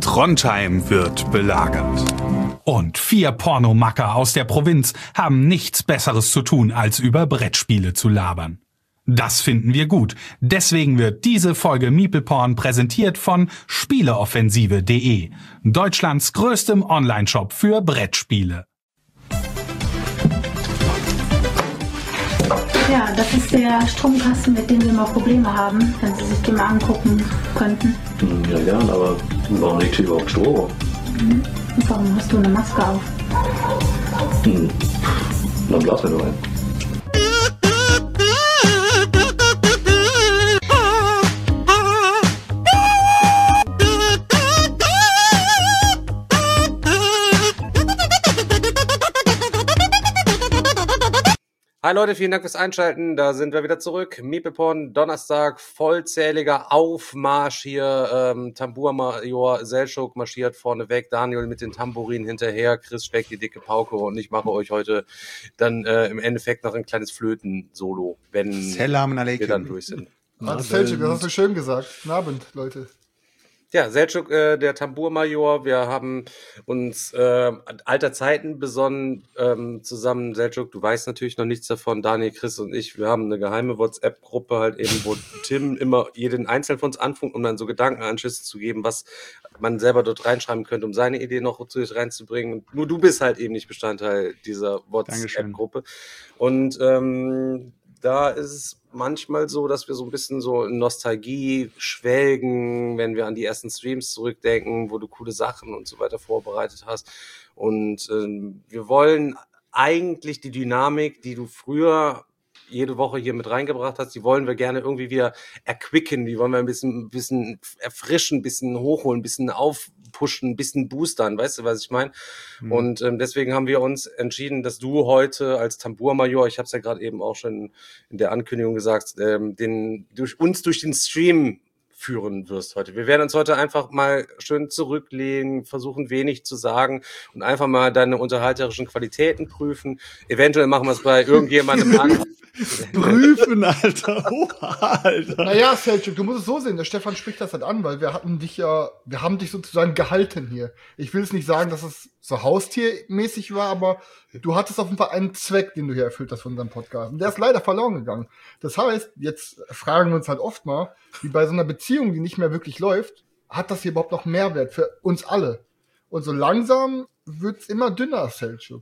Trondheim wird belagert. Und 4 Pornomacker aus der Provinz haben nichts Besseres zu tun, als über Brettspiele zu labern. Das finden wir gut. Deswegen wird diese Folge MeeplePorn präsentiert von Spieleoffensive.de, Deutschlands größtem Onlineshop für Brettspiele. Ja, das ist der Stromkasten, mit dem wir immer Probleme haben, wenn Sie sich den mal angucken könnten. Ja, gern, aber warum liegt hier überhaupt Strom? Und warum hast du eine Maske auf? Dann blasen wir doch ein. Hi Leute, vielen Dank fürs Einschalten, da sind wir wieder zurück. MeeplePorn, Donnerstag, vollzähliger Aufmarsch hier. Tambourmajor Selçuk marschiert vorne weg, Daniel mit den Tambourinen hinterher, Chris schlägt die dicke Pauke und ich mache euch heute dann im Endeffekt noch ein kleines Flöten-Solo, wenn wir dann durch sind. Selçuk, das hast du schön gesagt. Guten Abend, Leute. Ja, Selçuk, der Tambourmajor, wir haben uns alter Zeiten besonnen zusammen. Selçuk, du weißt natürlich noch nichts davon, Daniel, Chris und ich, wir haben eine geheime WhatsApp-Gruppe halt eben, wo Tim immer jeden einzeln von uns anfunkt, um dann so Gedankenanschlüsse zu geben, was man selber dort reinschreiben könnte, um seine Idee noch zu sich reinzubringen. Und nur du bist halt eben nicht Bestandteil dieser WhatsApp-Gruppe. Und da ist es manchmal so, dass wir so ein bisschen so in Nostalgie schwelgen, wenn wir an die ersten Streams zurückdenken, wo du coole Sachen und so weiter vorbereitet hast. Und wir wollen eigentlich die Dynamik, die du früher jede Woche hier mit reingebracht hast, die wollen wir gerne irgendwie wieder erquicken, die wollen wir ein bisschen erfrischen, ein bisschen hochholen, ein bisschen aufpushen, ein bisschen boostern, weißt du, was ich meine? Und deswegen haben wir uns entschieden, dass du heute als Tambourmajor, ich habe es ja gerade eben auch schon in der Ankündigung gesagt, durch den Stream führen wirst heute. Wir werden uns heute einfach mal schön zurücklehnen, versuchen wenig zu sagen und einfach mal deine unterhalterischen Qualitäten prüfen. Eventuell machen wir es bei irgendjemandem an. Prüfen, Alter. Oha, Alter. Naja, Selçuk, du musst es so sehen, der Stefan spricht das halt an, weil wir haben dich sozusagen gehalten hier. Ich will es nicht sagen, dass es so haustiermäßig war, aber du hattest auf jeden Fall einen Zweck, den du hier erfüllt hast von unserem Podcast. Und der ist leider verloren gegangen. Das heißt, jetzt fragen wir uns halt oft mal, wie bei so einer Beziehung, die nicht mehr wirklich läuft, hat das hier überhaupt noch Mehrwert für uns alle? Und so langsam wird's immer dünner, Selçuk.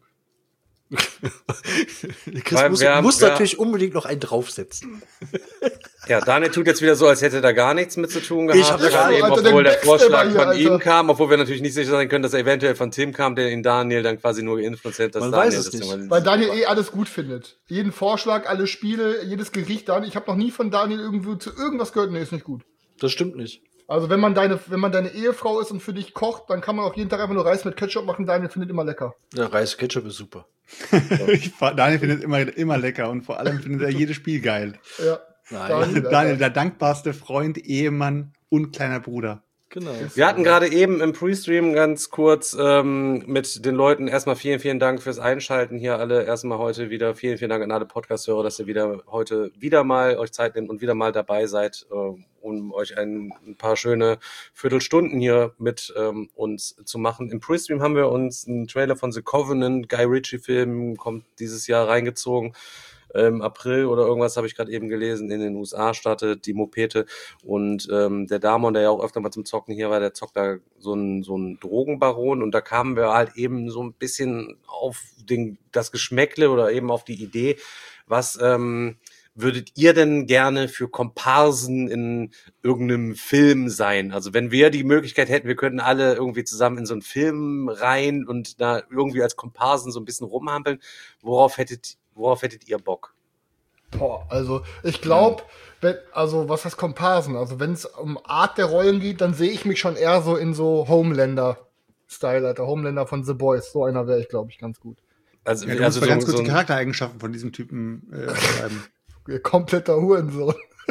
Chris muss natürlich unbedingt noch einen draufsetzen. Ja, Daniel tut jetzt wieder so, als hätte da gar nichts mit zu tun gehabt. Ich hab gerade eben, obwohl der Vorschlag von ihm kam, obwohl wir natürlich nicht sicher sein können, dass er eventuell von Tim kam, der in Daniel dann quasi nur geinfluenzt hat. Man weiß es nicht. Weil Daniel alles gut findet. Jeden Vorschlag, alle Spiele, jedes Gericht. Ich habe noch nie von Daniel irgendwo zu irgendwas gehört. Nee, ist nicht gut. Das stimmt nicht. Also wenn man deine Ehefrau ist und für dich kocht, dann kann man auch jeden Tag einfach nur Reis mit Ketchup machen. Daniel findet immer lecker. Ja, Reis Ketchup ist super. Daniel findet immer lecker und vor allem findet er jedes Spiel geil. Ja. Daniel, der dankbarste Freund, Ehemann und kleiner Bruder. Genau. Wir hatten gerade eben im Pre-Stream ganz kurz mit den Leuten erstmal vielen Dank fürs Einschalten hier alle. Erstmal heute wieder vielen Dank an alle Podcast-Hörer, dass ihr heute wieder mal euch Zeit nehmt und wieder mal dabei seid, um euch ein paar schöne Viertelstunden hier mit uns zu machen. Im Pre-Stream haben wir uns einen Trailer von The Covenant, Guy Ritchie-Film, kommt dieses Jahr reingezogen. April oder irgendwas habe ich gerade eben gelesen, in den USA startet die Mopete und der Damon, der ja auch öfter mal zum Zocken hier war, der zockt da so ein Drogenbaron und da kamen wir halt eben so ein bisschen auf das Geschmäckle oder eben auf die Idee, was würdet ihr denn gerne für Komparsen in irgendeinem Film sein? Also wenn wir die Möglichkeit hätten, wir könnten alle irgendwie zusammen in so einen Film rein und da irgendwie als Komparsen so ein bisschen rumhampeln, worauf hättet ihr Bock? Boah, also ich glaube, was heißt Komparsen? Also wenn es um Art der Rollen geht, dann sehe ich mich schon eher so in so Homelander-Style, Alter. Homelander von The Boys. So einer wäre ich, glaube ich, ganz gut. Also du musst ganz kurz die Charaktereigenschaften von diesem Typen beschreiben. Kompletter Hurensohn.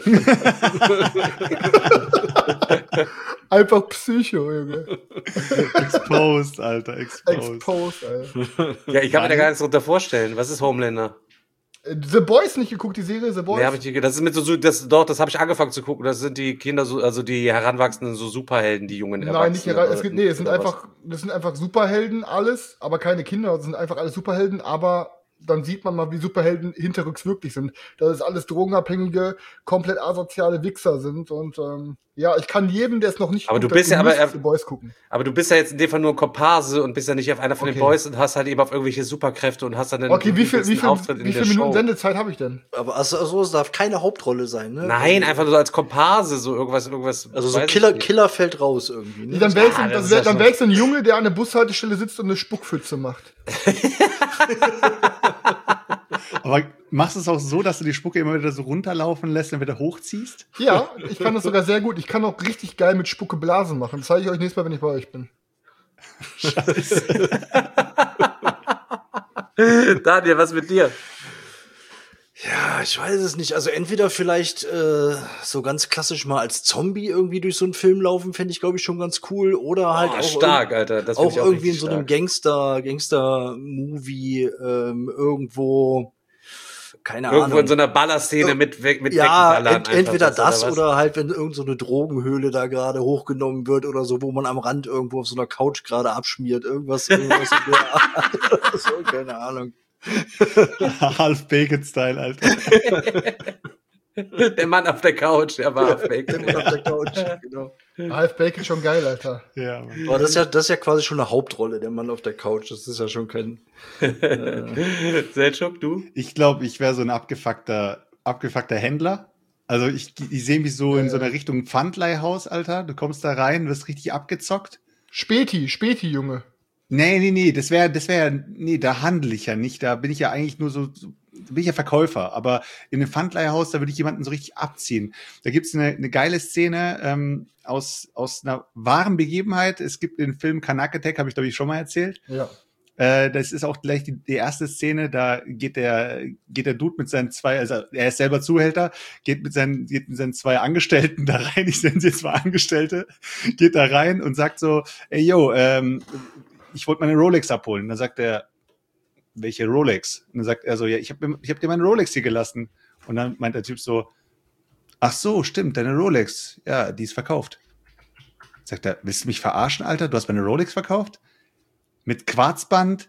Einfach Psycho, Junge. Exposed, Alter. Exposed, Alter. Ja, ich kann mir da gar nichts drunter vorstellen. Was ist Homelander? The Boys nicht geguckt, die Serie The Boys? Nee, hab ich nicht, das ist mit so, das habe ich angefangen zu gucken. Das sind die Kinder, so, also die Heranwachsenden, so Superhelden, die jungen Nein, nicht Erwachsenen. es sind einfach Superhelden alles, aber keine Kinder, das sind einfach alles Superhelden, aber dann sieht man mal, wie Superhelden hinterrücks wirklich sind. Dass es alles drogenabhängige, komplett asoziale Wichser sind und ja, ich kann jedem, der es noch nicht Aber guckt, du bist ja The Boys gucken. Aber du bist ja jetzt in dem Fall nur ein Komparse und bist ja nicht auf einer von den Boys und hast halt eben auf irgendwelche Superkräfte und hast dann Okay, wie viel Auftritt in der Minuten Show. Sendezeit habe ich denn? Aber also, es darf keine Hauptrolle sein, ne? Nein, einfach nur so als Komparse, so irgendwas. Also so weiß ich nicht. Killer fällt raus irgendwie. Ne? Dann wär's das ist ja schon- ein Junge, der an der Bushaltestelle sitzt und eine Spuckpfütze macht. Aber machst du es auch so, dass du die Spucke immer wieder so runterlaufen lässt und wieder hochziehst? Ja, ich kann das sogar sehr gut. Ich kann auch richtig geil mit Spucke Blasen machen. Das zeige ich euch nächstes Mal, wenn ich bei euch bin. Daniel, was mit dir? Ja, ich weiß es nicht. Also entweder vielleicht so ganz klassisch mal als Zombie irgendwie durch so einen Film laufen, fände ich, glaube ich, schon ganz cool. Oder halt auch stark, Alter. Das find auch ich auch irgendwie in richtig so einem stark. Gangster-Movie irgendwo, keine Irgendwo Ahnung. in so einer Ballerszene mit ja, Wegballern einfach entweder was, das was? oder halt, wenn irgend so eine Drogenhöhle da gerade hochgenommen wird oder so, wo man am Rand irgendwo auf so einer Couch gerade abschmiert. Irgendwas in der Art. So, keine Ahnung. Half Bacon-Style, Alter. Der Mann auf der Couch, der war auf Bacon. Auf der Couch, genau. Half Bacon schon geil, Alter. Ja, Mann. Aber das ist ja quasi schon eine Hauptrolle, der Mann auf der Couch. Das ist ja schon kein. Selchuk, du? Ich glaube, ich wäre so ein abgefuckter Händler. Also ich sehe mich so in so einer Richtung Pfandleihhaus, Alter. Du kommst da rein, wirst richtig abgezockt. Späti, Junge. Nee, nee, da handle ich ja nicht. Da bin ich ja eigentlich nur da bin ich ja Verkäufer. Aber in einem Pfandleihhaus, da würde ich jemanden so richtig abziehen. Da gibt's eine geile Szene aus einer wahren Begebenheit. Es gibt den Film Kanak Attack, habe ich, glaube ich, schon mal erzählt. Ja. Das ist auch gleich die erste Szene, da geht der Dude mit seinen also er ist selber Zuhälter, geht mit seinen 2 Angestellten da rein, ich nenne sie jetzt mal Angestellte, geht da rein und sagt so, ey yo, ich wollte meine Rolex abholen. Und dann sagt er, welche Rolex? Und dann sagt er so, ja, ich hab dir meine Rolex hier gelassen. Und dann meint der Typ so, ach so, stimmt, deine Rolex, ja, die ist verkauft. Sagt er, willst du mich verarschen, Alter? Du hast meine Rolex verkauft? Mit Quarzband,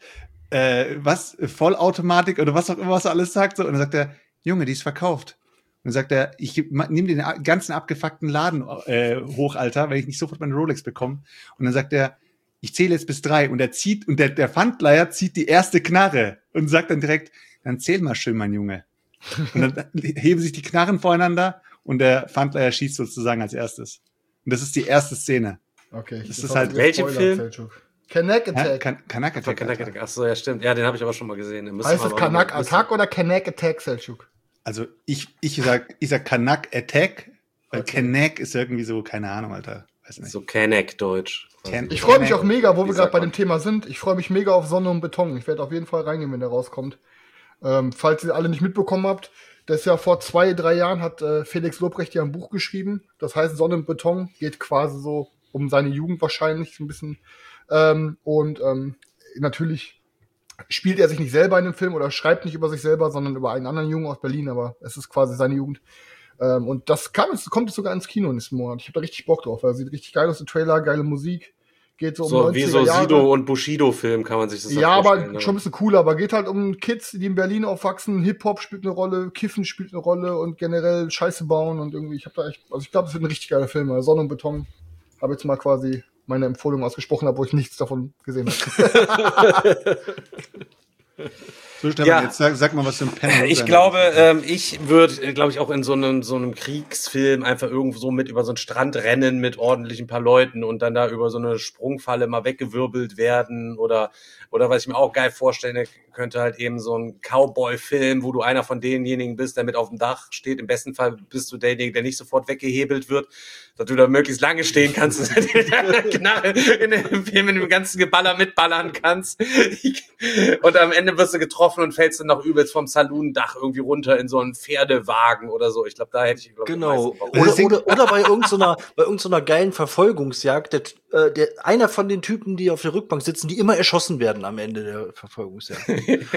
Vollautomatik oder was auch immer, was er alles sagt. So. Und dann sagt er, Junge, die ist verkauft. Und dann sagt er, ich nehme den ganzen abgefuckten Laden hoch, Alter, weil ich nicht sofort meine Rolex bekomme. Und dann sagt er, ich zähle jetzt bis 3. Und er zieht, und der Pfandleiher zieht die erste Knarre und sagt dann direkt, dann zähl mal schön, mein Junge. Und dann heben sich die Knarren voreinander und der Pfandleiher schießt sozusagen als erstes. Und das ist die erste Szene. Okay. Das ist halt welchem Film? Kanak Attack. Kanak Attack. Kanak. Ach so, ja, stimmt. Ja, den habe ich aber schon mal gesehen. Den müssen Heißt wir es aber Kanak noch mal Attack oder Kanak Attack, Selchuk? Also ich sag Kanak Attack, weil Kanak ist irgendwie so, keine Ahnung, Alter. Weiß nicht. So Kanak Deutsch. Ich freue mich auch mega, wo Wie wir gerade sagt bei man? dem Thema sind. Ich freue mich mega auf Sonne und Beton. Ich werde auf jeden Fall reingehen, wenn der rauskommt. Falls ihr alle nicht mitbekommen habt, das ist ja vor 2-3 Jahren hat Felix Lobrecht ja ein Buch geschrieben. Das heißt Sonne und Beton, geht quasi so um seine Jugend wahrscheinlich so ein bisschen. Natürlich spielt er sich nicht selber in dem Film oder schreibt nicht über sich selber, sondern über einen anderen Jungen aus Berlin, aber es ist quasi seine Jugend. Und das kommt jetzt sogar ins Kino nächsten Monat. Ich habe da richtig Bock drauf, weil es sieht richtig geil aus, der Trailer, geile Musik. Geht so um So 90er wie so Jahre. Sido und Bushido-Film kann man sich das Ja, vorstellen. aber schon ein bisschen cooler, aber geht halt um Kids, die in Berlin aufwachsen, Hip-Hop spielt eine Rolle, Kiffen spielt eine Rolle und generell Scheiße bauen und irgendwie, ich glaube, das wird ein richtig geiler Film. Also Sonne und Beton, habe jetzt mal quasi meine Empfehlung ausgesprochen, obwohl ich nichts davon gesehen habe. So, Stefan, Ja. jetzt sag mal, was für ein Penner Ich glaube, ich würde, glaube ich, auch in so einem Kriegsfilm einfach irgendwo so mit über so einen Strand rennen mit ordentlichen paar Leuten und dann da über so eine Sprungfalle mal weggewirbelt werden oder was ich mir auch geil vorstellen könnte, halt eben so ein Cowboy-Film, wo du einer von denjenigen bist, der mit auf dem Dach steht. Im besten Fall bist du derjenige, der nicht sofort weggehebelt wird, dass du da möglichst lange stehen kannst, dass du Knarre in dem Film mit dem ganzen Geballer mitballern kannst. Und am Ende wirst du getroffen und fällst dann noch übelst vom Saloondach irgendwie runter in so einen Pferdewagen oder so. Ich glaube, da hätte ich, Genau. oder Oder bei irgendeiner geilen Verfolgungsjagd, einer von den Typen, die auf der Rückbank sitzen, die immer erschossen werden am Ende der Verfolgungsjagd.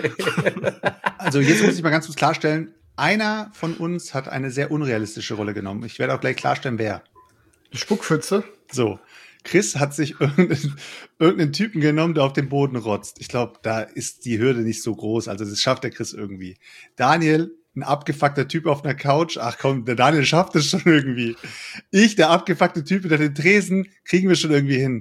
Also jetzt muss ich mal ganz kurz klarstellen, einer von uns hat eine sehr unrealistische Rolle genommen. Ich werde auch gleich klarstellen, wer. Die Spuckpfütze. So, Chris hat sich irgendeinen Typen genommen, der auf dem Boden rotzt. Ich glaube, da ist die Hürde nicht so groß. Also das schafft der Chris irgendwie. Daniel, ein abgefuckter Typ auf einer Couch. Ach komm, der Daniel schafft es schon irgendwie. Ich, der abgefuckte Typ hinter den Tresen, kriegen wir schon irgendwie hin.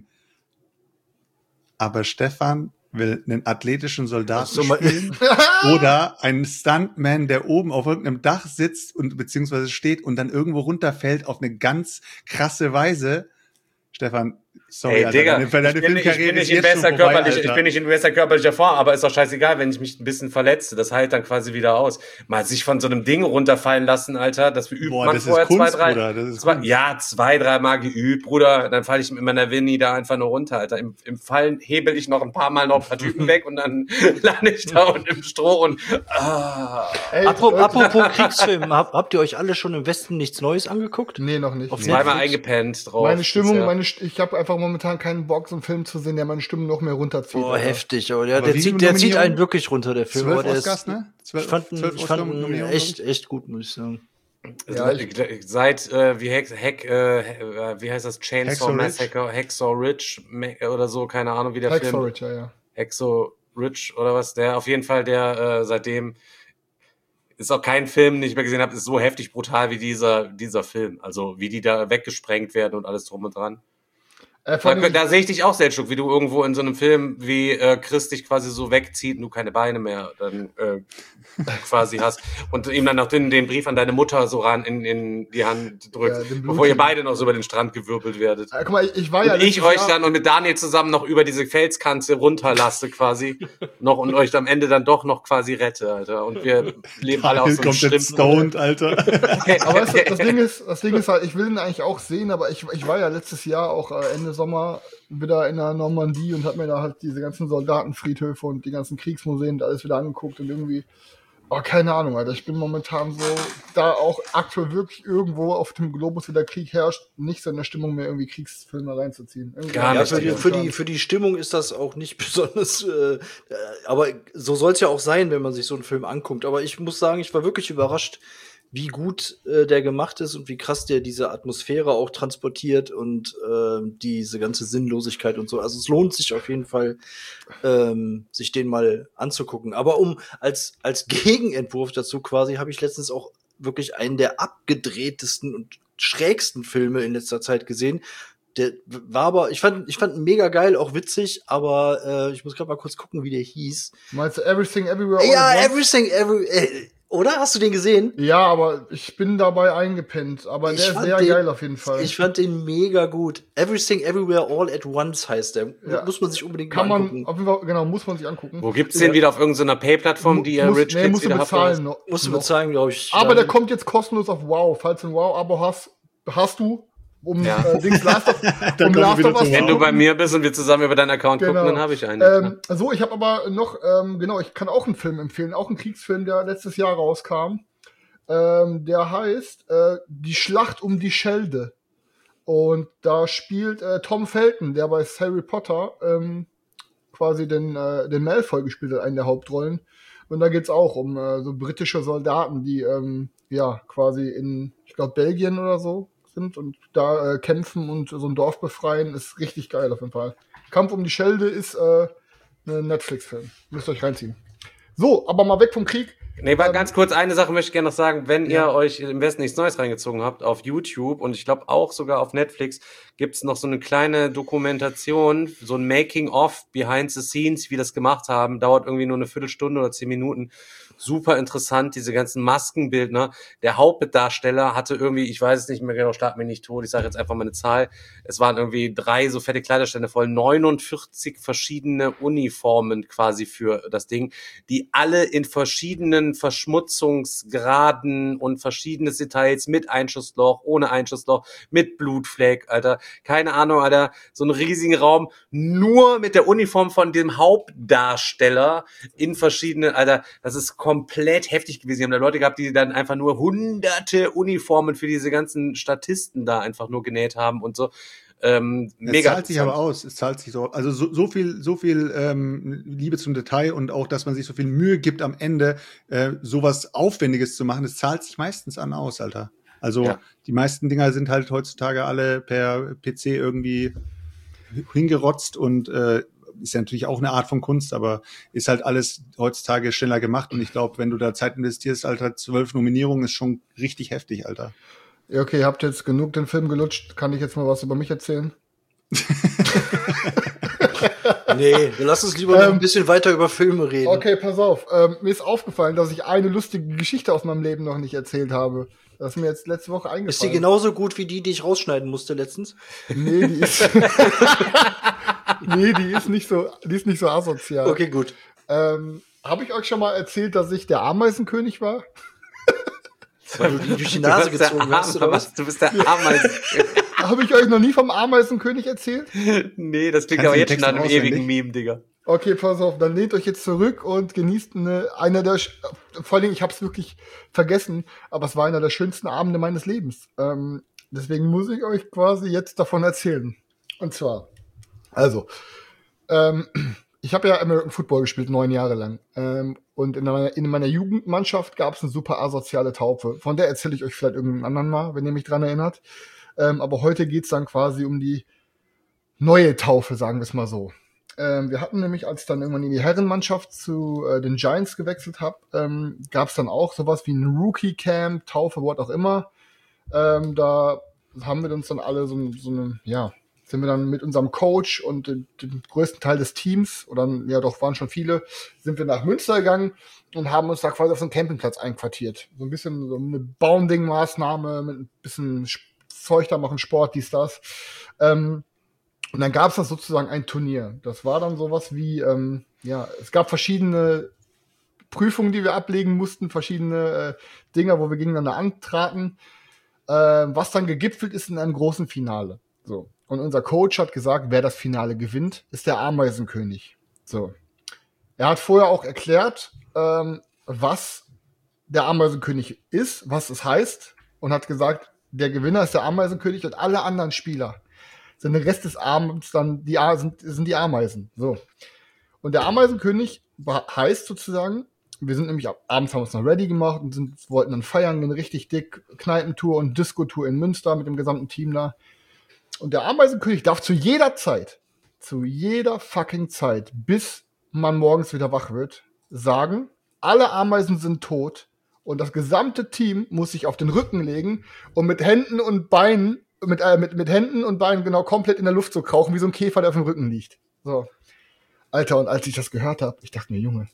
Aber Stefan will einen athletischen Soldaten spielen oder einen Stuntman, der oben auf irgendeinem Dach sitzt und beziehungsweise steht und dann irgendwo runterfällt auf eine ganz krasse Weise. Stefan, sorry, ey, Alter, Digga, deine ich bin Filmkarriere nicht ist in jetzt schon bester vorbei, körperlicher, Alter. ich bin nicht in bester körperlicher Form, aber ist doch scheißegal, wenn ich mich ein bisschen verletze. Das heilt dann quasi wieder aus. Mal sich von so einem Ding runterfallen lassen, Alter, das übt Boah, man das vorher ist Kunst, Bruder, das ist Kunst. Ja, 2-3 Mal geübt, Bruder. Dann falle ich mit meiner Winnie da einfach nur runter, Alter. Im Fallen hebel ich noch ein paar Mal noch ein paar Typen weg und dann lande ich da unten im Stroh und Ey, Apropos Kriegsfilm, habt ihr euch alle schon im Westen nichts Neues angeguckt? Nee, noch nicht. Auf zweimal Netflix? eingepennt drauf. Meine Stimmung, Ja. ich habe einfach momentan keinen Bock, so einen Film zu sehen, der meine Stimmung noch mehr runterzieht. Boah, Alter. heftig. Aber Aber der wie zieht viele einen Nominierungen? wirklich runter, der Film. 12 Aber der Oscars, ist, ne? ich fand ihn Nominierungen, echt gut, muss ich sagen. Ja, Seit wie heißt das, Chainsaw Hacksaw Massacre, Hacksaw Ridge oder so, keine Ahnung, wie der Film. Hacksaw Ridge, ja. Hacksaw Ridge oder was, der auf jeden Fall, der seitdem ist auch kein Film, den ich mehr gesehen habe, ist so heftig brutal wie dieser Film. Also wie die da weggesprengt werden und alles drum und dran. Da sehe ich dich auch, Selçuk, wie du irgendwo in so einem Film wie Chris dich quasi so wegzieht und du keine Beine mehr dann quasi hast und ihm dann noch den Brief an deine Mutter so ran in die Hand drückt, Ja, den bevor ihr beide noch so über den Strand gewirbelt werdet. Guck mal, ich war ja Und ich letztes euch Jahr- dann und mit Daniel zusammen noch über diese Felskante runterlasse quasi noch und euch am Ende dann doch noch quasi rette, Alter. Und wir leben alle aus Daniel so einem komplett Schrimp. stoned, Alter. Aber weißt du, das Ding ist halt, ich will ihn eigentlich auch sehen, aber ich war ja letztes Jahr auch Ende Sommer wieder in der Normandie und hab mir da halt diese ganzen Soldatenfriedhöfe und die ganzen Kriegsmuseen und alles wieder angeguckt und irgendwie, oh, keine Ahnung, Alter, ich bin momentan so, da auch aktuell wirklich irgendwo auf dem Globus wieder Krieg herrscht, nicht so in der Stimmung mehr irgendwie Kriegsfilme reinzuziehen. Irgendwie Gar Ja, nicht, für die Stimmung ist das auch nicht besonders, aber so soll es ja auch sein, wenn man sich so einen Film anguckt. Aber ich muss sagen, ich war wirklich überrascht, wie gut der gemacht ist und wie krass der diese Atmosphäre auch transportiert und diese ganze Sinnlosigkeit und so. Also es lohnt sich auf jeden Fall, sich den mal anzugucken. Aber als Gegenentwurf dazu quasi habe ich letztens auch wirklich einen der abgedrehtesten und schrägsten Filme in letzter Zeit gesehen. Der war aber, ich fand ihn mega geil, auch witzig, aber ich muss gerade mal kurz gucken, wie der hieß. Meinst du Everything Everywhere? All Ja, at Once? Oder? Hast du den gesehen? Ja, aber ich bin dabei eingepennt. Aber Ich der ist fand sehr den- geil auf jeden Fall. Ich fand den mega gut. Everything Everywhere All at Once heißt der. Ja. Muss man sich unbedingt Kann mal man, angucken. auf jeden Fall, genau, muss man sich angucken. Wo gibt's den wieder auf irgendeiner Pay-Plattform, die ihr Rich Kids musst du wieder habt? bezahlen. Noch, Musst du noch. bezahlen, glaube ich. Aber Ja. der kommt jetzt kostenlos auf Wow. Falls du ein Wow-Abo hast du, um Ja. Dings Last of, kommen wir Last wieder of Us zu zu Wenn du gucken. bei mir bist und wir zusammen über deinen Account gucken, dann habe ich einen. So, ich habe aber noch, genau, ich kann auch einen Film empfehlen, auch einen Kriegsfilm, der letztes Jahr rauskam. Der heißt Die Schlacht um die Schelde. Und da spielt Tom Felton, der bei Harry Potter quasi den Malfoy gespielt hat, einen der Hauptrollen. Und da geht's auch um so britische Soldaten, die ja quasi in, ich glaube, Belgien oder so sind und da kämpfen und so ein Dorf befreien. Ist richtig geil auf jeden Fall. Kampf um die Schelde ist ein Netflix-Film. Müsst ihr euch reinziehen. So, aber mal weg vom Krieg. Nee, war ganz kurz, eine Sache möchte ich gerne noch sagen. Wenn ihr euch im Westen nichts Neues reingezogen habt, auf YouTube und ich glaube auch sogar auf Netflix, gibt's noch so eine kleine Dokumentation, so ein Making-of, Behind the Scenes, wie die das gemacht haben. Dauert irgendwie nur eine Viertelstunde oder 10 Minuten. Super interessant, diese ganzen Maskenbildner. Der Hauptdarsteller hatte irgendwie, ich weiß es nicht mehr genau, schlag mich nicht tot, ich sage jetzt einfach mal eine Zahl. Es waren irgendwie 3 so fette Kleiderstände voll, 49 verschiedene Uniformen quasi für das Ding, die alle in verschiedenen verschiedenen Verschmutzungsgraden und verschiedenes Details mit Einschussloch, ohne Einschussloch, mit Blutfleck, Alter. Keine Ahnung, Alter. So einen riesigen Raum nur mit der Uniform von dem Hauptdarsteller in verschiedenen, Alter. Das ist komplett heftig gewesen. Die haben da Leute gehabt, die dann einfach nur hunderte Uniformen für diese ganzen Statisten da einfach nur genäht haben und so. Es zahlt sich aber aus. Es zahlt sich so. Also so viel Liebe zum Detail und auch, dass man sich so viel Mühe gibt am Ende, sowas Aufwendiges zu machen. Es zahlt sich meistens aus, Alter. Also die meisten Dinger sind halt heutzutage alle per PC irgendwie hingerotzt und ist ja natürlich auch eine Art von Kunst, aber ist halt alles heutzutage schneller gemacht. Und ich glaube, wenn du da Zeit investierst, Alter, 12 Nominierungen ist schon richtig heftig, Alter. Ja, okay, ihr habt jetzt genug den Film gelutscht. Kann ich jetzt mal was über mich erzählen? Nee, lass uns lieber noch ein bisschen weiter über Filme reden. Okay, pass auf. Mir ist aufgefallen, dass ich eine lustige Geschichte aus meinem Leben noch nicht erzählt habe. Das ist mir jetzt letzte Woche eingefallen. Ist die genauso gut wie die ich rausschneiden musste letztens? Nee, die ist die ist nicht so asozial. Okay, gut. Habe ich euch schon mal erzählt, dass ich der Ameisenkönig war? Weil du die durch die Nase gezogen hast, oder was? Du bist der Ameisenkönig. Habe ich euch noch nie vom Ameisenkönig erzählt? Nee, das klingt Kannst aber du jetzt den schon nach Text einem ewigen auswendig? Meme, Digga. Okay, pass auf, dann lehnt euch jetzt zurück und genießt einer der, vor allen Dingen, ich habe es wirklich vergessen, aber es war einer der schönsten Abende meines Lebens. Deswegen muss ich euch quasi jetzt davon erzählen. Und zwar, also, ich habe ja American Football gespielt, 9 Jahre lang. Und in meiner Jugendmannschaft gab es eine super asoziale Taufe. Von der erzähle ich euch vielleicht irgendeinen anderen Mal, wenn ihr mich dran erinnert. Aber heute geht's dann quasi um die neue Taufe, sagen wir es mal so. Wir hatten nämlich, als ich dann irgendwann in die Herrenmannschaft zu den Giants gewechselt habe, gab es dann auch sowas wie ein Rookie-Camp, Taufe, was auch immer. Da haben wir uns dann alle so eine, ja, sind wir dann mit unserem Coach und dem größten Teil des Teams, oder ja doch, waren schon viele, sind wir nach Münster gegangen und haben uns da quasi auf so einen Campingplatz einquartiert. So ein bisschen so eine Bounding-Maßnahme mit ein bisschen Zeug da machen, Sport, dies, das. Und dann gab es da sozusagen ein Turnier. Das war dann sowas wie, ja, es gab verschiedene Prüfungen, die wir ablegen mussten, verschiedene Dinger, wo wir gegeneinander antraten, was dann gegipfelt ist in einem großen Finale. So. Und unser Coach hat gesagt, wer das Finale gewinnt, ist der Ameisenkönig. So. Er hat vorher auch erklärt, was der Ameisenkönig ist, was es heißt, und hat gesagt, der Gewinner ist der Ameisenkönig und alle anderen Spieler sind den Rest des Abends dann sind die Ameisen. So. Und der Ameisenkönig heißt sozusagen, wir sind nämlich abends haben wir uns noch ready gemacht und wollten dann feiern, eine richtig dick Kneipentour und Disco-Tour in Münster mit dem gesamten Team da. Und der Ameisenkönig darf zu jeder fucking Zeit, bis man morgens wieder wach wird, sagen, alle Ameisen sind tot und das gesamte Team muss sich auf den Rücken legen und mit Händen und Beinen, mit Händen und Beinen genau komplett in der Luft so krauchen, wie so ein Käfer, der auf dem Rücken liegt. So. Alter, und als ich das gehört habe, ich dachte mir, Junge,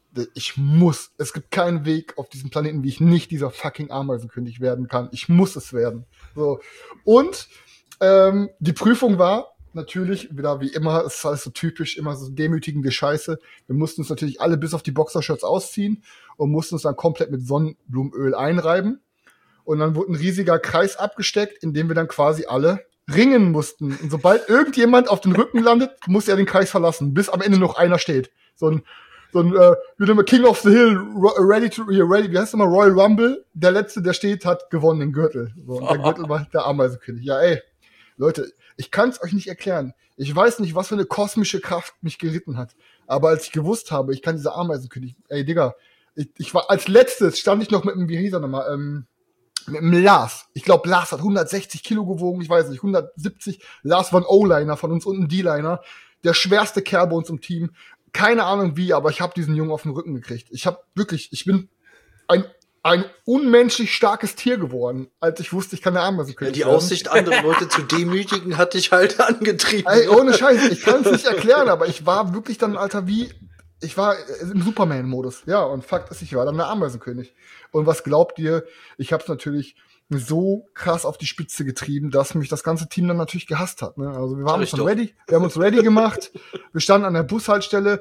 es gibt keinen Weg auf diesem Planeten, wie ich nicht dieser fucking Ameisenkönig werden kann. Ich muss es werden. So. Und die Prüfung war natürlich wieder wie immer, es ist alles so typisch, immer so demütigende Scheiße. Wir mussten uns natürlich alle bis auf die Boxershorts ausziehen und mussten uns dann komplett mit Sonnenblumenöl einreiben. Und dann wurde ein riesiger Kreis abgesteckt, in dem wir dann quasi alle ringen mussten. Und sobald irgendjemand auf den Rücken landet, muss er den Kreis verlassen, bis am Ende noch einer steht. So ein King of the Hill, wie heißt das mal, Royal Rumble. Der Letzte, der steht, hat gewonnen den Gürtel. So, und der Gürtel war der Ameisenkönig. Ja, ey. Leute, ich kann es euch nicht erklären. Ich weiß nicht, was für eine kosmische Kraft mich geritten hat. Aber als ich gewusst habe, ich kann dieser Ameisenkönig, ey, Digga, ich war, als letztes stand ich noch mit dem, wie hieß er nochmal, mit dem Lars. Ich glaube, Lars hat 160 Kilo gewogen, ich weiß nicht, 170. Lars war ein O-Liner von uns und ein D-Liner. Der schwerste Kerl bei uns im Team. Keine Ahnung wie, aber ich habe diesen Jungen auf den Rücken gekriegt. Ich bin ein unmenschlich starkes Tier geworden, als ich wusste, ich kann der Ameisenkönig werden. Die Aussicht, andere Leute zu demütigen, hat dich halt angetrieben. Ey, ohne Scheiß, ich kann es nicht erklären, aber ich war wirklich dann, Alter, ich war im Superman-Modus. Ja, und Fakt ist, ich war dann der Ameisenkönig. Und was glaubt ihr? Ich habe es natürlich so krass auf die Spitze getrieben, dass mich das ganze Team dann natürlich gehasst hat. Ne? Also wir haben uns ready gemacht, wir standen an der Bushaltestelle,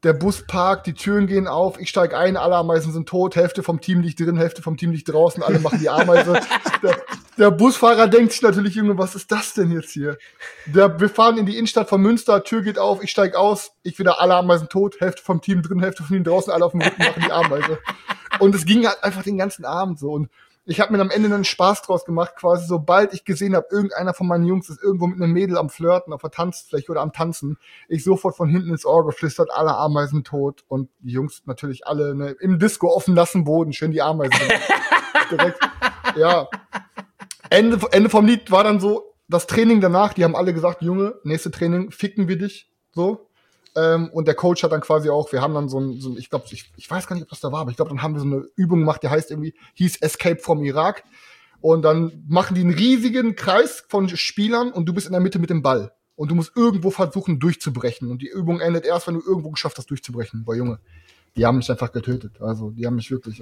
der Bus parkt, die Türen gehen auf, ich steig ein, alle Ameisen sind tot, Hälfte vom Team liegt drin, Hälfte vom Team liegt draußen, alle machen die Ameise. Der Busfahrer denkt sich natürlich, Junge, was ist das denn jetzt hier? Wir fahren in die Innenstadt von Münster, Tür geht auf, ich steig aus, ich wieder alle Ameisen tot, Hälfte vom Team drin, Hälfte von ihnen draußen, alle auf dem Rücken machen die Ameise. Und es ging halt einfach den ganzen Abend so. Und ich habe mir am Ende einen Spaß draus gemacht, quasi sobald ich gesehen habe, irgendeiner von meinen Jungs ist irgendwo mit einem Mädel am Flirten auf der Tanzfläche oder am Tanzen, ich sofort von hinten ins Ohr geflüstert, alle Ameisen tot und die Jungs natürlich alle im Disco auf dem nassen Boden, schön die Ameisen. Direkt, ja. Ende vom Lied war dann so, das Training danach, die haben alle gesagt, Junge, nächste Training, ficken wir dich, so. Und der Coach hat dann quasi auch, wir haben dann so ein ich glaube, ich weiß gar nicht, ob das da war, aber ich glaube, dann haben wir so eine Übung gemacht, die hieß Escape from Iraq. Und dann machen die einen riesigen Kreis von Spielern und du bist in der Mitte mit dem Ball. Und du musst irgendwo versuchen, durchzubrechen. Und die Übung endet erst, wenn du irgendwo geschafft hast, durchzubrechen. Boah, Junge, die haben mich einfach getötet. Also, die haben mich wirklich,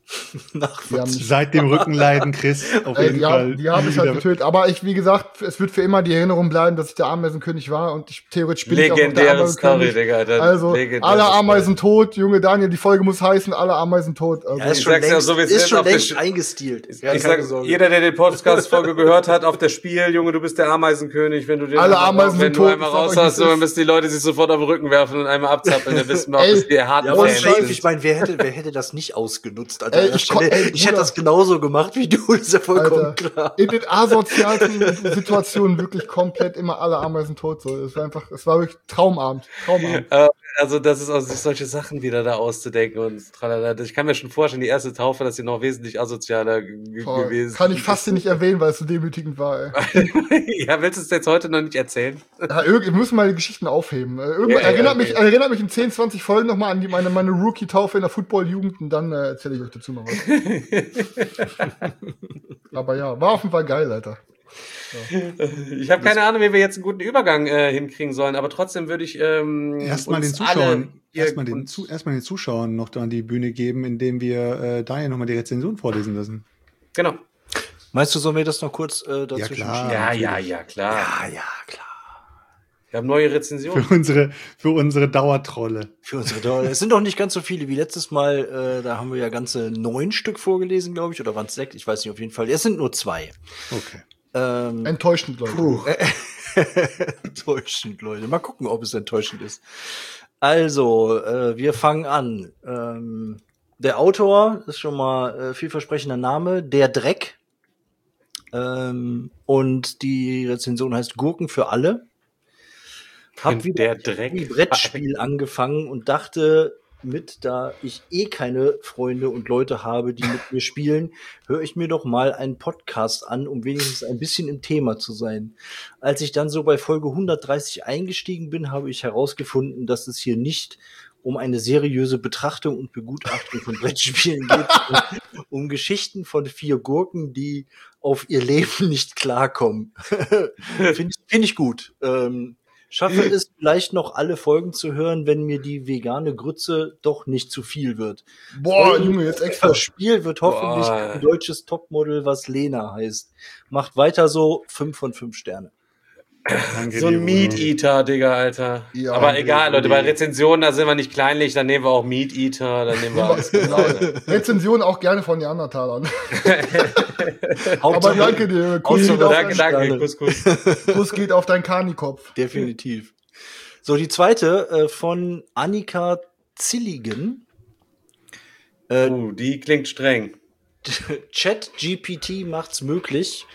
seit dem Rückenleiden, Chris, auf jeden Fall. Die haben mich halt getötet. Aber wie gesagt, es wird für immer die Erinnerung bleiben, dass ich der Ameisenkönig war und theoretisch bin ich auch noch der Ameisenkönig. Digga, also, alle Ameisen tot. Junge Daniel, die Folge muss heißen, alle Ameisen tot. Also, ja, ist schon längst eingestielt. Ich sag, jeder, der den Podcast-Folge gehört hat, auf das Spiel, Junge, du bist der Ameisenkönig. Wenn du den alle Ameisen wenn tot, du einmal raus hast, dann müssen die Leute sich sofort auf den Rücken werfen und einmal abzappeln. Dann wissen wir, ob es die harten Fans sind. Ich meine, wer hätte das nicht ausgenutzt? Alter, ich hätte das genauso gemacht wie du, das ist ja vollkommen klar. In den asozialsten Situationen wirklich komplett immer alle Ameisen tot. So. Es war wirklich Traumabend. Also das ist also solche Sachen wieder da auszudenken und tralala. Ich kann mir schon vorstellen, die erste Taufe, dass sie noch wesentlich asozialer gewesen ist. Kann ich fast nicht erwähnen, weil es so demütigend war. Ey. Ja, willst du es jetzt heute noch nicht erzählen? Ja, wir müssen mal die Geschichten aufheben. Erinnert mich in 10, 20 Folgen nochmal an meine Rookie-Taufe in der Football-Jugend und dann erzähle ich euch dazu noch was. Aber ja, war auf jeden Fall geil, Alter. Ja. Ich habe keine Ahnung, wie wir jetzt einen guten Übergang hinkriegen sollen, aber trotzdem würde ich erstmal den Zuschauern noch an die Bühne geben, indem wir Daniel nochmal die Rezension vorlesen lassen. Genau. Meinst du, sollen wir das noch kurz dazwischen schieben? Ja, klar. Ja, klar. Wir haben neue Rezensionen. Für unsere Dauertrolle. Es sind doch nicht ganz so viele wie letztes Mal. Da haben wir ja ganze 9 Stück vorgelesen, glaube ich. Oder waren es 6? Ich weiß nicht, auf jeden Fall. Es sind nur 2. Okay. Enttäuschend, Leute. Enttäuschend, Leute. Mal gucken, ob es enttäuschend ist. Also, wir fangen an. Der Autor ist schon mal vielversprechender Name. Der Dreck. Und die Rezension heißt Gurken für alle. Hab wieder ein Brettspiel angefangen und dachte, da ich keine Freunde und Leute habe, die mit mir spielen, höre ich mir doch mal einen Podcast an, um wenigstens ein bisschen im Thema zu sein. Als ich dann so bei Folge 130 eingestiegen bin, habe ich herausgefunden, dass es hier nicht um eine seriöse Betrachtung und Begutachtung von Brettspielen geht, um Geschichten von 4 Gurken, die auf ihr Leben nicht klarkommen. Finde ich gut. Schaffe es vielleicht noch alle Folgen zu hören, wenn mir die vegane Grütze doch nicht zu viel wird. Boah, Junge, jetzt extra. Das Spiel wird hoffentlich ein deutsches Topmodel, was Lena heißt. Macht weiter so, 5 von 5 Sterne. Danke, so ein Meat Eater, Digga, Alter. Ja, aber egal, Leute, bei Rezensionen, da sind wir nicht kleinlich, dann nehmen wir auch Meat Eater, dann nehmen wir alles Rezensionen auch gerne von Neandertalern. Aber danke dir. Danke, Kuss geht auf deinen Kani-Kopf. Definitiv. So, die zweite von Annika Zilligen. Die klingt streng. ChatGPT macht's möglich.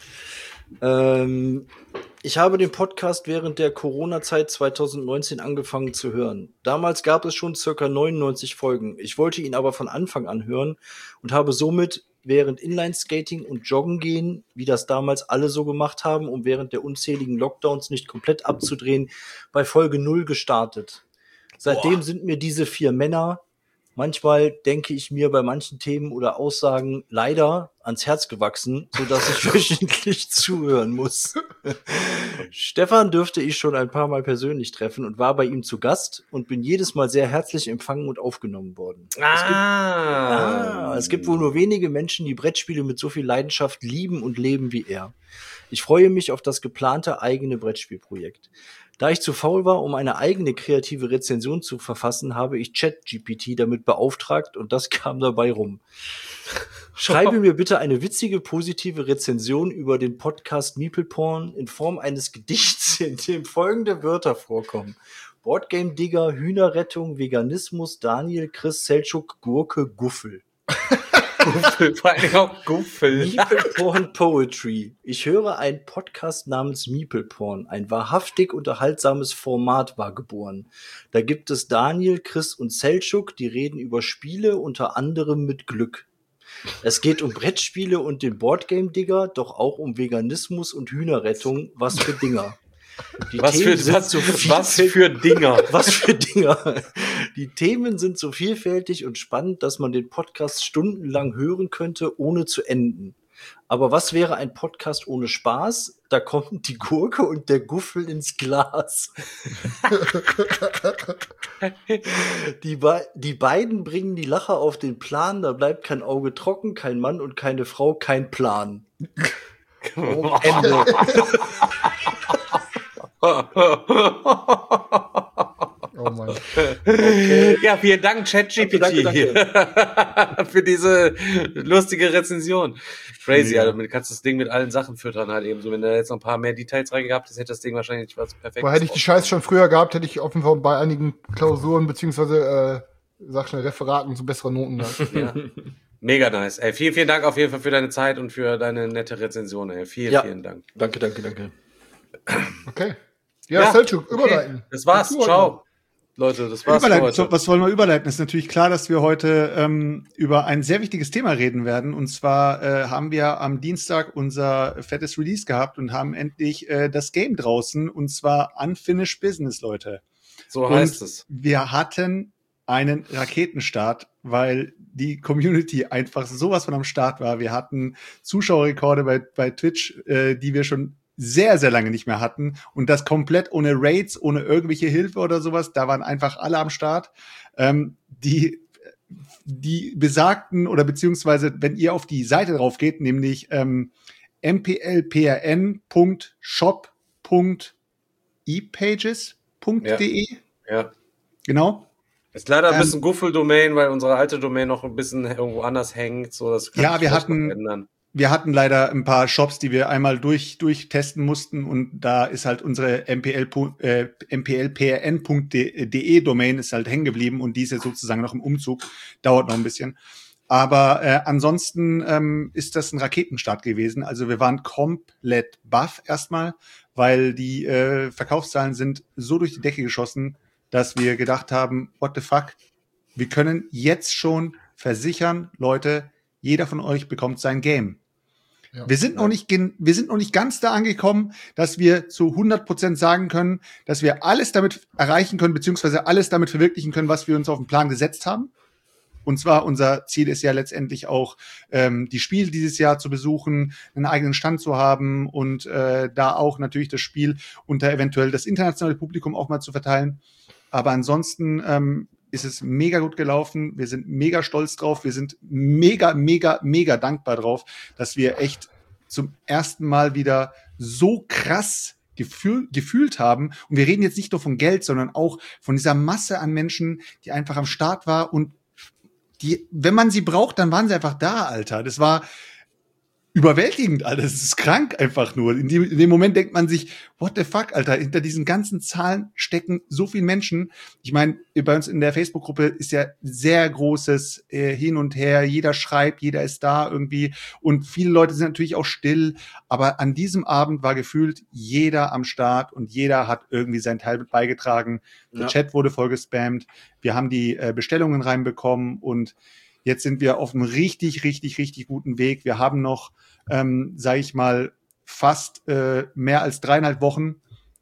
Ich habe den Podcast während der Corona-Zeit 2019 angefangen zu hören. Damals gab es schon circa 99 Folgen. Ich wollte ihn aber von Anfang an hören und habe somit während Inline-Skating und Joggen gehen, wie das damals alle so gemacht haben, um während der unzähligen Lockdowns nicht komplett abzudrehen, bei Folge 0 gestartet. Seitdem sind mir diese 4 Männer, manchmal denke ich mir bei manchen Themen oder Aussagen leider ans Herz gewachsen, sodass ich wöchentlich zuhören muss. Stefan dürfte ich schon ein paar Mal persönlich treffen und war bei ihm zu Gast und bin jedes Mal sehr herzlich empfangen und aufgenommen worden. Es gibt wohl nur wenige Menschen, die Brettspiele mit so viel Leidenschaft lieben und leben wie er. Ich freue mich auf das geplante eigene Brettspielprojekt. Da ich zu faul war, um eine eigene kreative Rezension zu verfassen, habe ich ChatGPT damit beauftragt und das kam dabei rum. Schreibe mir bitte eine witzige, positive Rezension über den Podcast Meeple Porn in Form eines Gedichts, in dem folgende Wörter vorkommen. Boardgame Digger, Hühnerrettung, Veganismus, Daniel, Chris, Seltschuk, Gurke, Guffel. Guffel, vor allem auch Guffel. Meeple Porn Poetry. Ich höre einen Podcast namens Meeple Porn. Ein wahrhaftig unterhaltsames Format war geboren. Da gibt es Daniel, Chris und Seltschuk, die reden über Spiele, unter anderem mit Glück. Es geht um Brettspiele und den Boardgame Digger, doch auch um Veganismus und Hühnerrettung. Was für Dinger. Was für Dinger. Was für Dinger. Die Themen sind so vielfältig und spannend, dass man den Podcast stundenlang hören könnte, ohne zu enden. Aber was wäre ein Podcast ohne Spaß? Da kommt die Gurke und der Guffel ins Glas. Die beiden bringen die Lacher auf den Plan, da bleibt kein Auge trocken, kein Mann und keine Frau, kein Plan. Ende. Oh Mann. Okay. Ja, vielen Dank, ChatGPT, Danke. für diese lustige Rezension. Crazy, Alter, du kannst das Ding mit allen Sachen füttern halt eben so. Wenn du jetzt noch ein paar mehr Details reingehabt hättest, hätte das Ding wahrscheinlich was perfekt. Hätte ich die Scheiße schon früher gehabt, hätte ich auf jeden Fall bei einigen Klausuren beziehungsweise sag schnell Referaten so bessere Noten gehabt. Ja. Mega nice. Ey, vielen Dank auf jeden Fall für deine Zeit und für deine nette Rezension. Ey. Vielen Dank. Danke. Okay. Ja, Seltschuk, überleiten. Das war's. Ciao. Leute, das war's für heute. Was wollen wir überleiten? Ist natürlich klar, dass wir heute über ein sehr wichtiges Thema reden werden. Und zwar haben wir am Dienstag unser fettes Release gehabt und haben endlich das Game draußen. Und zwar Unfinished Business, Leute. So heißt es. Wir hatten einen Raketenstart, weil die Community einfach sowas von am Start war. Wir hatten Zuschauerrekorde bei Twitch, die wir schon sehr, sehr lange nicht mehr hatten. Und das komplett ohne Raids, ohne irgendwelche Hilfe oder sowas. Da waren einfach alle am Start. Die besagten, oder beziehungsweise, wenn ihr auf die Seite drauf geht, nämlich mplprn.shop.epages.de. Ja. Genau. Ist leider ein bisschen Guffel-Domain, weil unsere alte Domain noch ein bisschen irgendwo anders hängt. So, das kann ja, sich noch ändern. Wir hatten leider ein paar Shops, die wir einmal durchtesten mussten, und da ist halt unsere mplprn.de Domain ist halt hängen geblieben, und die ist jetzt sozusagen noch im Umzug, dauert noch ein bisschen. Aber ansonsten ist das ein Raketenstart gewesen. Also wir waren komplett baff erstmal, weil die Verkaufszahlen sind so durch die Decke geschossen, dass wir gedacht haben, what the fuck, wir können jetzt schon versichern, Leute, jeder von euch bekommt sein Game. Ja, wir sind noch nicht ganz da angekommen, dass wir zu 100% sagen können, dass wir alles damit erreichen können, beziehungsweise alles damit verwirklichen können, was wir uns auf den Plan gesetzt haben. Und zwar unser Ziel ist ja letztendlich auch, die Spiele dieses Jahr zu besuchen, einen eigenen Stand zu haben und da auch natürlich das Spiel unter eventuell das internationale Publikum auch mal zu verteilen. Aber ansonsten ist es mega gut gelaufen. Wir sind mega stolz drauf. Wir sind mega dankbar drauf, dass wir echt zum ersten Mal wieder so krass gefühlt haben. Und wir reden jetzt nicht nur von Geld, sondern auch von dieser Masse an Menschen, die einfach am Start war. Und die, wenn man sie braucht, dann waren sie einfach da, Alter. Das war überwältigend, Alter. Das ist krank einfach nur. In dem Moment denkt man sich, what the fuck, Alter, hinter diesen ganzen Zahlen stecken so viele Menschen. Ich meine, bei uns in der Facebook-Gruppe ist ja sehr großes Hin und Her. Jeder schreibt, jeder ist da irgendwie. Und viele Leute sind natürlich auch still. Aber an diesem Abend war gefühlt jeder am Start und jeder hat irgendwie seinen Teil mit beigetragen. Ja. Der Chat wurde voll gespammt. Wir haben die Bestellungen reinbekommen und jetzt sind wir auf einem richtig guten Weg. Wir haben noch, sage ich mal, fast mehr als 3,5 Wochen,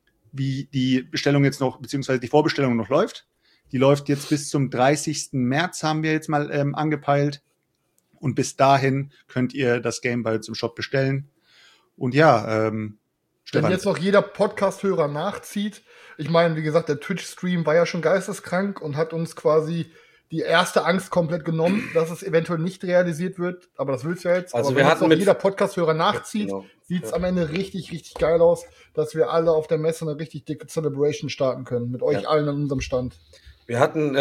wie die Bestellung jetzt noch, beziehungsweise die Vorbestellung noch läuft. Die läuft jetzt bis zum 30. März, haben wir jetzt mal angepeilt. Und bis dahin könnt ihr das Game bei uns im Shop bestellen. Und ja, Stefan. Wenn jetzt noch jeder Podcast-Hörer nachzieht, ich meine, wie gesagt, der Twitch-Stream war ja schon geisteskrank und hat uns quasi die erste Angst komplett genommen, dass es eventuell nicht realisiert wird, aber das willst du ja jetzt. Also aber wir wenn hatten jetzt noch mit- jeder Podcast-Hörer nachzieht, Genau. sieht's am Ende richtig, richtig geil aus, dass wir alle auf der Messe eine richtig dicke Celebration starten können, mit euch Ja. allen an unserem Stand. Wir hatten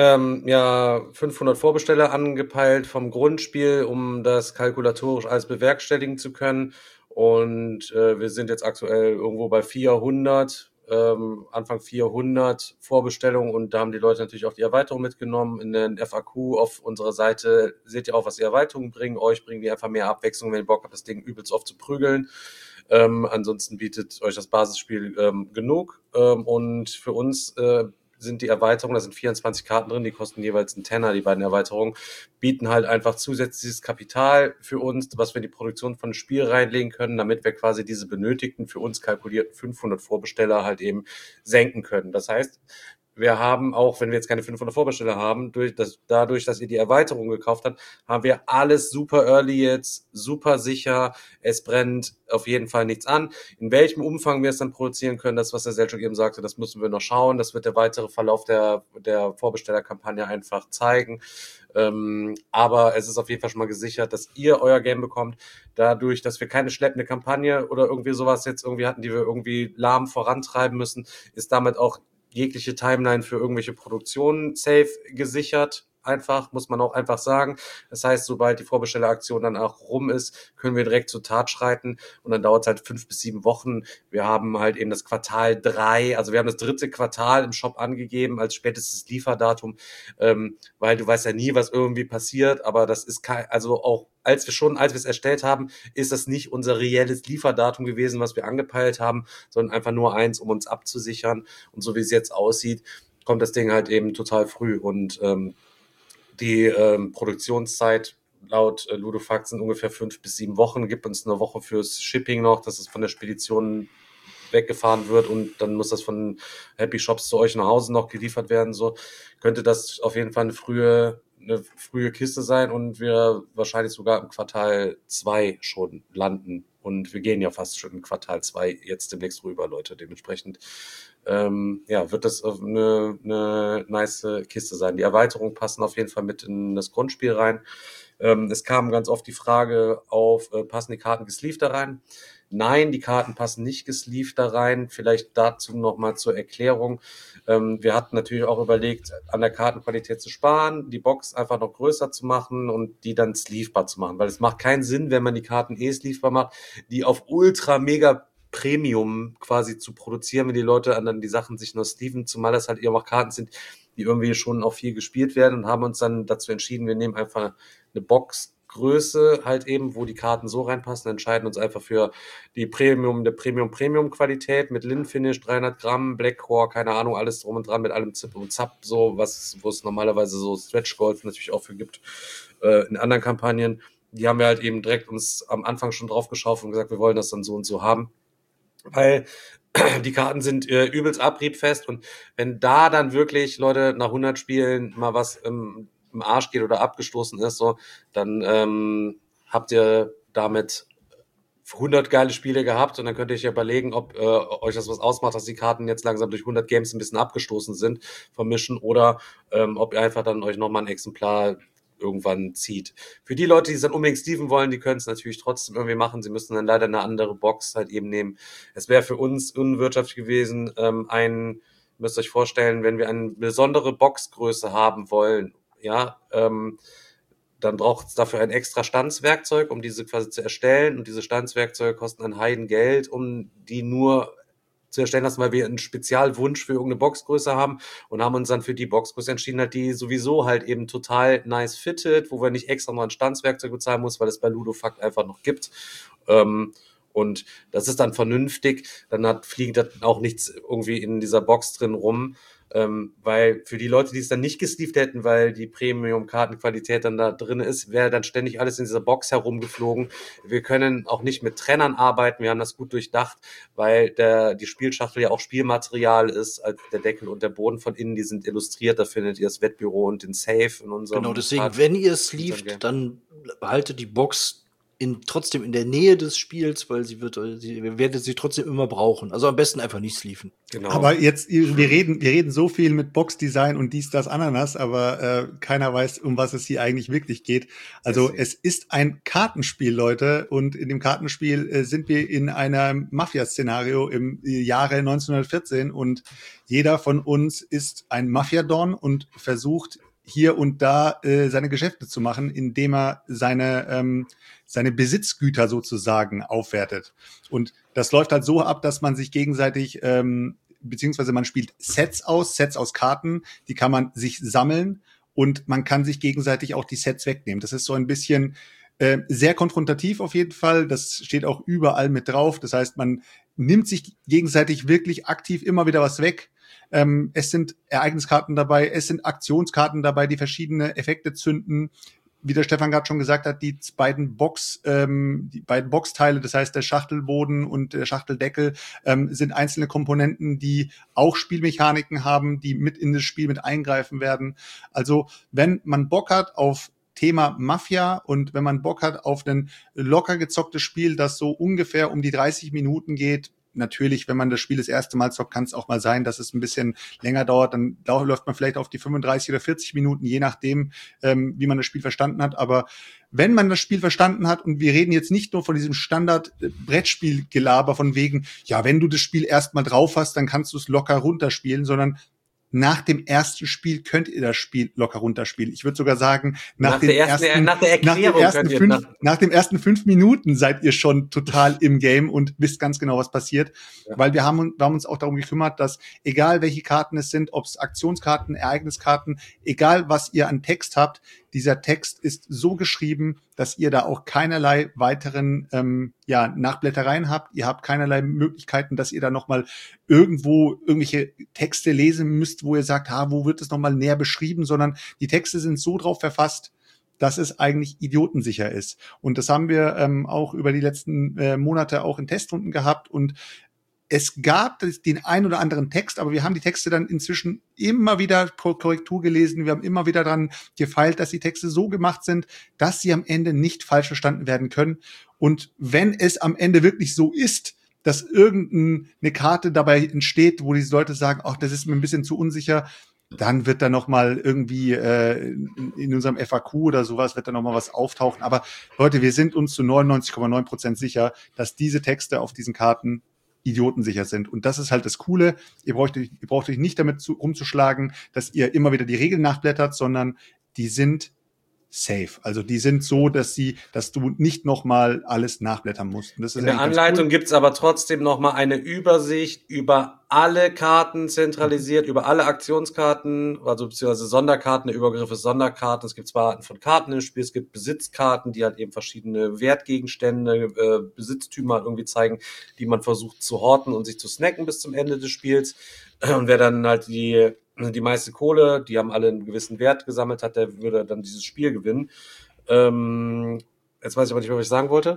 500 Vorbesteller angepeilt vom Grundspiel, um das kalkulatorisch alles bewerkstelligen zu können. Und wir sind jetzt aktuell irgendwo bei 400, Anfang 400 Vorbestellungen. Und da haben die Leute natürlich auch die Erweiterung mitgenommen. In den FAQ auf unserer Seite seht ihr auch, was die Erweiterungen bringen. Euch bringen die einfach mehr Abwechslung, wenn ihr Bock habt, das Ding übelst oft zu prügeln. Ansonsten bietet euch das Basisspiel genug. Und für uns sind die Erweiterungen, da sind 24 Karten drin, die kosten jeweils einen Tenner, die beiden Erweiterungen, bieten halt einfach zusätzliches Kapital für uns, was wir in die Produktion von einem Spiel reinlegen können, damit wir quasi diese benötigten, für uns kalkulierten 500 Vorbesteller halt eben senken können. Das heißt, wir haben auch, wenn wir jetzt keine 500 Vorbesteller haben, dadurch, dass ihr die Erweiterung gekauft habt, haben wir alles super early jetzt, super sicher. Es brennt auf jeden Fall nichts an. In welchem Umfang wir es dann produzieren können, das, was der Selchuk eben sagte, das müssen wir noch schauen. Das wird der weitere Verlauf der Vorbestellerkampagne einfach zeigen. Aber es ist auf jeden Fall schon mal gesichert, dass ihr euer Game bekommt. Dadurch, dass wir keine schleppende Kampagne oder irgendwie sowas jetzt irgendwie hatten, die wir irgendwie lahm vorantreiben müssen, ist damit auch jegliche Timeline für irgendwelche Produktionen safe gesichert. Einfach, muss man auch einfach sagen. Das heißt, sobald die Vorbestelleraktion dann auch rum ist, können wir direkt zur Tat schreiten und dann dauert es halt 5 bis 7 Wochen. Wir haben halt eben das Quartal 3, also wir haben das 3. Quartal im Shop angegeben als spätestes Lieferdatum, weil du weißt ja nie, was irgendwie passiert, aber das ist also auch als wir es erstellt haben, ist das nicht unser reelles Lieferdatum gewesen, was wir angepeilt haben, sondern einfach nur eins, um uns abzusichern. Und so wie es jetzt aussieht, kommt das Ding halt eben total früh und die Produktionszeit laut Ludofax sind ungefähr 5 bis 7 Wochen, gibt uns eine Woche fürs Shipping noch, dass es von der Spedition weggefahren wird und dann muss das von Happy Shops zu euch nach Hause noch geliefert werden. So könnte das auf jeden Fall eine frühe Kiste sein und wir wahrscheinlich sogar im Quartal 2 schon landen. Und wir gehen ja fast schon in Quartal 2 jetzt demnächst rüber, Leute. Dementsprechend wird das eine nice Kiste sein. Die Erweiterungen passen auf jeden Fall mit in das Grundspiel rein. Es kam ganz oft die Frage auf, passen die Karten gesleeved da rein? Nein, die Karten passen nicht gesleeved da rein. Vielleicht dazu nochmal zur Erklärung. Wir hatten natürlich auch überlegt, an der Kartenqualität zu sparen, die Box einfach noch größer zu machen und die dann sleevebar zu machen. Weil es macht keinen Sinn, wenn man die Karten sleevebar macht, die auf ultra mega Premium quasi zu produzieren, wenn die Leute dann die Sachen sich nur sleeven, zumal das halt eben auch Karten sind, die irgendwie schon auch viel gespielt werden und haben uns dann dazu entschieden, wir nehmen einfach eine Boxgröße halt eben, wo die Karten so reinpassen, entscheiden uns einfach für die Premium-Qualität mit Lin-Finish, 300 Gramm, Blackcore, keine Ahnung, alles drum und dran mit allem Zip und Zap, so, wo es normalerweise so Stretch-Goals natürlich auch für gibt, in anderen Kampagnen. Die haben wir halt eben direkt uns am Anfang schon drauf geschaut und gesagt, wir wollen das dann so und so haben. Weil die Karten sind übelst abriebfest und wenn da dann wirklich, Leute, nach 100 Spielen mal was im Arsch geht oder abgestoßen ist, so, dann habt ihr damit 100 geile Spiele gehabt und dann könnt ihr euch ja überlegen, ob euch das was ausmacht, dass die Karten jetzt langsam durch 100 Games ein bisschen abgestoßen sind vom Mischen oder ob ihr einfach dann euch nochmal ein Exemplar irgendwann zieht. Für die Leute, die es dann unbedingt sleeven wollen, die können es natürlich trotzdem irgendwie machen. Sie müssen dann leider eine andere Box halt eben nehmen. Es wäre für uns unwirtschaftlich gewesen, müsst ihr euch vorstellen, wenn wir eine besondere Boxgröße haben wollen, ja, dann braucht es dafür ein extra Stanzwerkzeug, um diese quasi zu erstellen. Und diese Stanzwerkzeuge kosten ein Heidengeld, um die nur zu erstellen lassen, weil wir einen Spezialwunsch für irgendeine Boxgröße haben und haben uns dann für die Boxgröße entschieden, halt, die sowieso halt eben total nice fittet, wo wir nicht extra noch ein Stanzwerkzeug bezahlen muss, weil es bei Ludofact einfach noch gibt. Und das ist dann vernünftig, dann fliegt dann auch nichts irgendwie in dieser Box drin rum, weil für die Leute, die es dann nicht gesleeved hätten, weil die Premium-Kartenqualität dann da drin ist, wäre dann ständig alles in dieser Box herumgeflogen. Wir können auch nicht mit Trennern arbeiten, wir haben das gut durchdacht, weil die Spielschachtel ja auch Spielmaterial ist, als der Deckel und der Boden von innen, die sind illustriert, da findet ihr das Wettbüro und den Safe in unserem... Genau, deswegen, wenn ihr sleeved, dann behaltet die Box trotzdem in der Nähe des Spiels, weil ihr werdet sie trotzdem immer brauchen. Also am besten einfach nicht sleeven. Genau. Aber jetzt, wir reden so viel mit Boxdesign und dies, das, Ananas, aber keiner weiß, um was es hier eigentlich wirklich geht. Also es ist ein Kartenspiel, Leute, und in dem Kartenspiel sind wir in einem Mafia-Szenario im Jahre 1914 und jeder von uns ist ein Mafia-Don und versucht hier und da seine Geschäfte zu machen, indem er seine Besitzgüter sozusagen aufwertet. Und das läuft halt so ab, dass man sich gegenseitig, beziehungsweise man spielt Sets aus Karten, die kann man sich sammeln und man kann sich gegenseitig auch die Sets wegnehmen. Das ist so ein bisschen sehr konfrontativ auf jeden Fall. Das steht auch überall mit drauf. Das heißt, man nimmt sich gegenseitig wirklich aktiv immer wieder was weg. Es sind Ereigniskarten dabei, es sind Aktionskarten dabei, die verschiedene Effekte zünden. Wie der Stefan gerade schon gesagt hat, die beiden Boxteile, das heißt der Schachtelboden und der Schachteldeckel, sind einzelne Komponenten, die auch Spielmechaniken haben, die mit in das Spiel mit eingreifen werden. Also wenn man Bock hat auf Thema Mafia und wenn man Bock hat auf ein locker gezocktes Spiel, das so ungefähr um die 30 Minuten geht, natürlich, wenn man das Spiel das erste Mal zockt, kann es auch mal sein, dass es ein bisschen länger dauert. Dann läuft man vielleicht auf die 35 oder 40 Minuten, je nachdem, wie man das Spiel verstanden hat. Aber wenn man das Spiel verstanden hat, und wir reden jetzt nicht nur von diesem Standard-Brettspiel-Gelaber von wegen, ja, wenn du das Spiel erstmal drauf hast, dann kannst du es locker runterspielen, sondern nach dem ersten Spiel könnt ihr das Spiel locker runterspielen. Ich würde sogar sagen, nach den ersten 5 Minuten seid ihr schon total im Game und wisst ganz genau, was passiert. Ja. Weil wir haben uns auch darum gekümmert, dass egal welche Karten es sind, ob es Aktionskarten, Ereigniskarten, egal was ihr an Text habt, dieser Text ist so geschrieben, dass ihr da auch keinerlei weiteren Nachblättereien habt. Ihr habt keinerlei Möglichkeiten, dass ihr da nochmal irgendwo irgendwelche Texte lesen müsst, wo ihr sagt, wo wird es nochmal näher beschrieben, sondern die Texte sind so drauf verfasst, dass es eigentlich idiotensicher ist. Und das haben wir auch über die letzten Monate auch in Testrunden gehabt und es gab den ein oder anderen Text, aber wir haben die Texte dann inzwischen immer wieder Korrektur gelesen. Wir haben immer wieder dran gefeilt, dass die Texte so gemacht sind, dass sie am Ende nicht falsch verstanden werden können. Und wenn es am Ende wirklich so ist, dass irgendeine Karte dabei entsteht, wo die Leute sagen, ach, das ist mir ein bisschen zu unsicher, dann wird da noch mal irgendwie in unserem FAQ oder sowas wird da noch mal was auftauchen. Aber Leute, wir sind uns zu 99,9% sicher, dass diese Texte auf diesen Karten idiotensicher sind. Und das ist halt das Coole. Ihr braucht euch nicht damit rumzuschlagen, dass ihr immer wieder die Regeln nachblättert, sondern die sind safe. Also die sind so, dass du nicht nochmal alles nachblättern musst. Und das ist in der Anleitung gibt's aber trotzdem nochmal eine Übersicht über alle Karten zentralisiert, über alle Aktionskarten, also beziehungsweise Sonderkarten, der Übergriff ist Sonderkarten. Es gibt zwei Arten von Karten im Spiel. Es gibt Besitzkarten, die halt eben verschiedene Wertgegenstände, Besitztümer irgendwie zeigen, die man versucht zu horten und sich zu snacken bis zum Ende des Spiels. Und wer dann halt die meiste Kohle, die haben alle einen gewissen Wert gesammelt hat, der würde dann dieses Spiel gewinnen. Jetzt weiß ich aber nicht mehr, was ich sagen wollte.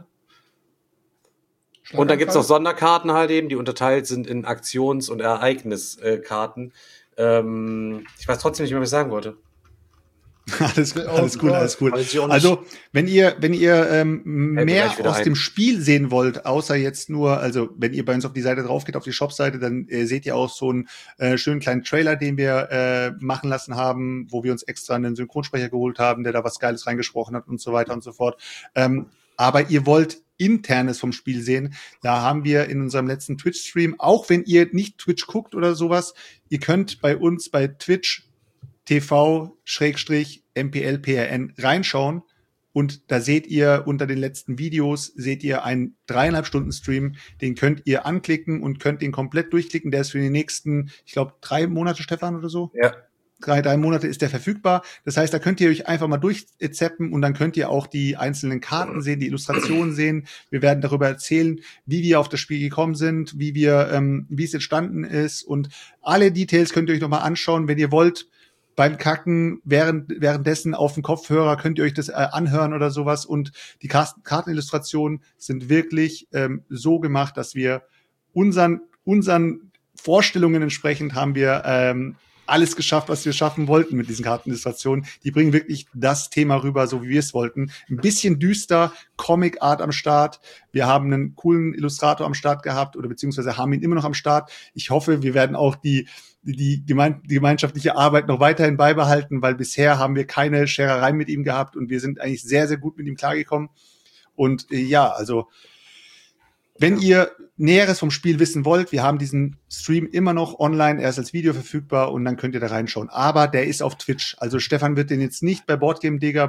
Und dann gibt's noch Sonderkarten halt eben, die unterteilt sind in Aktions- und Ereigniskarten. Ich weiß trotzdem nicht mehr, was ich sagen wollte. Alles gut. Also, wenn ihr mehr aus dem Spiel sehen wollt, außer jetzt nur, also wenn ihr bei uns auf die Seite drauf geht, auf die Shop-Seite, dann seht ihr auch so einen schönen kleinen Trailer, den wir machen lassen haben, wo wir uns extra einen Synchronsprecher geholt haben, der da was Geiles reingesprochen hat und so weiter und so fort. Aber ihr wollt Internes vom Spiel sehen, da haben wir in unserem letzten Twitch-Stream, auch wenn ihr nicht Twitch guckt oder sowas, ihr könnt bei uns bei Twitch TV/MPLPRN reinschauen und da seht ihr unter den letzten Videos, einen 3,5 Stunden Stream, den könnt ihr anklicken und könnt den komplett durchklicken, der ist für die nächsten, ich glaube, 3 Monate, Stefan, oder so? Ja. 3 Monate ist der verfügbar. Das heißt, da könnt ihr euch einfach mal durchzappen und dann könnt ihr auch die einzelnen Karten sehen, die Illustrationen sehen. Wir werden darüber erzählen, wie wir auf das Spiel gekommen sind, wie es entstanden ist und alle Details könnt ihr euch nochmal anschauen, wenn ihr wollt. Beim Kacken, währenddessen auf dem Kopfhörer könnt ihr euch das anhören oder sowas. Und die Kartenillustrationen sind wirklich so gemacht, dass wir unseren Vorstellungen entsprechend haben wir alles geschafft, was wir schaffen wollten mit diesen Kartenillustrationen. Die bringen wirklich das Thema rüber, so wie wir es wollten. Ein bisschen düster, Comic-Art am Start. Wir haben einen coolen Illustrator am Start gehabt oder beziehungsweise haben ihn immer noch am Start. Ich hoffe, wir werden auch die gemeinschaftliche Arbeit noch weiterhin beibehalten, weil bisher haben wir keine Schererei mit ihm gehabt und wir sind eigentlich sehr, sehr gut mit ihm klargekommen. Und ja, also wenn ihr Näheres vom Spiel wissen wollt, wir haben diesen Stream immer noch online, er ist als Video verfügbar und dann könnt ihr da reinschauen. Aber der ist auf Twitch. Also Stefan wird den jetzt nicht bei BoardGameDigger.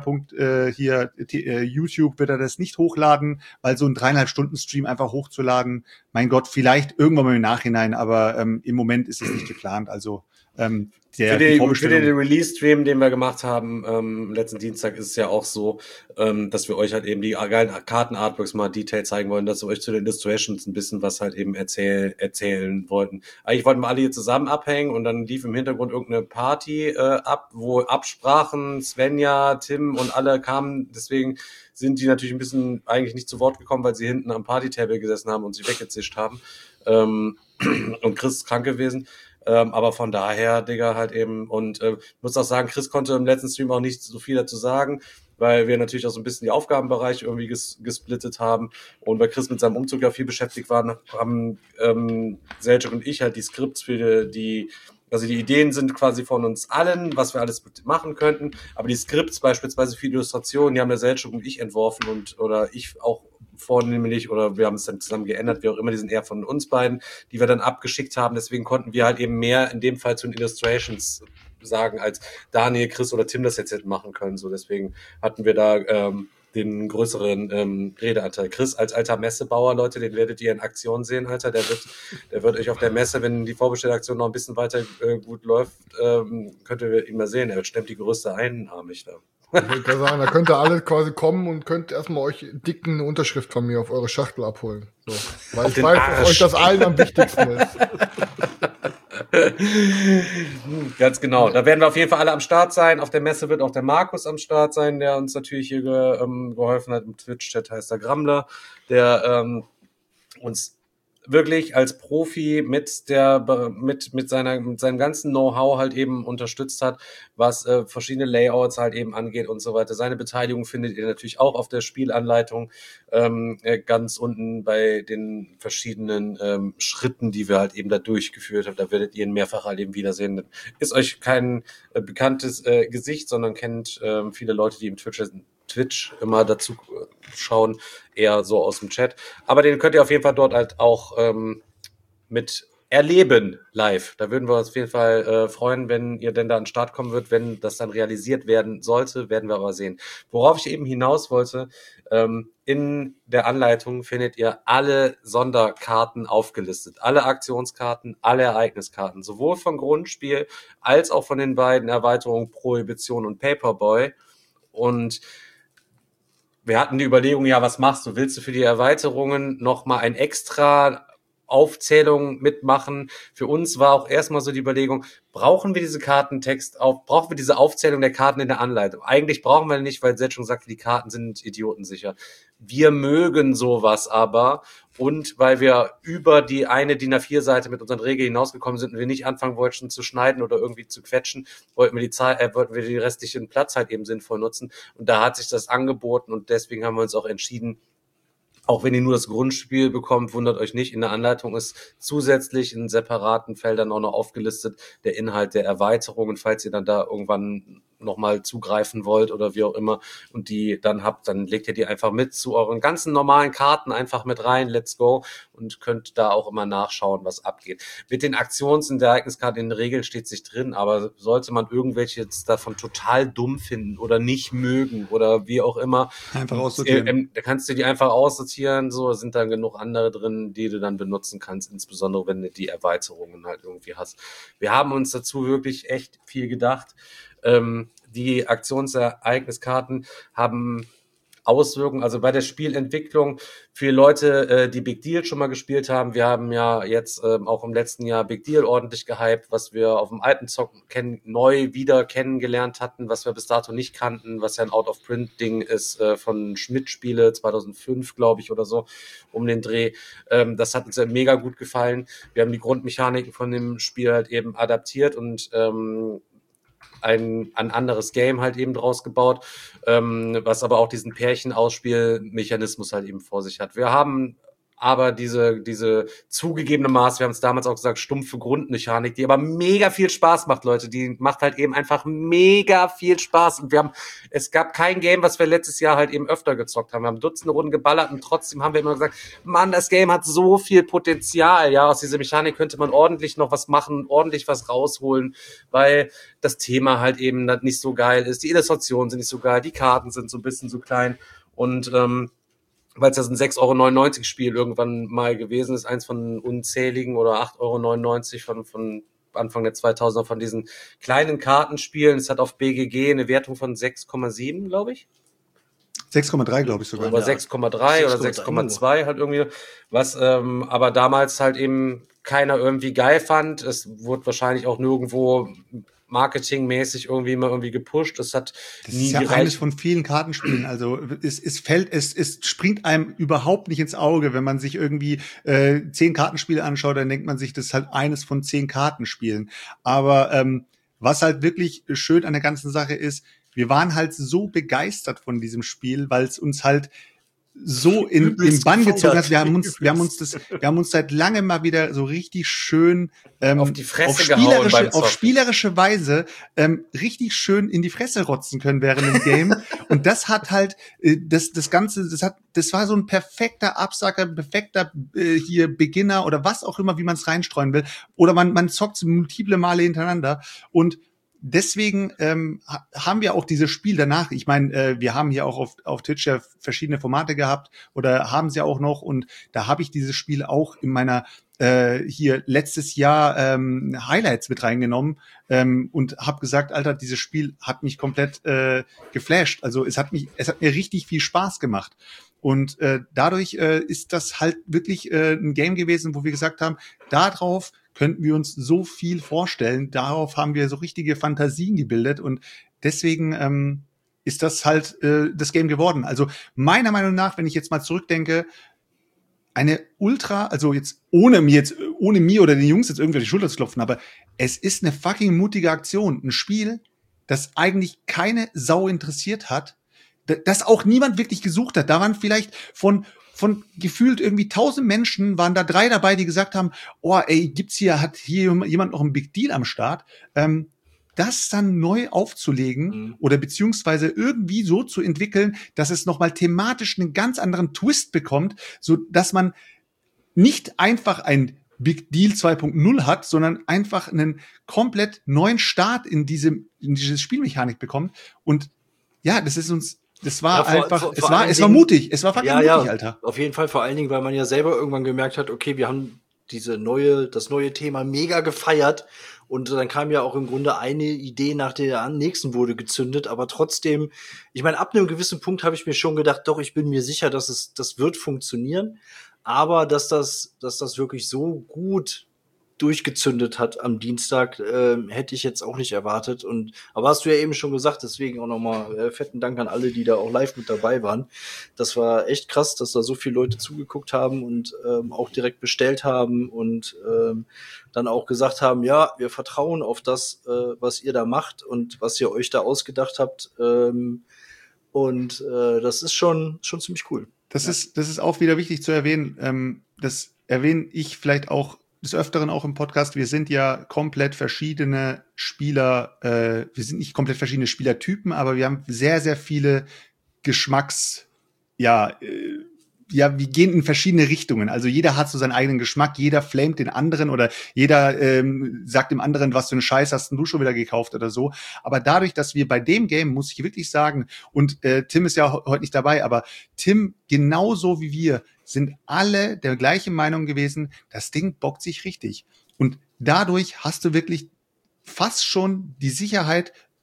YouTube wird er das nicht hochladen, weil so ein 3,5 Stunden Stream einfach hochzuladen, mein Gott, vielleicht irgendwann mal im Nachhinein, aber im Moment ist es nicht geplant. Also für den Release-Stream, den wir gemacht haben, letzten Dienstag, ist es ja auch so, dass wir euch halt eben die geilen Karten-Artworks mal Detail zeigen wollen, dass wir euch zu den Illustrations ein bisschen was halt eben erzählen wollten. Eigentlich wollten wir alle hier zusammen abhängen und dann lief im Hintergrund irgendeine Party ab, wo Absprachen, Svenja, Tim und alle kamen, deswegen sind die natürlich ein bisschen eigentlich nicht zu Wort gekommen, weil sie hinten am Party-Table gesessen haben und sich weggezischt haben. Und Chris ist krank gewesen. Aber von daher, Digga, halt eben, und muss auch sagen, Chris konnte im letzten Stream auch nicht so viel dazu sagen, weil wir natürlich auch so ein bisschen die Aufgabenbereiche irgendwie gesplittet haben und weil Chris mit seinem Umzug ja viel beschäftigt war, haben Selçuk und ich halt die Skripts für die Ideen sind quasi von uns allen, was wir alles machen könnten, aber die Skripts beispielsweise für die Illustrationen, die haben der Selçuk und ich entworfen oder ich auch vornehmlich, oder wir haben es dann zusammen geändert, wie auch immer, die sind eher von uns beiden, die wir dann abgeschickt haben, deswegen konnten wir halt eben mehr in dem Fall zu den Illustrations sagen, als Daniel, Chris oder Tim das jetzt hätten machen können, so deswegen hatten wir da den größeren Redeanteil. Chris als alter Messebauer, Leute, den werdet ihr in Aktion sehen, Alter, der wird euch auf der Messe, wenn die Vorbestellaktion noch ein bisschen weiter gut läuft, könnt ihr ihn mal sehen, er stemmt die größte einarmig da. Ich würde sagen, da könnt ihr alle quasi kommen und könnt erstmal euch dicken eine Unterschrift von mir auf eure Schachtel abholen. So. Weil ich weiß, dass euch das allen am wichtigsten ist. Ganz genau. Da werden wir auf jeden Fall alle am Start sein. Auf der Messe wird auch der Markus am Start sein, der uns natürlich hier geholfen hat. Im Twitch-Chat heißt er Grammler, der uns wirklich als Profi mit seinem ganzen Know-how halt eben unterstützt hat, was verschiedene Layouts halt eben angeht und so weiter. Seine Beteiligung findet ihr natürlich auch auf der Spielanleitung ganz unten bei den verschiedenen Schritten, die wir halt eben da durchgeführt haben. Da werdet ihr ihn mehrfach halt eben wiedersehen. Ist euch kein bekanntes Gesicht, sondern kennt viele Leute, die im Twitch immer dazu schauen, eher so aus dem Chat. Aber den könnt ihr auf jeden Fall dort halt auch mit erleben live. Da würden wir uns auf jeden Fall freuen, wenn ihr denn da an den Start kommen wird. Wenn das dann realisiert werden sollte, werden wir aber sehen. Worauf ich eben hinaus wollte, in der Anleitung findet ihr alle Sonderkarten aufgelistet. Alle Aktionskarten, alle Ereigniskarten. Sowohl vom Grundspiel als auch von den beiden Erweiterungen Prohibition und Paperboy. Und wir hatten die Überlegung, ja, was machst du? Willst du für die Erweiterungen nochmal ein extra Aufzählung mitmachen? Für uns war auch erstmal so die Überlegung, brauchen wir diese brauchen wir diese Aufzählung der Karten in der Anleitung? Eigentlich brauchen wir nicht, weil Selçuk sagte, die Karten sind idiotensicher. Wir mögen sowas aber, und weil wir über die eine DIN A4-Seite mit unseren Regeln hinausgekommen sind und wir nicht anfangen wollten zu schneiden oder irgendwie zu quetschen, wollten wir die restlichen Platz halt eben sinnvoll nutzen. Und da hat sich das angeboten und deswegen haben wir uns auch entschieden, auch wenn ihr nur das Grundspiel bekommt, wundert euch nicht, in der Anleitung ist zusätzlich in separaten Feldern auch noch aufgelistet der Inhalt der Erweiterungen, falls ihr dann da irgendwann nochmal zugreifen wollt oder wie auch immer und die dann habt, dann legt ihr die einfach mit zu euren ganzen normalen Karten einfach mit rein, let's go, und könnt da auch immer nachschauen, was abgeht. Mit den Aktions- und Ereigniskarten in den Regeln steht sich drin, aber sollte man irgendwelche jetzt davon total dumm finden oder nicht mögen oder wie auch immer, einfach aussortieren. Da kannst du die einfach aussortieren, so sind dann genug andere drin, die du dann benutzen kannst, insbesondere wenn du die Erweiterungen halt irgendwie hast. Wir haben uns dazu wirklich echt viel gedacht. Die Aktionsereigniskarten haben Auswirkungen, also bei der Spielentwicklung für Leute, die Big Deal schon mal gespielt haben. Wir haben ja jetzt auch im letzten Jahr Big Deal ordentlich gehypt, was wir auf dem alten Zocken neu wieder kennengelernt hatten, was wir bis dato nicht kannten, was ja ein Out-of-Print-Ding ist von Schmidt-Spiele 2005, glaube ich, oder so, um den Dreh. Das hat uns ja mega gut gefallen. Wir haben die Grundmechaniken von dem Spiel halt eben adaptiert und ein anderes Game halt eben draus gebaut, was aber auch diesen Pärchen-Ausspielmechanismus halt eben vor sich hat. Wir haben aber diese zugegebene Maß, wir haben es damals auch gesagt, stumpfe Grundmechanik, die aber mega viel Spaß macht, Leute. Die macht halt eben einfach mega viel Spaß. Und es gab kein Game, was wir letztes Jahr halt eben öfter gezockt haben. Wir haben Dutzende Runden geballert und trotzdem haben wir immer gesagt, Mann, das Game hat so viel Potenzial. Ja, aus dieser Mechanik könnte man ordentlich noch was machen, ordentlich was rausholen, weil das Thema halt eben nicht so geil ist. Die Illustrationen sind nicht so geil, die Karten sind so ein bisschen so klein und weil es ja so ein 6,99 € Spiel irgendwann mal gewesen ist, eins von unzähligen oder 8,99 € von Anfang der 2000er von diesen kleinen Kartenspielen. Es hat auf BGG eine Wertung von 6,7, glaube ich. 6,3, glaube ich sogar. Oder 6,3 oder 6,2 halt irgendwie, was aber damals halt eben keiner irgendwie geil fand. Es wurde wahrscheinlich auch nirgendwo marketingmäßig irgendwie gepusht. Das ist ja eines von vielen Kartenspielen. Also es springt einem überhaupt nicht ins Auge, wenn man sich irgendwie 10 Kartenspiele anschaut, dann denkt man sich, das ist halt eines von 10 Kartenspielen. Aber was halt wirklich schön an der ganzen Sache ist, wir waren halt so begeistert von diesem Spiel, weil es uns halt so im Bann gezogen hat. Wir haben uns seit langem mal wieder so richtig schön auf die Fresse gehauen auf spielerische Weise richtig schön in die Fresse rotzen können während dem Game. Und das hat halt das war so ein perfekter Absacker, perfekter hier Beginner oder was auch immer, wie man es reinstreuen will. Oder man zockt multiple Male hintereinander und deswegen haben wir auch dieses Spiel danach. Ich meine, wir haben hier auch auf Twitch ja verschiedene Formate gehabt oder haben sie auch noch. Und da habe ich dieses Spiel auch in meiner hier letztes Jahr Highlights mit reingenommen und habe gesagt, Alter, dieses Spiel hat mich komplett geflasht. Also es hat mir richtig viel Spaß gemacht. Und dadurch ist das halt wirklich ein Game gewesen, wo wir gesagt haben, darauf könnten wir uns so viel vorstellen. Darauf haben wir so richtige Fantasien gebildet und deswegen ist das halt das Game geworden. Also meiner Meinung nach, wenn ich jetzt mal zurückdenke, eine also jetzt ohne mir oder den Jungs jetzt irgendwie die Schulter zu klopfen, aber es ist eine fucking mutige Aktion. Ein Spiel, das eigentlich keine Sau interessiert hat, das auch niemand wirklich gesucht hat. Da waren vielleicht von gefühlt irgendwie 1000 Menschen, waren da 3 dabei, die gesagt haben, oh ey, hat hier jemand noch einen Big Deal am Start? Das dann neu aufzulegen oder beziehungsweise irgendwie so zu entwickeln, dass es nochmal thematisch einen ganz anderen Twist bekommt, so dass man nicht einfach ein Big Deal 2.0 hat, sondern einfach einen komplett neuen Start in diese Spielmechanik bekommt. Und ja, es war mutig. Es war fucking mutig, Alter. Auf jeden Fall, vor allen Dingen, weil man ja selber irgendwann gemerkt hat, okay, wir haben das neue Thema mega gefeiert. Und dann kam ja auch im Grunde eine Idee nach der nächsten wurde gezündet. Aber trotzdem, ich meine, ab einem gewissen Punkt habe ich mir schon gedacht, doch, ich bin mir sicher, das wird funktionieren. Aber dass das wirklich so gut durchgezündet hat am Dienstag, hätte ich jetzt auch nicht erwartet. Aber hast du ja eben schon gesagt, deswegen auch nochmal fetten Dank an alle, die da auch live mit dabei waren. Das war echt krass, dass da so viele Leute zugeguckt haben und auch direkt bestellt haben und dann auch gesagt haben, ja, wir vertrauen auf das, was ihr da macht und was ihr euch da ausgedacht habt. Das ist schon ziemlich cool. Das ist auch wieder wichtig zu erwähnen. Das erwähne ich vielleicht auch des Öfteren auch im Podcast. Wir sind ja komplett verschiedene Spieler. Wir sind nicht komplett verschiedene Spielertypen, aber wir haben sehr, sehr viele wir gehen in verschiedene Richtungen. Also jeder hat so seinen eigenen Geschmack, jeder flamet den anderen oder jeder sagt dem anderen, was für einen Scheiß hast denn du schon wieder gekauft oder so. Aber dadurch, dass wir bei dem Game, muss ich wirklich sagen, und Tim ist ja heute nicht dabei, aber Tim, genauso wie wir, sind alle der gleichen Meinung gewesen, das Ding bockt sich richtig. Und dadurch hast du wirklich fast schon die Sicherheit,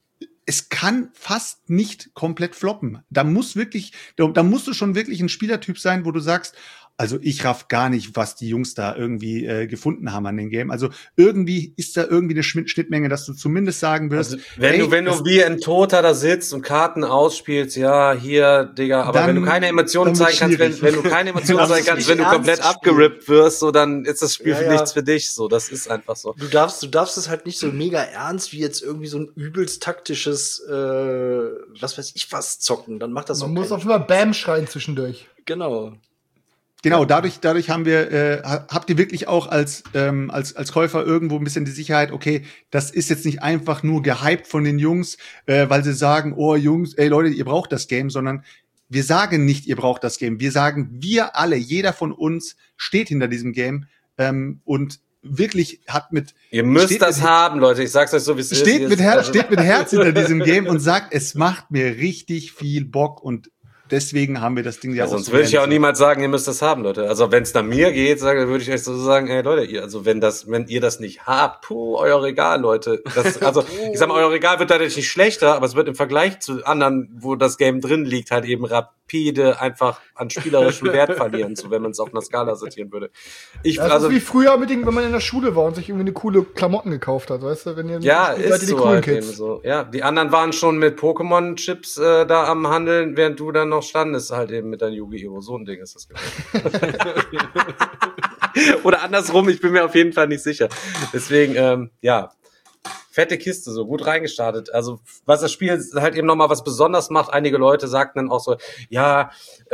es kann fast nicht komplett floppen. Da musst du schon wirklich ein Spielertyp sein, wo du sagst, also ich raff gar nicht, was die Jungs da irgendwie gefunden haben an dem Game. Also irgendwie ist da irgendwie eine Schnittmenge, dass du zumindest sagen wirst, also, wenn du wie ein Toter da sitzt und Karten ausspielst, ja, hier, Digga, aber dann, wenn du keine Emotionen zeigen kannst, wenn du keine Emotionen zeigen kannst, wenn du komplett abgerippt wirst, so, dann ist das Spiel nichts für dich, so, das ist einfach so. Du darfst es halt nicht so mega ernst wie jetzt irgendwie so ein übelst taktisches, was weiß ich was zocken, dann macht das Man muss auch immer Bam schreien zwischendurch. Genau, dadurch haben wir, habt ihr wirklich auch als Käufer irgendwo ein bisschen die Sicherheit, okay, das ist jetzt nicht einfach nur gehypt von den Jungs, weil sie sagen, oh Jungs, ey Leute, ihr braucht das Game, sondern wir sagen nicht, ihr braucht das Game. Wir sagen, wir alle, jeder von uns steht hinter diesem Game und wirklich hat mit... Ihr müsst das haben, Leute, ich sag's euch so, wie es ist. Steht mit Herz hinter diesem Game und sagt, es macht mir richtig viel Bock und deswegen haben wir das Ding ja auch. Sonst würde ich ja auch niemals sagen, ihr müsst das haben, Leute. Also wenn es nach mir geht, würde ich euch so sagen, ey Leute, wenn ihr das nicht habt, euer Regal, Leute. Ich sag mal, euer Regal wird dadurch nicht schlechter, aber es wird im Vergleich zu anderen, wo das Game drin liegt, halt eben rapide einfach an spielerischem Wert verlieren, so wenn man es auf einer Skala sortieren würde. Das ist wie früher wenn man in der Schule war und sich irgendwie eine coole Klamotten gekauft hat, weißt du? Wenn ihr ist die so coolen halt Kids. eben so. Ja, die anderen waren schon mit Pokémon-Chips da am Handeln, während du dann noch standest, halt eben mit deinem Yu-Gi-Oh! So ein Ding ist das gewesen. Oder andersrum, ich bin mir auf jeden Fall nicht sicher. Deswegen, fette Kiste, so gut reingestartet. Also, was das Spiel halt eben nochmal was besonders macht, einige Leute sagten dann auch so, ja,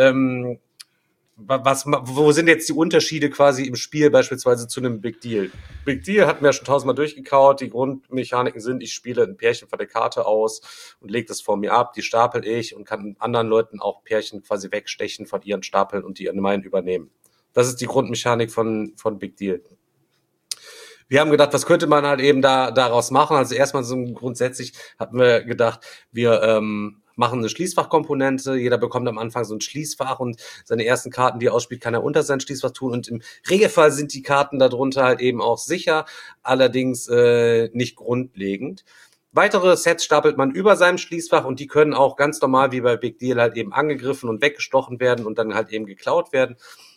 wo sind jetzt die Unterschiede quasi im Spiel beispielsweise zu einem Big Deal? Big Deal hatten wir ja schon 1000-mal durchgekaut. Die Grundmechaniken sind, ich spiele ein Pärchen von der Karte aus und lege das vor mir ab, die stapel ich und kann anderen Leuten auch Pärchen quasi wegstechen von ihren Stapeln und die an meinen übernehmen. Das ist die Grundmechanik von Big Deal. Wir haben gedacht, was könnte man halt eben daraus machen? Also erstmal so grundsätzlich hatten wir gedacht, wir machen eine Schließfachkomponente. Jeder bekommt am Anfang so ein Schließfach und seine ersten Karten, die er ausspielt, kann er unter sein Schließfach tun. Und im Regelfall sind die Karten darunter halt eben auch sicher, allerdings nicht grundlegend. Weitere Sets stapelt man über seinem Schließfach und die können auch ganz normal wie bei Big Deal halt eben angegriffen und weggestochen werden und dann halt eben geklaut werden.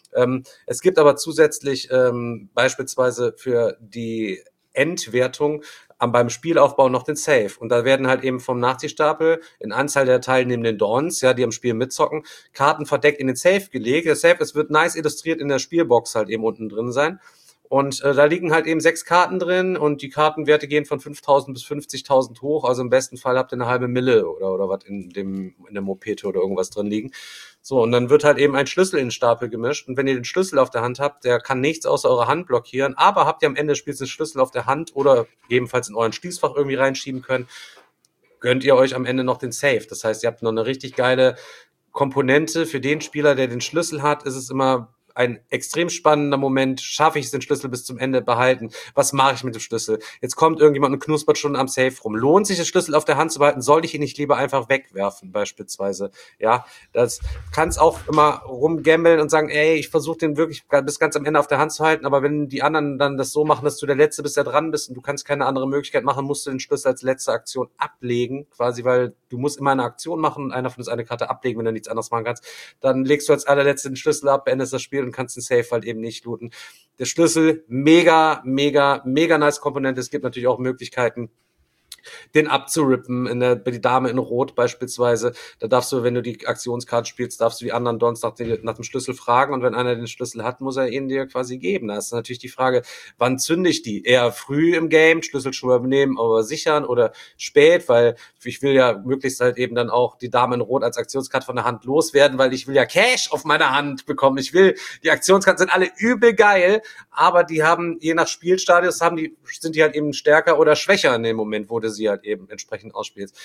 Es gibt aber zusätzlich beispielsweise für die Endwertung beim Spielaufbau noch den Save. Und da werden halt eben vom Nachziehstapel in Anzahl der teilnehmenden Dons, ja, die am Spiel mitzocken, Karten verdeckt in den Safe gelegt. Der Safe, es wird nice illustriert in der Spielbox halt eben unten drin sein. Und da liegen halt eben 6 Karten drin und die Kartenwerte gehen von 5.000 bis 50.000 hoch. Also im besten Fall habt ihr eine halbe Mille oder was in der Mopete oder irgendwas drin liegen. So, und dann wird halt eben ein Schlüssel in den Stapel gemischt. Und wenn ihr den Schlüssel auf der Hand habt, der kann nichts außer eurer Hand blockieren. Aber habt ihr am Ende des Spiels den Schlüssel auf der Hand oder gegebenenfalls in euren Schließfach irgendwie reinschieben können, gönnt ihr euch am Ende noch den Save. Das heißt, ihr habt noch eine richtig geile Komponente. Für den Spieler, der den Schlüssel hat, ist es immer ein extrem spannender Moment. Schaffe ich es, den Schlüssel bis zum Ende behalten? Was mache ich mit dem Schlüssel? Jetzt kommt irgendjemand und knuspert schon am Safe rum. Lohnt sich, den Schlüssel auf der Hand zu behalten? Soll ich ihn nicht lieber einfach wegwerfen, beispielsweise? Ja, das kannst auch immer rumgambeln und sagen, ey, ich versuche den wirklich bis ganz am Ende auf der Hand zu halten, aber wenn die anderen dann das so machen, dass du der Letzte bist, der dran bist und du kannst keine andere Möglichkeit machen, musst du den Schlüssel als letzte Aktion ablegen, quasi, weil du musst immer eine Aktion machen und einer von uns eine Karte ablegen, wenn du nichts anderes machen kannst. Dann legst du als allerletzte den Schlüssel ab, beendest das Spiel und kannst den Safe halt eben nicht looten. Der Schlüssel, mega nice Komponente. Es gibt natürlich auch Möglichkeiten, den abzurippen, die Dame in Rot beispielsweise. Da darfst du, wenn du die Aktionskarte spielst, darfst du die anderen Dons nach dem Schlüssel fragen und wenn einer den Schlüssel hat, muss er ihn dir quasi geben. Da ist natürlich die Frage, wann zünde ich die? Eher früh im Game, Schlüssel schon übernehmen, aber sichern oder spät, weil ich will ja möglichst halt eben dann auch die Dame in Rot als Aktionskarte von der Hand loswerden, weil ich will ja Cash auf meiner Hand bekommen. Die Aktionskarten sind alle übel geil, aber die haben, je nach Spielstadius, sind die halt eben stärker oder schwächer in dem Moment, wo du sie halt eben entsprechend ausspielst.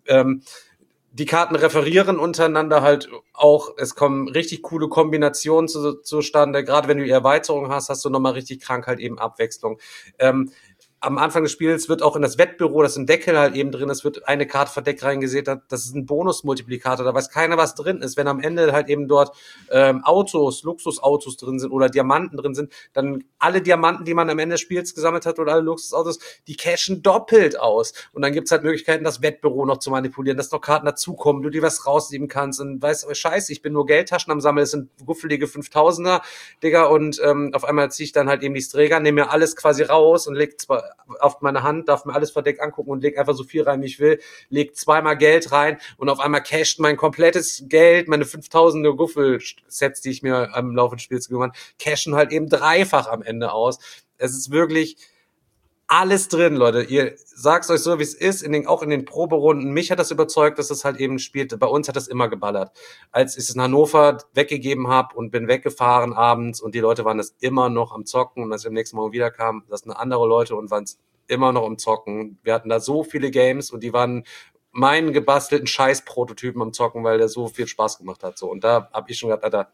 Die Karten referieren untereinander halt auch, es kommen richtig coole Kombinationen zustande, gerade wenn du die Erweiterung hast du nochmal richtig krank halt eben Abwechslung. am Anfang des Spiels wird auch in das Wettbüro, das im Deckel halt eben drin ist, wird eine Karte verdeckt reingesät, das ist ein Bonusmultiplikator, da weiß keiner, was drin ist. Wenn am Ende halt eben dort Luxusautos drin sind oder Diamanten drin sind, dann alle Diamanten, die man am Ende des Spiels gesammelt hat oder alle Luxusautos, die cashen doppelt aus. Und dann gibt's halt Möglichkeiten, das Wettbüro noch zu manipulieren, dass noch Karten dazukommen, du dir was rausnehmen kannst und weißt, oh, scheiße, ich bin nur Geldtaschen am Sammeln, es sind guffelige 5000er, Digga, und auf einmal ziehe ich dann halt eben die Träger, nehme mir alles quasi raus und leg zwar auf meine Hand, darf mir alles verdeckt angucken und leg einfach so viel rein, wie ich will, leg zweimal Geld rein und auf einmal casht mein komplettes Geld, meine 5000er Guffel-Sets, die ich mir am Laufe des Spiels gewonnen habe, cashen halt eben dreifach am Ende aus. Es ist wirklich alles drin, Leute. Ihr sagt's euch so, wie es ist, auch in den Proberunden. Mich hat das überzeugt, dass es halt eben spielt. Bei uns hat das immer geballert. Als ich es in Hannover weggegeben habe und bin weggefahren abends und die Leute waren das immer noch am Zocken und als ich am nächsten Morgen wiederkam, das sind andere Leute und waren es immer noch am Zocken. Wir hatten da so viele Games und die waren meinen gebastelten Scheiß-Prototypen am Zocken, weil der so viel Spaß gemacht hat. So. Und da habe ich schon gedacht, Alter,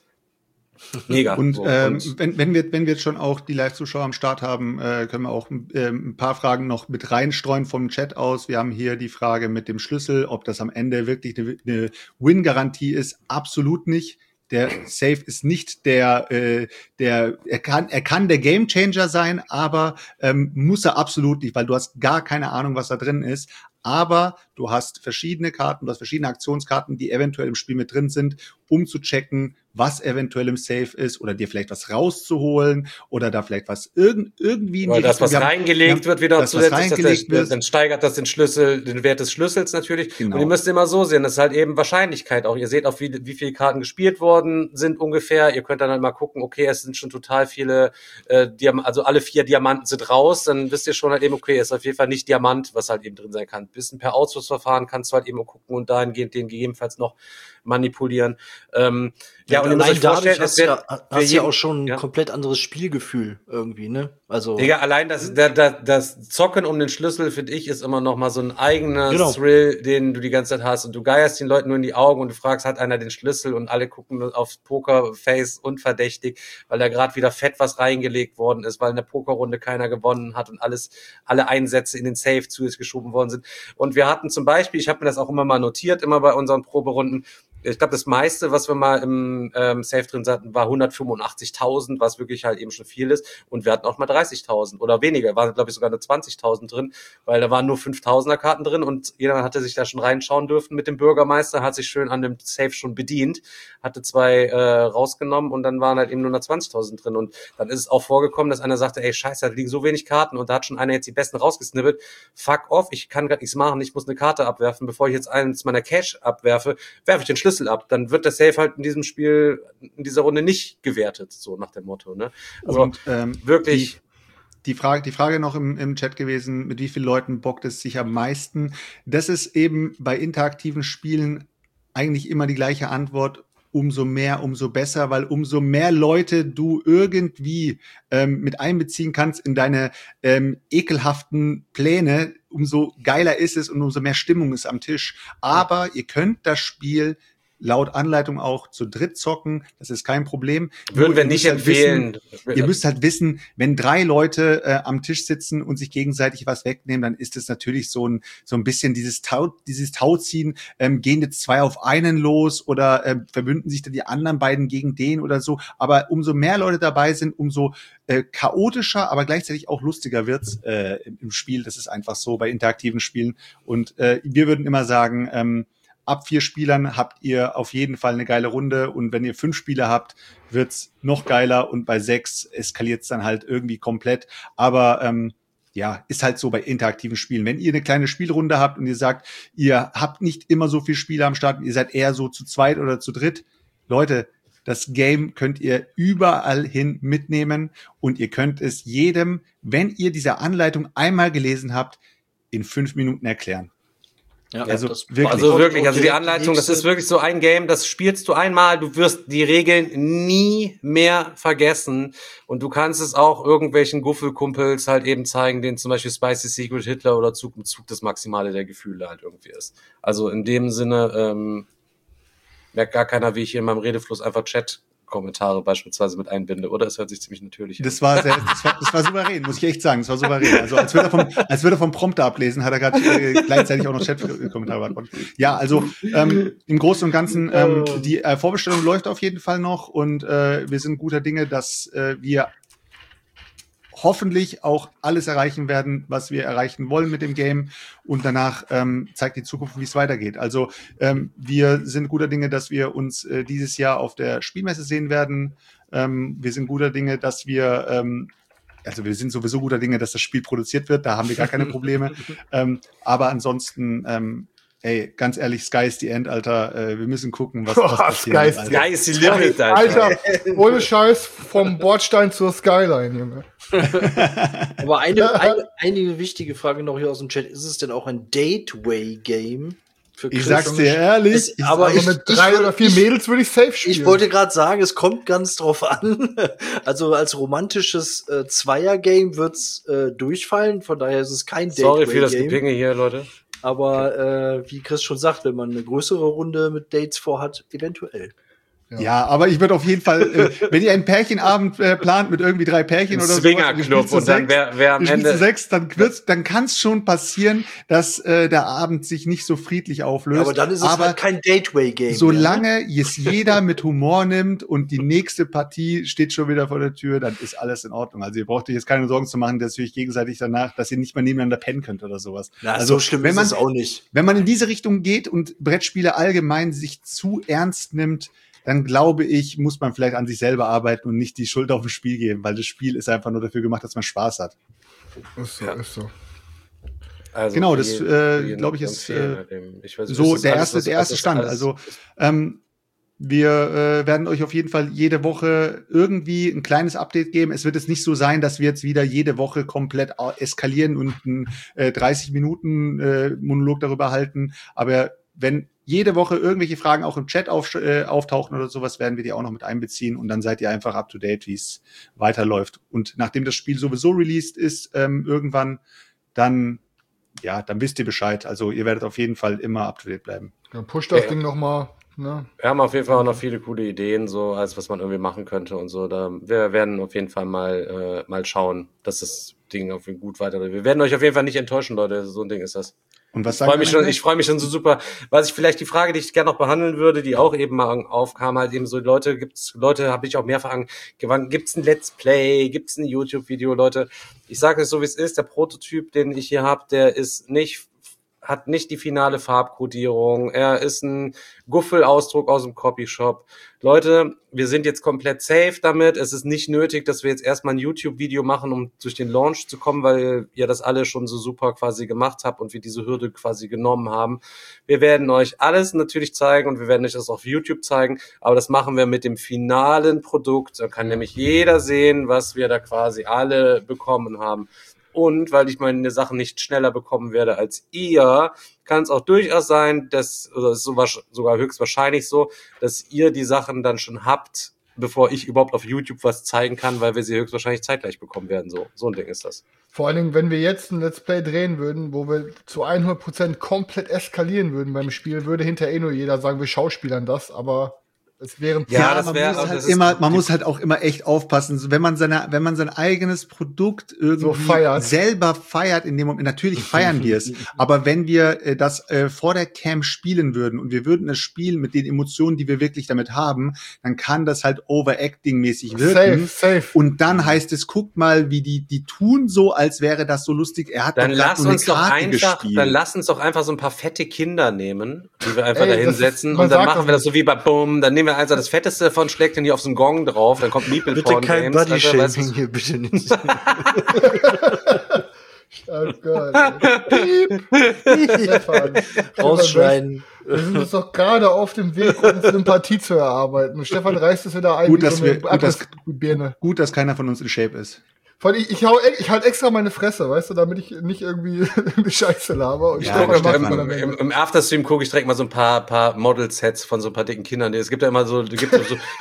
mega. Und, so, wenn wir jetzt schon auch die Live-Zuschauer am Start haben, können wir auch ein paar Fragen noch mit reinstreuen vom Chat aus. Wir haben hier die Frage mit dem Schlüssel, ob das am Ende wirklich eine Win-Garantie ist. Absolut nicht. Der Safe ist nicht er kann der Gamechanger sein, aber muss er absolut nicht, weil du hast gar keine Ahnung, was da drin ist. Aber du hast verschiedene Karten, du hast verschiedene Aktionskarten, die eventuell im Spiel mit drin sind, um zu checken, was eventuell im Safe ist oder dir vielleicht was rauszuholen oder da vielleicht was irgendwie in weil die das, was reingelegt wird, wieder zusätzlich, dann steigert das den Wert des Schlüssels natürlich. Genau. Und ihr müsst immer so sehen, das ist halt eben Wahrscheinlichkeit auch. Ihr seht auch, wie viele Karten gespielt worden sind ungefähr. Ihr könnt dann halt mal gucken, okay, es sind schon total viele, also alle 4 Diamanten sind raus, dann wisst ihr schon halt eben, okay, es ist auf jeden Fall nicht Diamant, was halt eben drin sein kann. Bisschen per Ausschlussverfahren kannst du halt eben gucken und dahingehend den gegebenenfalls noch manipulieren. Ja, und ihr müsst euch vorstellen, hast du ja auch schon ein komplett anderes Spielgefühl irgendwie, ne? Also Digga, allein das Zocken um den Schlüssel, finde ich, ist immer noch mal so ein eigener Thrill, den du die ganze Zeit hast und du geierst den Leuten nur in die Augen und du fragst, hat einer den Schlüssel und alle gucken auf Pokerface unverdächtig, weil da gerade wieder fett was reingelegt worden ist, weil in der Pokerrunde keiner gewonnen hat und alle Einsätze in den Safe zusätzlich geschoben worden sind. Und wir hatten zum Beispiel, ich habe mir das auch immer mal notiert, immer bei unseren Proberunden, ich glaube, das meiste, was wir mal im Safe drin hatten, war 185.000, was wirklich halt eben schon viel ist. Und wir hatten auch mal 30.000 oder weniger. Waren, glaube ich, sogar nur 20.000 drin, weil da waren nur 5.000er Karten drin und jeder hatte sich da schon reinschauen dürfen mit dem Bürgermeister, hat sich schön an dem Safe schon bedient, hatte 2 rausgenommen und dann waren halt eben nur noch 20.000 drin. Und dann ist es auch vorgekommen, dass einer sagte, ey, scheiße, da liegen so wenig Karten und da hat schon einer jetzt die besten rausgesnippelt. Fuck off, ich kann gerade nichts machen, ich muss eine Karte abwerfen. Bevor ich jetzt eins meiner Cash abwerfe, werfe ich den Schlüssel ab. Dann wird der Safe halt in diesem Spiel, in dieser Runde nicht gewertet, so nach dem Motto, ne? Also und, wirklich. Die Frage noch im Chat gewesen, mit wie vielen Leuten bockt es sich am meisten? Das ist eben bei interaktiven Spielen eigentlich immer die gleiche Antwort. Umso mehr, umso besser, weil umso mehr Leute du irgendwie mit einbeziehen kannst in deine ekelhaften Pläne, umso geiler ist es und umso mehr Stimmung ist am Tisch. Aber ihr könnt das Spiel laut Anleitung auch zu dritt zocken, das ist kein Problem. Würden wir nicht empfehlen. Ihr müsst halt wissen, wenn 3 Leute am Tisch sitzen und sich gegenseitig was wegnehmen, dann ist es natürlich so ein bisschen dieses Tauziehen, gehen jetzt 2 auf einen los oder verbünden sich dann die anderen beiden gegen den oder so. Aber umso mehr Leute dabei sind, umso chaotischer, aber gleichzeitig auch lustiger wird's im Spiel. Das ist einfach so bei interaktiven Spielen. Und wir würden immer sagen, ab 4 Spielern habt ihr auf jeden Fall eine geile Runde und wenn ihr 5 Spieler habt, wird's noch geiler und bei 6 eskaliert's dann halt irgendwie komplett. Aber ja, ist halt so bei interaktiven Spielen. Wenn ihr eine kleine Spielrunde habt und ihr sagt, ihr habt nicht immer so viele Spieler am Start, ihr seid eher so zu zweit oder zu dritt, Leute, das Game könnt ihr überall hin mitnehmen und ihr könnt es jedem, wenn ihr diese Anleitung einmal gelesen habt, in 5 Minuten erklären. Ja, also wirklich, also die Anleitung, das ist wirklich so ein Game, das spielst du einmal, du wirst die Regeln nie mehr vergessen und du kannst es auch irgendwelchen Guffelkumpels halt eben zeigen, denen zum Beispiel Spicy Secret Hitler oder Zug um Zug das Maximale der Gefühle halt irgendwie ist. Also in dem Sinne merkt gar keiner, wie ich hier in meinem Redefluss einfach Chat Kommentare beispielsweise mit einbinde, oder? Es hört sich ziemlich natürlich an. Das war souverän, muss ich echt sagen. Das war souverän. Also als würde er vom Prompter ablesen, hat er gerade gleichzeitig auch noch Chat-Kommentare beantwortet. Ja, also im Großen und Ganzen, die Vorbestellung läuft auf jeden Fall noch und wir sind guter Dinge, dass wir hoffentlich auch alles erreichen werden, was wir erreichen wollen mit dem Game. Und danach zeigt die Zukunft, wie es weitergeht. Also wir sind guter Dinge, dass wir uns dieses Jahr auf der Spielmesse sehen werden. Wir sind guter Dinge, dass wir wir sind sowieso guter Dinge, dass das Spiel produziert wird. Da haben wir gar keine Probleme. Aber ansonsten ey, ganz ehrlich, Sky is the end, Alter. Wir müssen gucken, was passiert. Sky is the limit, Alter. Ohne Scheiß, vom Bordstein zur Skyline, Junge. Aber eine wichtige Frage noch hier aus dem Chat. Ist es denn auch ein Dateway-Game? Ich sag's dir ehrlich. Aber mit 3 oder 4 Mädels würde ich safe spielen. Ich wollte gerade sagen, es kommt ganz drauf an. Also als romantisches Zweier-Game wird's durchfallen. Von daher ist es kein Dateway-Game. Sorry für das Gepinge hier, Leute. Aber wie Chris schon sagt, wenn man eine größere Runde mit Dates vorhat, eventuell. Ja, aber ich würde auf jeden Fall, wenn ihr einen Pärchenabend plant mit irgendwie 3 Pärchen oder so, Swingerclub und dann wer am Ende 6, dann kann es schon passieren, dass der Abend sich nicht so friedlich auflöst. Ja, aber dann ist es halt kein Gateway-Game. Solange es jeder mit Humor nimmt und die nächste Partie steht schon wieder vor der Tür, dann ist alles in Ordnung. Also ihr braucht euch jetzt keine Sorgen zu machen, dass ihr euch gegenseitig danach, dass ihr nicht mehr nebeneinander pennen könnt oder sowas. Na, also so schlimm ist es auch nicht. Wenn man in diese Richtung geht und Brettspiele allgemein sich zu ernst nimmt, dann glaube ich, muss man vielleicht an sich selber arbeiten und nicht die Schuld auf das Spiel geben, weil das Spiel ist einfach nur dafür gemacht, dass man Spaß hat. Ist so. Also genau, das glaube ich ist so der erste Stand. Also wir werden euch auf jeden Fall jede Woche irgendwie ein kleines Update geben. Es wird jetzt nicht so sein, dass wir jetzt wieder jede Woche komplett eskalieren und einen 30 Minuten Monolog darüber halten. Aber wenn jede Woche irgendwelche Fragen auch im Chat auftauchen oder sowas, werden wir die auch noch mit einbeziehen und dann seid ihr einfach up to date, wie es weiterläuft. Und nachdem das Spiel sowieso released ist, irgendwann, dann wisst ihr Bescheid. Also ihr werdet auf jeden Fall immer up to date bleiben. Dann pusht das Ding nochmal. Ne? Wir haben auf jeden Fall auch noch viele coole Ideen, so als was man irgendwie machen könnte und so. Wir werden auf jeden Fall mal schauen, dass das Ding auf jeden Fall gut weiterläuft. Wir werden euch auf jeden Fall nicht enttäuschen, Leute. So ein Ding ist das. Und was ich freue mich schon so super. Was ich vielleicht die Frage, die ich gerne noch behandeln würde, die auch eben mal aufkam, halt eben so Leute, habe ich auch mehrfach angewandt, gibt's ein Let's Play, gibt's ein YouTube-Video, Leute. Ich sage es so, wie es ist, der Prototyp, den ich hier habe, der ist hat nicht die finale Farbkodierung. Er ist ein Guffelausdruck aus dem Copyshop. Leute, wir sind jetzt komplett safe damit. Es ist nicht nötig, dass wir jetzt erstmal ein YouTube-Video machen, um durch den Launch zu kommen, weil ihr das alle schon so super quasi gemacht habt und wir diese Hürde quasi genommen haben. Wir werden euch alles natürlich zeigen und wir werden euch das auf YouTube zeigen, aber das machen wir mit dem finalen Produkt. Da kann nämlich jeder sehen, was wir da quasi alle bekommen haben. Und weil ich meine Sachen nicht schneller bekommen werde als ihr, kann es auch durchaus sein, oder ist sogar höchstwahrscheinlich so, dass ihr die Sachen dann schon habt, bevor ich überhaupt auf YouTube was zeigen kann, weil wir sie höchstwahrscheinlich zeitgleich bekommen werden. So ein Ding ist das. Vor allen Dingen, wenn wir jetzt ein Let's Play drehen würden, wo wir zu 100% komplett eskalieren würden beim Spiel, würde hinterher nur jeder sagen, wir schauspielern das, aber es wären man muss halt auch immer echt aufpassen, wenn man sein eigenes Produkt irgendwie so selber feiert in dem Moment. Natürlich feiern wir es, aber wenn wir das vor der Cam spielen würden und wir würden es spielen mit den Emotionen, die wir wirklich damit haben, dann kann das halt Overacting-mäßig wirken. Safe. Und dann heißt es, guckt mal, wie die tun so, als wäre das so lustig. Er hat dann doch lass so eine uns doch Karte einfach, gespielt. dann lass uns doch einfach so ein paar fette Kinder nehmen, die wir einfach da hinsetzen und dann machen wir das so wie bei Boom, dann nehmen wir also das Fetteste davon, schlägt dann hier auf so einen Gong drauf, dann kommt Meeple Bitte Porn kein Games. Body-Shaming hier, bitte nicht. Oh Gott. Rausschneiden. Wir sind uns doch gerade auf dem Weg, um Sympathie zu erarbeiten. Und Stefan reißt es wieder ein. Gut, dass keiner von uns in Shape ist. Vor allem, ich halt extra meine Fresse, weißt du, damit ich nicht irgendwie Scheiße laber. Und Ja, Im Afterstream gucke ich direkt mal so ein paar Model-Sets von so ein paar dicken Kindern. Es gibt ja immer so, es gibt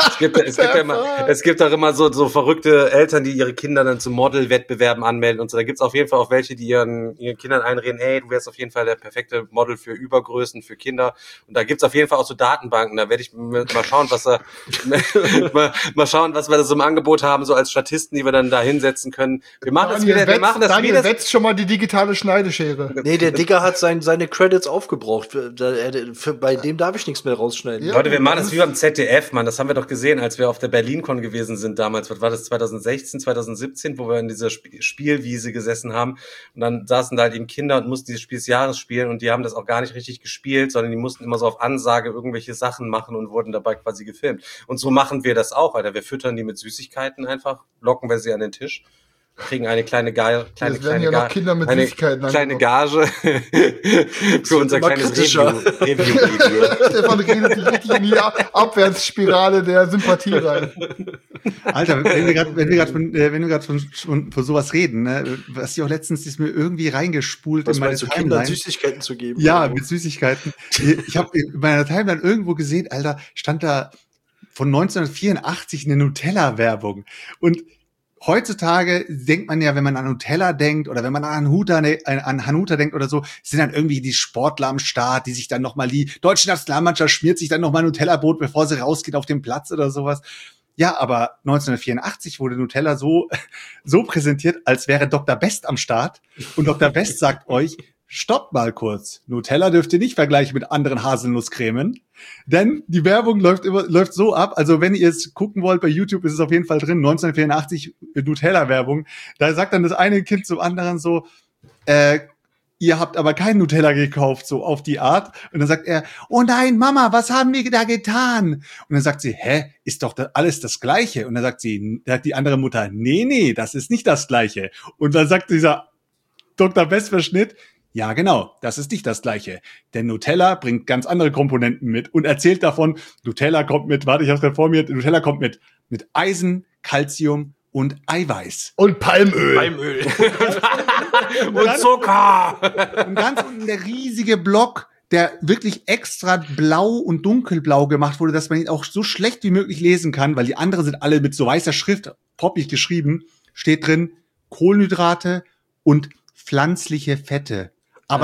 auch immer so verrückte Eltern, die ihre Kinder dann zu Model-Wettbewerben anmelden und so. Da gibt's auf jeden Fall auch welche, die ihren Kindern einreden, ey, du wärst auf jeden Fall der perfekte Model für Übergrößen, für Kinder. Und da gibt's auf jeden Fall auch so Datenbanken. Da werde ich mal schauen, was wir da so im Angebot haben, so als Statisten, die wir dann da hinsetzen können. Wir machen das wieder. Daniel wetzt schon mal die digitale Schneideschere. Nee, der Digger hat seine Credits aufgebraucht. Bei dem darf ich nichts mehr rausschneiden. Ja, Leute, wir machen das wie beim ZDF, Mann. Das haben wir doch gesehen, als wir auf der BerlinCon gewesen sind damals. Was war das, 2016, 2017, wo wir in dieser Spielwiese gesessen haben. Und dann saßen da halt eben Kinder und mussten dieses Spiel des Jahres spielen. Und die haben das auch gar nicht richtig gespielt, sondern die mussten immer so auf Ansage irgendwelche Sachen machen und wurden dabei quasi gefilmt. Und so machen wir das auch, Alter. Wir füttern die mit Süßigkeiten einfach, locken wir sie an den Tisch. Kriegen eine kleine Gage für unser kleines Review-Video. Stefan redet sich richtig in die Abwärtsspirale der Sympathie rein. Alter, wenn wir gerade von sowas reden, ne, was ich auch letztens ist mir irgendwie reingespult was in meine Timeline. Kindern Süßigkeiten zu geben. Ja, mit Süßigkeiten. Ich habe in meiner Timeline irgendwo gesehen, Alter, stand da von 1984 eine Nutella-Werbung und heutzutage denkt man ja, wenn man an Nutella denkt oder wenn man an Hanuta denkt oder so, sind dann irgendwie die Sportler am Start, die sich dann nochmal, die deutsche Nationalmannschaft schmiert sich dann nochmal Nutella-Brot, bevor sie rausgeht auf den Platz oder sowas. Ja, aber 1984 wurde Nutella so präsentiert, als wäre Dr. Best am Start. Und Dr. Best sagt euch, stoppt mal kurz. Nutella dürft ihr nicht vergleichen mit anderen Haselnusskremen. Denn die Werbung läuft so ab. Also wenn ihr es gucken wollt, bei YouTube ist es auf jeden Fall drin. 1984 Nutella-Werbung. Da sagt dann das eine Kind zum anderen so, ihr habt aber kein Nutella gekauft, so auf die Art. Und dann sagt er, oh nein, Mama, was haben wir da getan? Und dann sagt sie, ist doch alles das Gleiche? Und dann sagt die andere Mutter, nee, das ist nicht das Gleiche. Und dann sagt dieser Dr. Best-Verschnitt, ja, genau, das ist nicht das Gleiche. Denn Nutella bringt ganz andere Komponenten mit und erzählt davon, Nutella kommt mit Eisen, Calcium und Eiweiß. Und Palmöl. Und Zucker. Und ganz unten der riesige Block, der wirklich extra blau und dunkelblau gemacht wurde, dass man ihn auch so schlecht wie möglich lesen kann, weil die anderen sind alle mit so weißer Schrift poppig geschrieben, steht drin Kohlenhydrate und pflanzliche Fette. Aber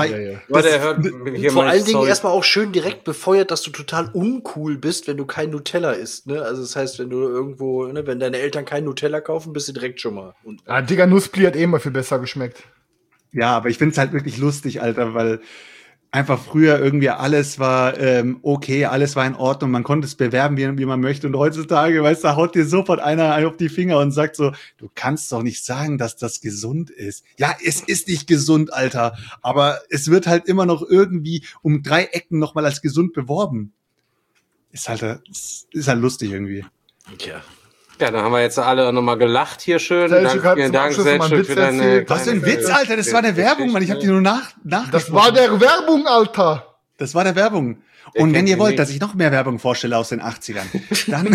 vor allen Dingen erstmal auch schön direkt befeuert, dass du total uncool bist, wenn du kein Nutella isst. Ne? Also das heißt, wenn du irgendwo, ne, wenn deine Eltern kein Nutella kaufen, bist du direkt schon mal. Digga, Nussbli hat immer viel besser geschmeckt. Ja, aber ich find's halt wirklich lustig, Alter, weil einfach früher irgendwie alles war okay, alles war in Ordnung, man konnte es bewerben, wie man möchte. Und heutzutage, weißt du, haut dir sofort einer auf die Finger und sagt so, du kannst doch nicht sagen, dass das gesund ist. Ja, es ist nicht gesund, Alter, aber es wird halt immer noch irgendwie um 3 Ecken nochmal als gesund beworben. Ist halt lustig irgendwie. Tja. Ja, dann haben wir jetzt alle nochmal gelacht hier schön. Vielen Dank, Selchuk, für deine... Was für ein Witz, Alter, das war eine Werbung, Mann. Ich hab die nur nachgesprochen. Das war der Werbung, Alter. Das war der Werbung. Und wenn ihr wollt, dass ich noch mehr Werbung vorstelle aus den 80ern, dann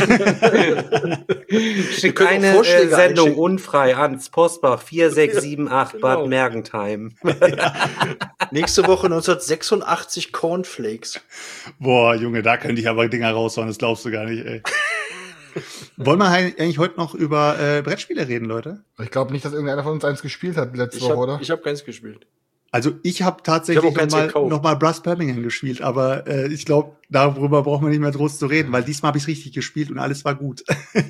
schickt eine Sendung unfrei ans Postfach 4678 Bad Mergentheim. Nächste Woche 1986 Cornflakes. Boah, Junge, da könnte ich aber Dinger raushauen, das glaubst du gar nicht, ey. Wollen wir eigentlich heute noch über Brettspiele reden, Leute? Ich glaube nicht, dass irgendeiner von uns eins gespielt hat letzte Woche, oder? Ich habe keins gespielt. Also ich habe tatsächlich noch mal Brass Birmingham gespielt, aber ich glaube, darüber brauchen wir nicht mehr groß zu reden, weil diesmal habe ich richtig gespielt und alles war gut.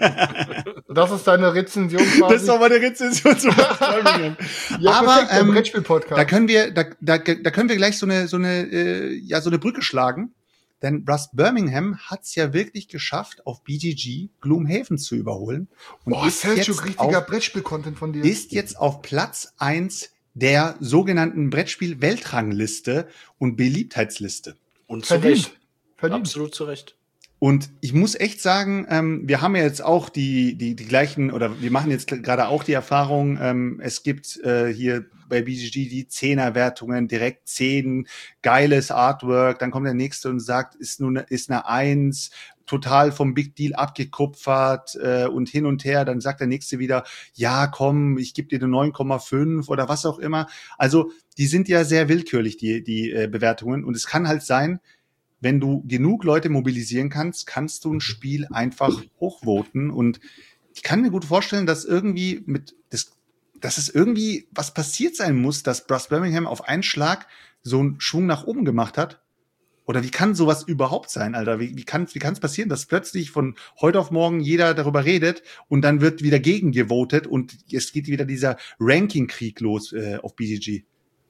Das ist deine Rezension quasi? Das war meine Rezension zu Brass Birmingham. Ja, aber Brettspiel-Podcast. da können wir gleich so eine Brücke schlagen. Denn Brass Birmingham hat's ja wirklich geschafft, auf BGG Gloomhaven zu überholen. Und Selchuk, richtiger Brettspiel-Content von dir. Ist jetzt auf Platz 1 der sogenannten Brettspiel-Weltrangliste und Beliebtheitsliste. Und zu Recht. Absolut zu Recht. Und ich muss echt sagen, wir haben ja jetzt auch die gleichen, oder wir machen jetzt gerade auch die Erfahrung, es gibt hier bei BGG die 10er-Wertungen, direkt 10, geiles Artwork, dann kommt der nächste und sagt, ist eine 1, total vom Big Deal abgekupfert und hin und her, dann sagt der nächste wieder, ja komm, ich gebe dir eine 9,5 oder was auch immer. Also die sind ja sehr willkürlich, die Bewertungen, und es kann halt sein, wenn du genug Leute mobilisieren kannst, kannst du ein Spiel einfach hochvoten, und ich kann mir gut vorstellen, dass irgendwie dass es irgendwie was passiert sein muss, dass Brass Birmingham auf einen Schlag so einen Schwung nach oben gemacht hat. Oder wie kann sowas überhaupt sein, Alter? Wie kann es passieren, dass plötzlich von heute auf morgen jeder darüber redet und dann wird wieder gegengevotet und es geht wieder dieser Ranking-Krieg los auf BGG?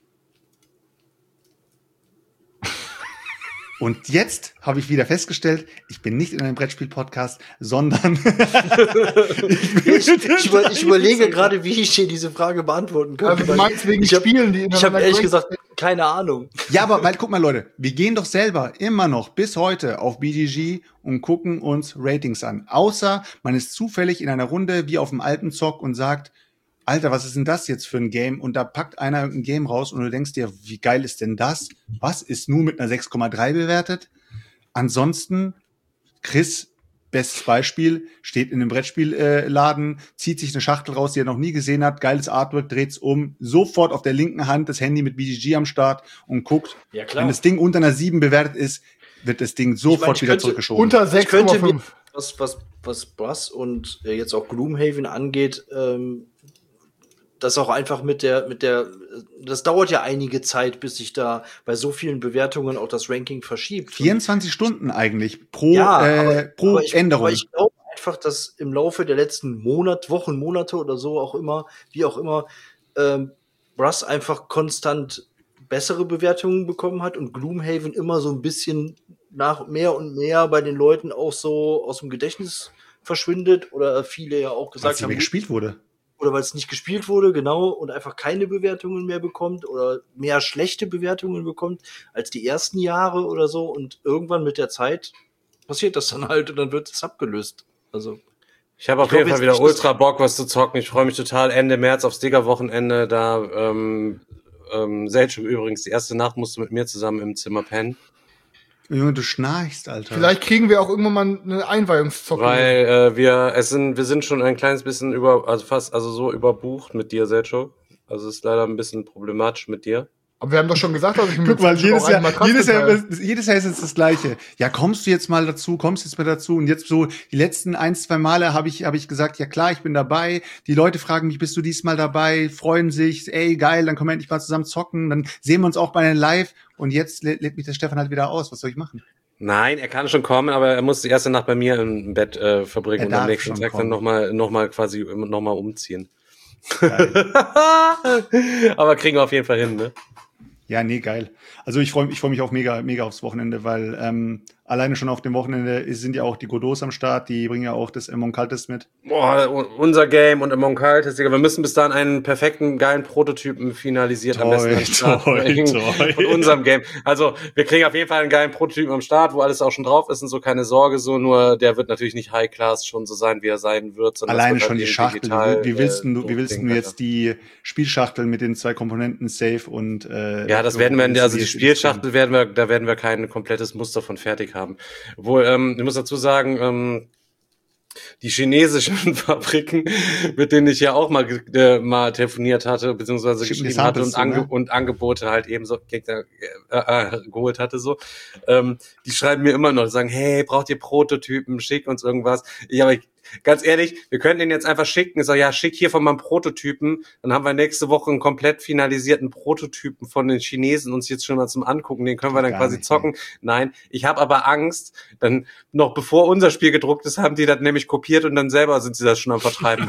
Und jetzt habe ich wieder festgestellt, ich bin nicht in einem Brettspiel-Podcast, sondern ich überlege gerade, wie ich dir diese Frage beantworten kann. Also du meinst wegen Spielen, die ich habe ehrlich gesagt keine Ahnung. Ja, aber guck mal, Leute, wir gehen doch selber immer noch bis heute auf BGG und gucken uns Ratings an. Außer man ist zufällig in einer Runde wie auf dem alten Zock und sagt, Alter, was ist denn das jetzt für ein Game? Und da packt einer irgendein Game raus und du denkst dir, wie geil ist denn das? Was ist nur mit einer 6,3 bewertet? Ansonsten, Chris, bestes Beispiel, steht in einem Brettspielladen, zieht sich eine Schachtel raus, die er noch nie gesehen hat, geiles Artwork, dreht's um, sofort auf der linken Hand das Handy mit BGG am Start und guckt. Ja, klar. Wenn das Ding unter einer 7 bewertet ist, wird das Ding sofort wieder zurückgeschoben. Unter 6,5. Was Brass und jetzt auch Gloomhaven angeht, das auch einfach das dauert ja einige Zeit, bis sich da bei so vielen Bewertungen auch das Ranking verschiebt. 24 Stunden eigentlich pro Änderung. Aber ich glaube einfach, dass im Laufe der letzten Wochen, Monate oder so auch immer, wie auch immer, Brass einfach konstant bessere Bewertungen bekommen hat und Gloomhaven immer so ein bisschen nach mehr und mehr bei den Leuten auch so aus dem Gedächtnis verschwindet, oder viele ja auch gesagt haben, weil es gespielt wurde. Oder weil es nicht gespielt wurde, genau, und einfach keine Bewertungen mehr bekommt oder mehr schlechte Bewertungen bekommt als die ersten Jahre oder so. Und irgendwann mit der Zeit passiert das dann halt und dann wird es abgelöst. Also ich habe auf jeden Fall wieder ultra Bock, was zu zocken. Ich freue mich total Ende März aufs Digger-Wochenende. Da Selchuk übrigens, die erste Nacht musst du mit mir zusammen im Zimmer pennen. Junge, du schnarchst, Alter. Vielleicht kriegen wir auch irgendwann mal eine Einweihungszocke. Weil wir sind schon ein kleines bisschen so überbucht mit dir, Selchuk. Also es ist leider ein bisschen problematisch mit dir. Aber wir haben doch schon gesagt, dass ich guck mal, jedes Jahr ist es das Gleiche. Ja, kommst du jetzt mal dazu? Und jetzt so die letzten 1-2 Male habe ich gesagt, ja klar, ich bin dabei. Die Leute fragen mich, bist du diesmal dabei? Freuen sich, ey, geil, dann können wir endlich mal zusammen zocken. Dann sehen wir uns auch bei den Live. Und jetzt lädt mich der Stefan halt wieder aus. Was soll ich machen? Nein, er kann schon kommen, aber er muss die erste Nacht bei mir im Bett verbringen und am nächsten Tag dann nochmal umziehen. Aber kriegen wir auf jeden Fall hin, ne? Ja, nee, geil. Also ich freu mich auch mega aufs Wochenende, weil alleine schon auf dem Wochenende sind ja auch die Godots am Start, die bringen ja auch das Among Cultist mit. Boah, unser Game und Among Cultist, Digga. Wir müssen bis dahin einen perfekten, geilen Prototypen finalisiert am besten von unserem Game. Also wir kriegen auf jeden Fall einen geilen Prototypen am Start, wo alles auch schon drauf ist und so, keine Sorge, so, nur der wird natürlich nicht High-Class schon so sein, wie er sein wird. Sondern alleine schon die Schachtel. Wie willst du jetzt die Spielschachtel mit den 2 Komponenten Safe und ja, das werden wir, also die Spielschachtel da werden wir kein komplettes Muster von fertig haben. Obwohl, ich muss dazu sagen, die chinesischen Fabriken, mit denen ich ja auch mal telefoniert hatte, beziehungsweise geschrieben hatte und Angebote halt eben so geholt hatte, so, die schreiben mir immer noch, sagen, hey, braucht ihr Prototypen, schick uns irgendwas. Ganz ehrlich, wir könnten den jetzt einfach schicken. Ich sage, ja, schick hier von meinem Prototypen. Dann haben wir nächste Woche einen komplett finalisierten Prototypen von den Chinesen uns jetzt schon mal zum Angucken. Den können wir dann quasi zocken. Nein, ich habe aber Angst, dann noch bevor unser Spiel gedruckt ist, haben die das nämlich kopiert und dann selber sind sie das schon am Vertreiben.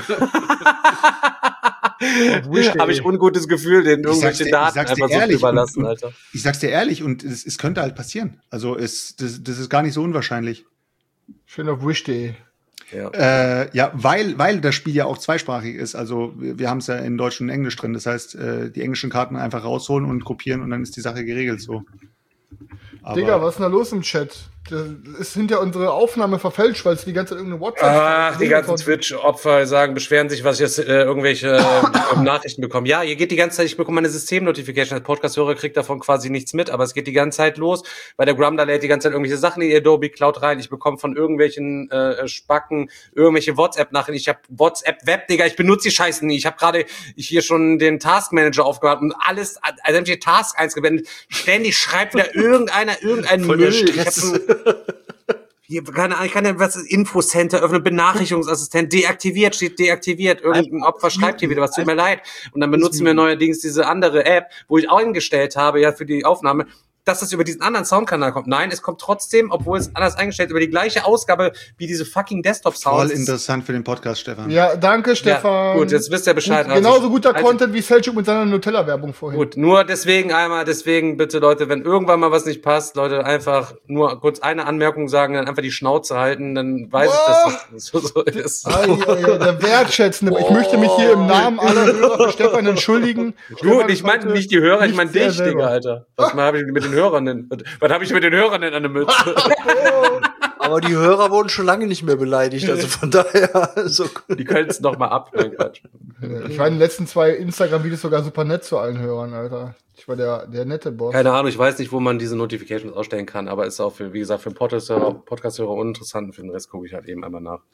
Habe ich ungutes Gefühl, denen irgendwelche Daten einfach so zu überlassen, Alter. Ich sag's dir ehrlich, und es könnte halt passieren. Also das ist gar nicht so unwahrscheinlich. Schön auf Wish.de. Ja, weil das Spiel ja auch zweisprachig ist. Also wir haben es ja in Deutsch und Englisch drin. Das heißt, die englischen Karten einfach rausholen und kopieren und dann ist die Sache geregelt so. Aber Digga, was ist denn da los im Chat? Das ist hinter unsere Aufnahme verfälscht, weil es die ganze Zeit irgendeine WhatsApp. Ach, die ganzen Twitch-Opfer beschweren sich, was ich jetzt irgendwelche Nachrichten bekomme. Ja, hier geht die ganze Zeit, ich bekomme meine System-Notification. Als Podcast-Hörer kriegt davon quasi nichts mit, aber es geht die ganze Zeit los, weil der Grumda lädt die ganze Zeit irgendwelche Sachen in die Adobe Cloud rein. Ich bekomme von irgendwelchen Spacken irgendwelche WhatsApp-Nachrichten. Ich habe WhatsApp-Web, Digga, ich benutze die Scheißen nie. Ich habe gerade hier schon den Task-Manager aufgemacht und alles, also ich Task eingewendet. Ständig schreibt wieder irgendeinen Voll Müll. der Stress. Ich kann ja was Infocenter öffnen, Benachrichtigungsassistent deaktiviert, steht deaktiviert, irgendein Opfer schreibt hier wieder was, tut mir leid. Und dann benutzen wir neuerdings diese andere App, wo ich eingestellt habe, ja, für die Aufnahme, dass das über diesen anderen Soundkanal kommt. Nein, es kommt trotzdem, obwohl es anders eingestellt ist, über die gleiche Ausgabe wie diese fucking Desktop-Sounds. Voll interessant für den Podcast, Stefan. Ja, danke, Stefan. Ja, gut, jetzt wisst ihr Bescheid. Gut, genauso guter Content wie Selchuk mit seiner Nutella-Werbung vorhin. Gut, nur deswegen bitte Leute, wenn irgendwann mal was nicht passt, Leute, einfach nur kurz eine Anmerkung sagen, dann einfach die Schnauze halten, dann weiß ich, dass das so ist. Der Wertschätzende. Ich möchte mich hier im Namen aller Hörer für Stefan entschuldigen. Gut, ich meinte nicht die Hörer, ich meine dich, Digga, Alter. Was habe ich mit den Hörern denn? Was habe ich mit den Hörern denn an der Mütze? Aber die Hörer wurden schon lange nicht mehr beleidigt, also von daher. Also. Die können es noch mal ab. Nein, Quatsch. Ich war in den letzten 2 Instagram-Videos sogar super nett zu allen Hörern, Alter. Ich war der nette Boss. Keine Ahnung, ich weiß nicht, wo man diese Notifications ausstellen kann, aber ist auch für, wie gesagt, für einen Podcast-Hörer uninteressant und für den Rest gucke ich halt eben einmal nach.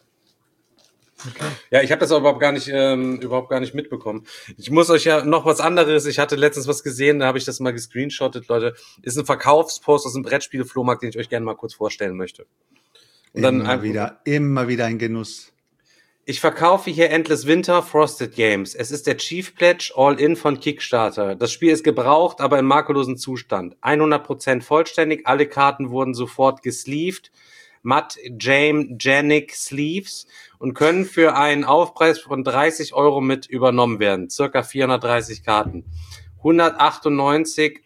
Okay. Ja, ich habe das aber überhaupt gar nicht mitbekommen. Ich muss euch ja noch was anderes, ich hatte letztens was gesehen, da habe ich das mal gescreenshottet, Leute. Ist ein Verkaufspost aus dem Brettspiele-Flohmarkt, den ich euch gerne mal kurz vorstellen möchte. Und dann immer wieder ein Genuss. Ich verkaufe hier Endless Winter Frosted Games. Es ist der Chief Pledge All-In von Kickstarter. Das Spiel ist gebraucht, aber im makellosen Zustand. 100% vollständig, alle Karten wurden sofort gesleeved. Matt Janik Sleeves und können für einen Aufpreis von 30 € mit übernommen werden. Circa 430 Karten. 198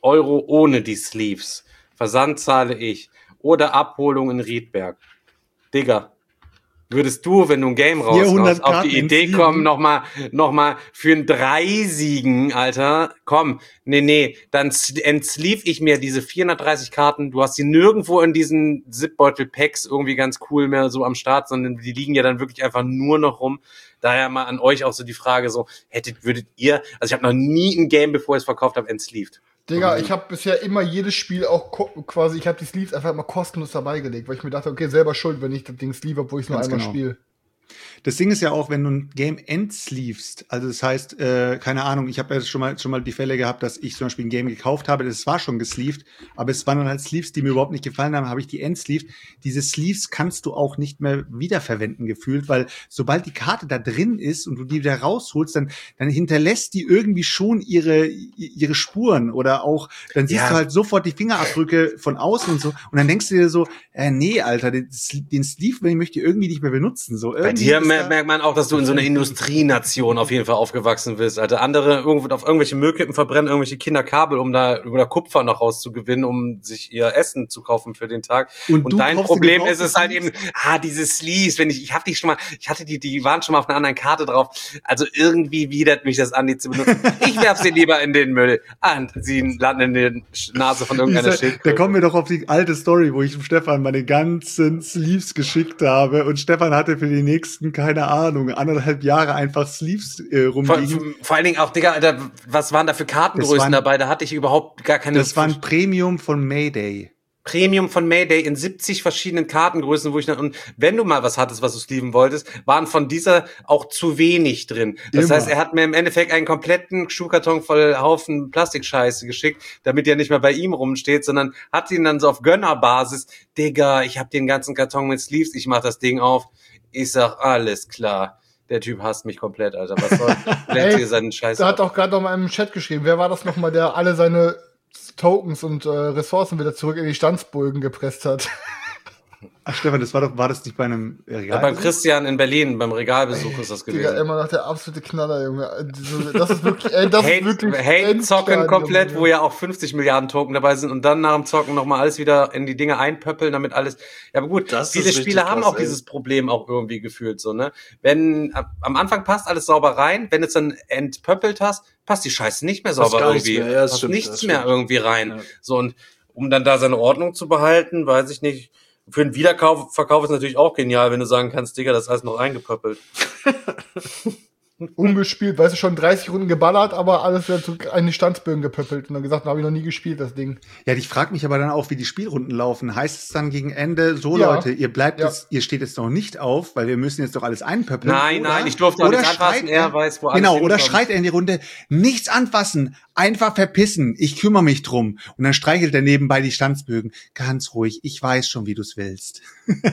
€ ohne die Sleeves. Versand zahle ich. Oder Abholung in Riedberg. Digga, würdest du, wenn du ein Game raushaust, auf die Idee kommen, noch mal für ein 3 siegen, Alter? Komm, nee, dann entsleeve ich mir diese 430 Karten. Du hast sie nirgendwo in diesen Zipbeutel-Packs irgendwie ganz cool mehr so am Start, sondern die liegen ja dann wirklich einfach nur noch rum. Daher mal an euch auch so die Frage so, würdet ihr, also ich habe noch nie ein Game, bevor ich es verkauft habe, entsleeved. Digga, ich habe bisher immer jedes Spiel auch quasi, ich habe die Sleeves einfach immer kostenlos dabei gelegt, weil ich mir dachte, okay, selber schuld, wenn ich das Ding sleeve, obwohl ich es nur einmal spiele. Das Ding ist ja auch, wenn du ein Game entsleevest, also das heißt, keine Ahnung, ich habe ja schon mal die Fälle gehabt, dass ich zum Beispiel ein Game gekauft habe, das war schon gesleeved, aber es waren dann halt Sleeves, die mir überhaupt nicht gefallen haben, habe ich die entsleeved. Diese Sleeves kannst du auch nicht mehr wiederverwenden gefühlt, weil sobald die Karte da drin ist und du die wieder rausholst, dann hinterlässt die irgendwie schon ihre Spuren oder auch, dann siehst du halt sofort die Fingerabdrücke von außen und so und dann denkst du dir so, nee, Alter, den Sleeve, ich möchte irgendwie nicht mehr benutzen, so irgendwie. Bei dir merkt man auch, dass du in so einer Industrienation auf jeden Fall aufgewachsen bist. Alter, andere irgendwo auf irgendwelche Müllkippen verbrennen irgendwelche Kinder Kabel, um da über Kupfer noch rauszugewinnen, um sich ihr Essen zu kaufen für den Tag. Und dein Problem ist es halt eben, diese Sleeves, ich hatte die waren schon mal auf einer anderen Karte drauf. Also irgendwie widert mich das an, die zu benutzen. Ich werf sie lieber in den Müll. Sie landen in der Nase von irgendeiner Schildkröte. Da kommen wir doch auf die alte Story, wo ich dem Stefan meine ganzen Sleeves geschickt habe und Stefan hatte für die nächsten, keine Ahnung, 1,5 Jahre einfach Sleeves rumliegen. Vor allen Dingen auch, Digga, Alter, was waren da für Kartengrößen dabei? Da hatte ich überhaupt gar keine... Das war ein Premium von Mayday. Premium von Mayday in 70 verschiedenen Kartengrößen, und wenn du mal was hattest, was du sleeven wolltest, waren von dieser auch zu wenig drin. Das heißt, er hat mir im Endeffekt einen kompletten Schuhkarton voll Haufen Plastikscheiße geschickt, damit der nicht mehr bei ihm rumsteht, sondern hat ihn dann so auf Gönnerbasis, Digga, ich hab den ganzen Karton mit Sleeves, ich mach das Ding auf. Ich sag, alles klar. Der Typ hasst mich komplett, Alter. Was soll? Lädt hier seinen Scheiß. Da hat auch gerade noch mal im Chat geschrieben. Wer war das nochmal, der alle seine Tokens und Ressourcen wieder zurück in die Standsbögen gepresst hat? Ach Stefan, war das nicht bei einem Regal? Ja, beim Christian in Berlin, beim Regalbesuch ist das gewesen. Digga, immer noch der absolute Knaller, Junge. Das ist wirklich, Hate zocken komplett, Junge. Wo ja auch 50 Milliarden Token dabei sind und dann nach dem Zocken nochmal alles wieder in die Dinge einpöppeln, damit alles, ja, aber gut, viele Spieler haben auch dieses Problem auch irgendwie gefühlt, so, ne? Wenn, am Anfang passt alles sauber rein, wenn es dann entpöppelt hast, passt die Scheiße nicht mehr sauber irgendwie. Passt nichts mehr irgendwie rein. Ja. So, um dann da seine Ordnung zu behalten, weiß ich nicht. Für einen Wiederverkauf ist natürlich auch genial, wenn du sagen kannst, Digga, das ist alles noch eingepöppelt. Ungespielt, weißt du, schon 30 Runden geballert, aber alles wieder zu einen Standsbögen gepöppelt und dann gesagt, habe ich noch nie gespielt, das Ding. Ja, ich frage mich aber dann auch, wie die Spielrunden laufen. Heißt es dann gegen Ende, so Ja. Leute, ihr bleibt jetzt, ihr steht jetzt noch nicht auf, weil wir müssen jetzt doch alles einpöppeln? Nein, ich durfte auch nichts anfassen, er weiß, wo alles Genau, oder hinkommt. schreit er in die Runde, nichts anfassen, einfach verpissen, ich kümmere mich drum. Und dann streichelt er nebenbei die Standsbögen. Ganz ruhig, ich weiß schon, wie du's willst.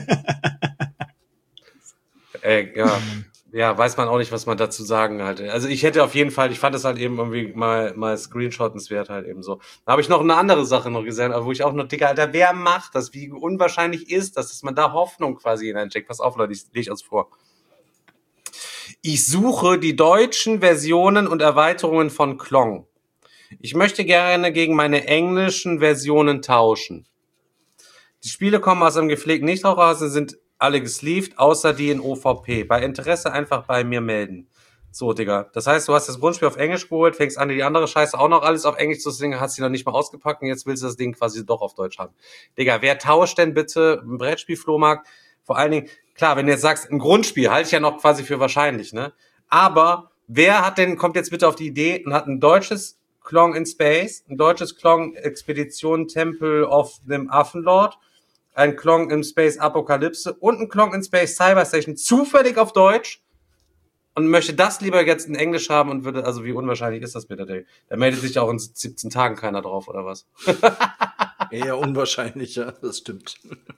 Ja, weiß man auch nicht, was man dazu sagen halt. Also ich hätte auf jeden Fall, ich fand es halt eben irgendwie mal screenshottenswert halt eben so. Da habe ich noch eine andere Sache noch gesehen, wo ich auch noch, Digga, Alter, wer macht das? Wie unwahrscheinlich ist das, dass man da Hoffnung quasi hineinsteckt? Pass auf, Leute, ich lege uns vor. Ich suche die deutschen Versionen und Erweiterungen von Klong. Ich möchte gerne gegen meine englischen Versionen tauschen. Die Spiele kommen aus einem gepflegten Nichtraucherhause, sind alle gesleeved, außer die in OVP. Bei Interesse einfach bei mir melden. So, Digga. Das heißt, du hast das Grundspiel auf Englisch geholt, fängst an, die andere Scheiße auch noch alles auf Englisch zu singen, hast sie noch nicht mal ausgepackt und jetzt willst du das Ding quasi doch auf Deutsch haben. Digga, wer tauscht denn bitte im Brettspiel-Flohmarkt? Vor allen Dingen, klar, wenn du jetzt sagst, ein Grundspiel, halte ich ja noch quasi für wahrscheinlich, ne? Aber wer kommt jetzt bitte auf die Idee und hat ein deutsches Klong in Space, ein deutsches Klong Expedition Temple of dem Affenlord, ein Klong in Space Apokalypse und ein Klong in Space Cyberstation zufällig auf Deutsch und möchte das lieber jetzt in Englisch haben und würde, also wie unwahrscheinlich ist das bitte? Da meldet sich auch in 17 Tagen keiner drauf, oder was? Eher unwahrscheinlich, ja, das stimmt.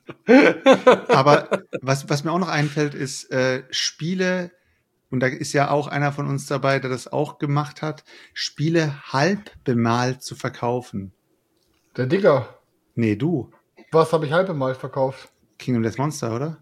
Aber was mir auch noch einfällt, ist Spiele, und da ist ja auch einer von uns dabei, der das auch gemacht hat, Spiele halb bemalt zu verkaufen. Der Digger. Nee, du. Was habe ich halb bemalt verkauft? Kingdom Death Monster, oder?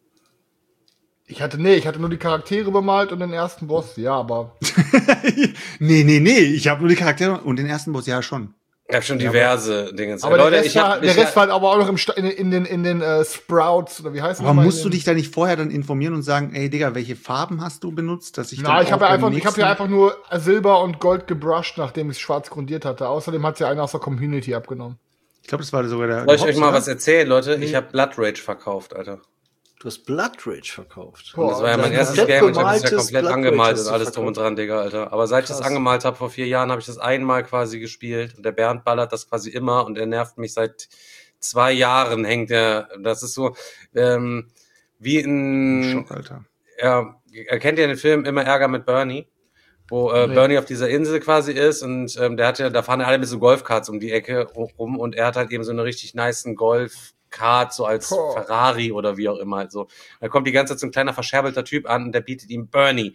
Ich hatte nur die Charaktere bemalt und den ersten Boss, ja, aber. Nee, ich habe nur die Charaktere und den ersten Boss, ja schon. Ich habe schon diverse Dinge. Aber Leute, der Rest war aber auch noch in den Sprouts, oder wie heißt das? Aber musst du dich da nicht vorher dann informieren und sagen, ey Digga, welche Farben hast du benutzt, dass ich Na, ich habe ja einfach nur Silber und Gold gebrusht, nachdem ich schwarz grundiert hatte. Außerdem hat ja einer aus der Community abgenommen. Ich glaube, das war sogar der. Soll ich euch mal was erzählen, Leute? Ich habe Blood Rage verkauft, Alter. Du hast Blood Rage verkauft. Und das war ja mein erstes Game und ich habe es ja komplett angemalt und alles drum und dran, Digga, Alter. Aber seit ich das angemalt habe, vor 4 Jahren, habe ich das einmal quasi gespielt. Und der Bernd ballert das quasi immer und er nervt mich seit 2 Jahren, hängt er. Das ist so wie ein... Schock, Alter. Ja, kennt ihr den Film Immer Ärger mit Bernie? Wo Bernie auf dieser Insel quasi ist und da fahren alle mit so Golfkarts um die Ecke rum und er hat halt eben so eine richtig nicen Golfkart, so als Ferrari oder wie auch immer halt so. Da kommt die ganze Zeit so ein kleiner verscherbelter Typ an und der bietet ihm Bernie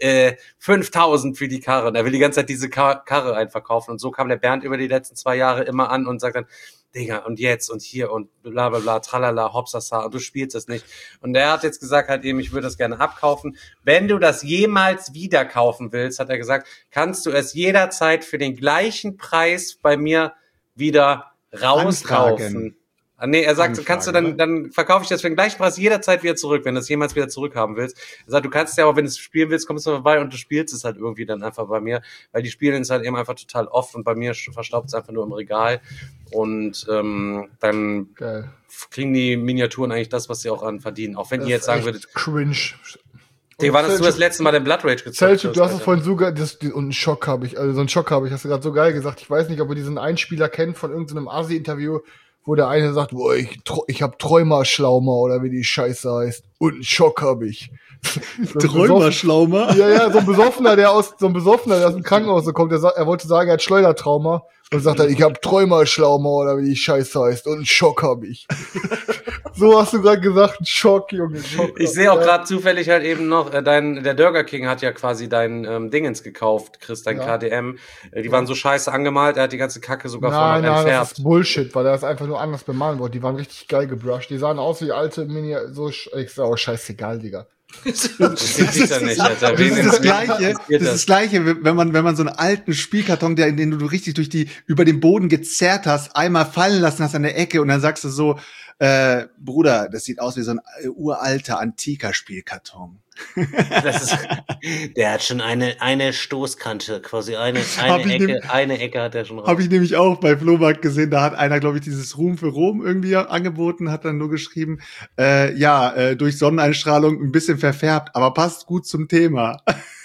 5.000 für die Karre und er will die ganze Zeit diese Karre einverkaufen und so kam der Bernd über die letzten 2 Jahre immer an und sagt dann, Digga, und jetzt und hier und bla bla bla, tralala, hopsasa, und du spielst das nicht. Und er hat jetzt gesagt halt eben, ich würde das gerne abkaufen. Wenn du das jemals wieder kaufen willst, hat er gesagt, kannst du es jederzeit für den gleichen Preis bei mir wieder rauskaufen. Nee, er sagt, kannst du dann verkaufe ich das für den gleichen Preis jederzeit wieder zurück, wenn du es jemals wieder zurückhaben willst. Er sagt, du kannst ja aber, wenn du es spielen willst, kommst du vorbei und du spielst es halt irgendwie dann einfach bei mir, weil die spielen es halt eben einfach total oft und bei mir verstaubt es einfach nur im Regal und dann kriegen die Miniaturen eigentlich das, was sie auch an verdienen. Auch wenn ihr jetzt sagen würdet, cringe. wann hast du das letzte Mal den Blood Rage gezockt? Selchuk, du hast es vorhin so geil, und einen Schock habe ich, hast du gerade so geil gesagt. Ich weiß nicht, ob ihr diesen Einspieler kennt von irgendeinem Asi-Interview, wo der eine sagt, boah, ich hab Träumerschlaumer oder wie die Scheiße heißt. Und einen Schock habe ich. Träumerschlaumer? Ja, so ein Besoffener, der aus dem Krankenhaus kommt, er wollte sagen, er hat Schleudertrauma. Und sagt dann, ich hab Träumerschlaumer oder wie die Scheiße heißt. Und einen Schock habe ich. So hast du gerade gesagt, ein Schock, Junge. Schock. Ich sehe auch gerade zufällig halt eben noch, der Durger King hat ja quasi dein Dingens gekauft, Chris, dein KDM. Die waren so scheiße angemalt, er hat die ganze Kacke sogar von entfärbt. Das ist Bullshit, weil er das einfach nur anders bemalen wollte. Die waren richtig geil gebrusht. Die sahen aus wie alte ich sag auch scheißegal, Digga. Das ist das Gleiche, wenn man so einen alten Spielkarton, den du richtig über den Boden gezerrt hast, einmal fallen lassen hast an der Ecke und dann sagst du so, Bruder, das sieht aus wie so ein uralter, antiker Spielkarton. Der hat schon eine Stoßkante, quasi eine Ecke hat er schon raus. Habe ich nämlich auch bei Flohmarkt gesehen, da hat einer, glaube ich, dieses Ruhm für Rom irgendwie angeboten, hat dann nur geschrieben, durch Sonneneinstrahlung ein bisschen verfärbt, aber passt gut zum Thema.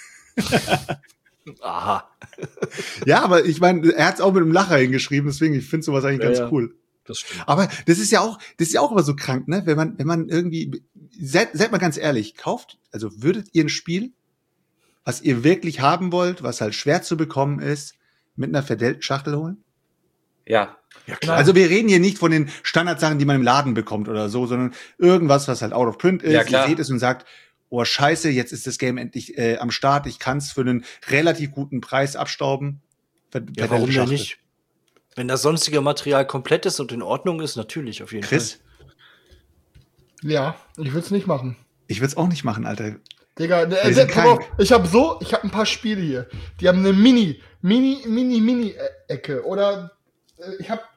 Aha. Ja, aber ich meine, er hat es auch mit einem Lacher hingeschrieben, deswegen, ich finde sowas eigentlich ganz cool. Das stimmt. Aber das ist ja auch immer so krank, ne? Wenn man irgendwie, seid mal ganz ehrlich, würdet ihr ein Spiel, was ihr wirklich haben wollt, was halt schwer zu bekommen ist, mit einer verdelten Schachtel holen? Ja. Ja, klar. Also wir reden hier nicht von den Standardsachen, die man im Laden bekommt oder so, sondern irgendwas, was halt out of print ist. Ja, klar. Ihr seht es und sagt, oh scheiße, jetzt ist das Game endlich am Start, ich kann es für einen relativ guten Preis abstauben. Ja, warum denn nicht? Wenn das sonstige Material komplett ist und in Ordnung ist, natürlich, auf jeden Chris? Fall. Ja, ich würde es nicht machen. Ich würde es auch nicht machen, Alter. Digga, Die sind pass auf, krank. ich habe ein paar Spiele hier. Die haben eine Mini-Ecke. Oder ich habe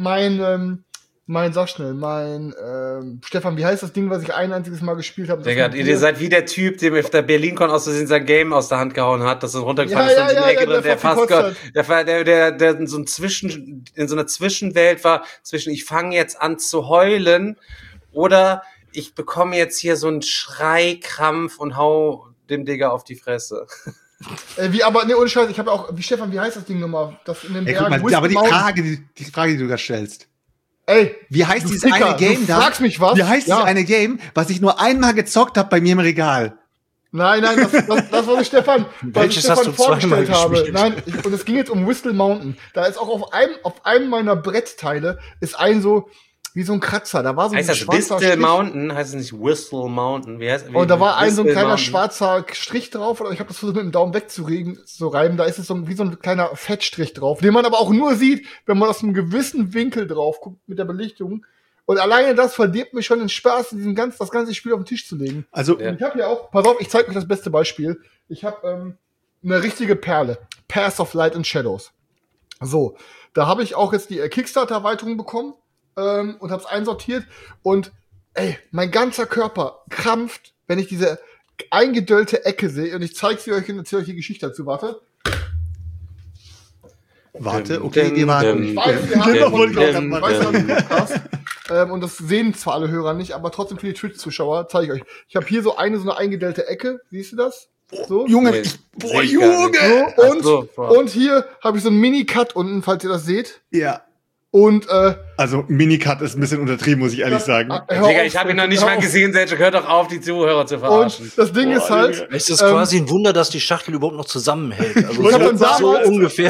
Stefan, wie heißt das Ding, was ich ein einziges Mal gespielt habe? Digga, ihr seid wie der Typ, dem auf der BerlinCon aus Versehen sein Game aus der Hand gehauen hat, das dann runtergefallen ist in die Ecke drin, der fast der in so einer Zwischenwelt war, zwischen ich fange jetzt an zu heulen oder ich bekomme jetzt hier so einen Schreikrampf und hau dem Digga auf die Fresse. Ohne Scheiß, ich habe auch, Stefan, wie heißt das Ding nochmal? Das in den Ey, guck Bergen, mal, aber die Mountain. Frage, die du gerade stellst. Ey, Wie heißt du dieses Ficker, eine Game du da? fragst mich was? Wie heißt Ja. dieses eine Game, was ich nur einmal gezockt habe bei mir im Regal? Nein, das war nicht Stefan, weil ich Welches hast Stefan du zweimal vorgestellt habe. gespielt? Nein, und es ging jetzt um Whistle Mountain. Da ist auch auf einem meiner Brettteile ist wie so ein Kratzer. Da war so ein Heißt das schwarzer Whistle Strich. Mountain? Heißt es nicht Whistle Mountain? Und da war so ein Whistle kleiner Mountain. schwarzer Strich drauf. Oder ich habe das versucht mit dem Daumen wegzureiben. Da ist es wie so ein kleiner Fettstrich drauf, den man aber auch nur sieht, wenn man aus einem gewissen Winkel drauf guckt mit der Belichtung. Und alleine das verdirbt mir schon den Spaß, das ganze Spiel auf den Tisch zu legen. Also, Ja. Und ich habe hier auch, pass auf, ich zeige euch das beste Beispiel. Ich habe eine richtige Perle. Paths of Light and Shadows. So, da habe ich auch jetzt die Kickstarter-Erweiterung bekommen und habe es einsortiert. Und ey, mein ganzer Körper krampft, wenn ich diese eingedöllte Ecke sehe. Und ich zeige sie euch und erzähle euch die Geschichte dazu. Warte. okay, wir warten. Ich weiß, wir haben einen Podcast. Und das sehen zwar alle Hörer nicht, aber trotzdem für die Twitch-Zuschauer zeige ich euch. Ich habe hier so eine eingedellte Ecke. Siehst du das? So. Junge, Nee, boah, seh ich gar nicht. Junge! So, Ach so, und hier habe ich so einen Mini-Cut unten, falls ihr das seht. Ja. Und Also, Minicut ist ein bisschen untertrieben, muss ich ehrlich sagen. hör Digga, auf, ich habe ihn noch nicht hör mal auf. gesehen, Selchuk. Hört doch auf, die Zuhörer zu verarschen. Und das Ding ist halt, Es ist quasi ein Wunder, dass die Schachtel überhaupt noch zusammenhält. Also Ich hab dann so damals- ungefähr,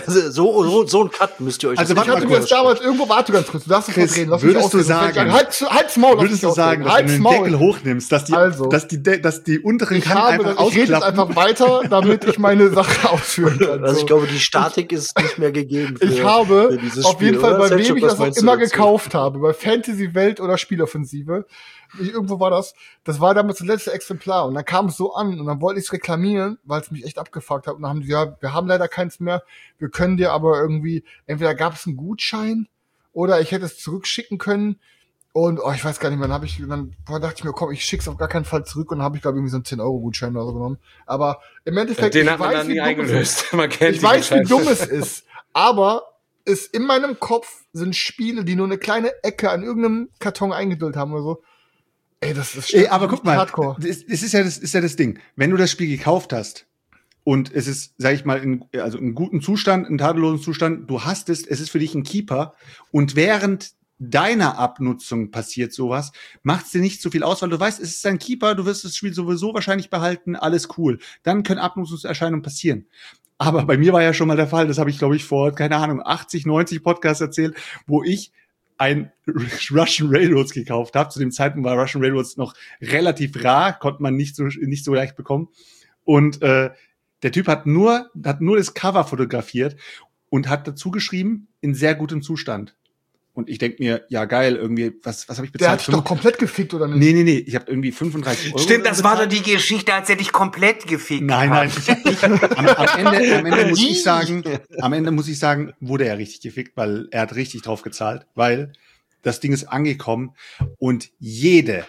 so ein Cut müsst ihr euch Also, ich warte hatte mal mir das kurz. damals irgendwo, warte ganz kurz, du darfst nicht Chris, reden, lass mich würdest du ausreden. sagen- Halt's Maul, lass Würdest mich du sagen, ausreden. dass wenn Halt's du den Maul. Deckel hochnimmst, dass Also. die unteren Ich Kanten einfach rede jetzt ausklappen? einfach weiter, damit ich meine Sache ausführen kann. Also So. ich glaube, die Statik ist nicht mehr gegeben. Ich habe für dieses auf Spiel, jeden Fall, oder? bei wem Selchuk, ich was das auch meinst du immer dazu? gekauft habe, bei Fantasy Welt oder Spieloffensive, irgendwo war das war damals das letzte Exemplar und dann kam es so an und dann wollte ich es reklamieren, weil es mich echt abgefuckt hat und dann haben die, ja, wir haben leider keins mehr, wir können dir aber irgendwie, entweder gab es einen Gutschein oder ich hätte es zurückschicken können und ich weiß gar nicht mehr, dann dachte ich mir, komm, ich schick's auf gar keinen Fall zurück und dann habe ich glaube irgendwie so einen 10-Euro-Gutschein oder so genommen, aber im Endeffekt, Den ich hat man weiß, dann wie nie dumm es ist. eingelöst. Man kennt Ich weiß, wie die dumm es ist, aber in meinem Kopf sind Spiele, die nur eine kleine Ecke an irgendeinem Karton eingeduldet haben oder so. Ey, das ist Aber guck mal, Hardcore. es ist ja das Ding. Wenn du das Spiel gekauft hast und es ist, sag ich mal, in gutem Zustand, in tadellosen Zustand, du hast es ist für dich ein Keeper und während deiner Abnutzung passiert sowas, macht es dir nicht so viel aus, weil du weißt, es ist ein Keeper, du wirst das Spiel sowieso wahrscheinlich behalten, alles cool. Dann können Abnutzungserscheinungen passieren. Aber bei mir war ja schon mal der Fall, das habe ich, glaube ich, vor, keine Ahnung, 80, 90 Podcasts erzählt, wo ich ein Russian Railroads gekauft habe. Zu dem Zeitpunkt war Russian Railroads noch relativ rar, konnte man nicht so leicht bekommen. Und der Typ hat nur das Cover fotografiert und hat dazu geschrieben, in sehr gutem Zustand. Und ich denk mir, ja geil, irgendwie, was habe ich bezahlt? Der hat dich doch komplett gefickt, oder nicht? Nee, ich habe irgendwie 35 Euro. Stimmt, das war doch bezahlt. die Geschichte, als er dich komplett gefickt Nein, hat. am Ende muss ich sagen, wurde er richtig gefickt, weil er hat richtig drauf gezahlt, weil Das Ding ist angekommen und jede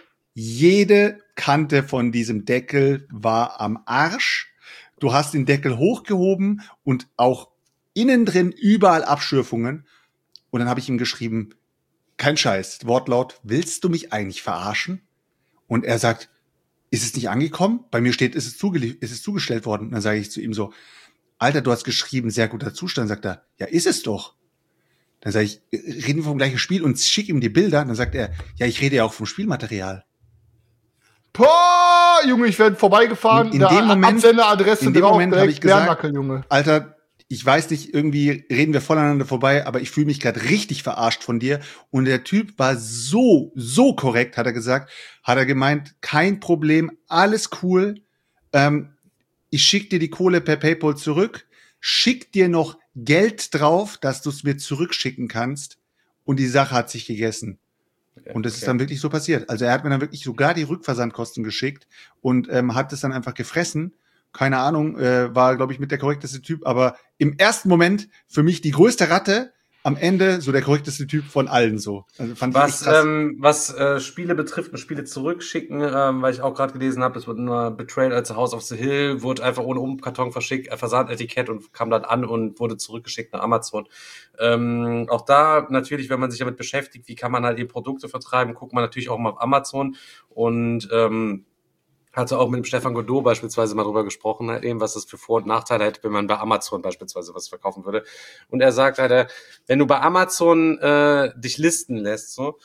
Kante von diesem Deckel war am Arsch. Du hast den Deckel hochgehoben und auch innen drin überall Abschürfungen. Und dann habe ich ihm geschrieben, kein Scheiß, Wortlaut, willst du mich eigentlich verarschen? Und er sagt, ist es nicht angekommen? Bei mir steht, ist es zugestellt worden. Und dann sage ich zu ihm so, Alter, du hast geschrieben, sehr guter Zustand. Sagt er, ja, ist es doch. Dann sage ich, reden wir vom gleichen Spiel und schick ihm die Bilder. Dann sagt er, ja, ich rede ja auch vom Spielmaterial. Boah, Junge, ich werde vorbeigefahren. In dem Moment habe ich gesagt, Junge. Alter, ich weiß nicht, irgendwie reden wir voneinander vorbei, aber ich fühle mich gerade richtig verarscht von dir. Und der Typ war so korrekt, hat er gemeint, kein Problem, alles cool. Ich schick dir die Kohle per PayPal zurück, schick dir noch Geld drauf, dass du es mir zurückschicken kannst. Und die Sache hat sich gegessen. Und das ist dann wirklich so passiert. Also er hat mir dann wirklich sogar die Rückversandkosten geschickt und hat es dann einfach gefressen. Keine Ahnung, war, glaube ich, mit der korrekteste Typ. Aber im ersten Moment für mich die größte Ratte, am Ende so der korrekteste Typ von allen so. Also fand was Spiele betrifft und Spiele zurückschicken, weil ich auch gerade gelesen habe, es wird nur Betrayal als House of the Hill, wurde einfach ohne Umkarton verschickt, Versandetikett und kam dann an und wurde zurückgeschickt nach Amazon. Auch da natürlich, wenn man sich damit beschäftigt, wie kann man halt eben Produkte vertreiben, guckt man natürlich auch mal auf Amazon und hatte auch mit dem Stefan Godot beispielsweise mal drüber gesprochen, halt eben, was das für Vor- und Nachteile hätte, wenn man bei Amazon beispielsweise was verkaufen würde. Und er sagt halt, wenn du bei Amazon dich listen lässt, so,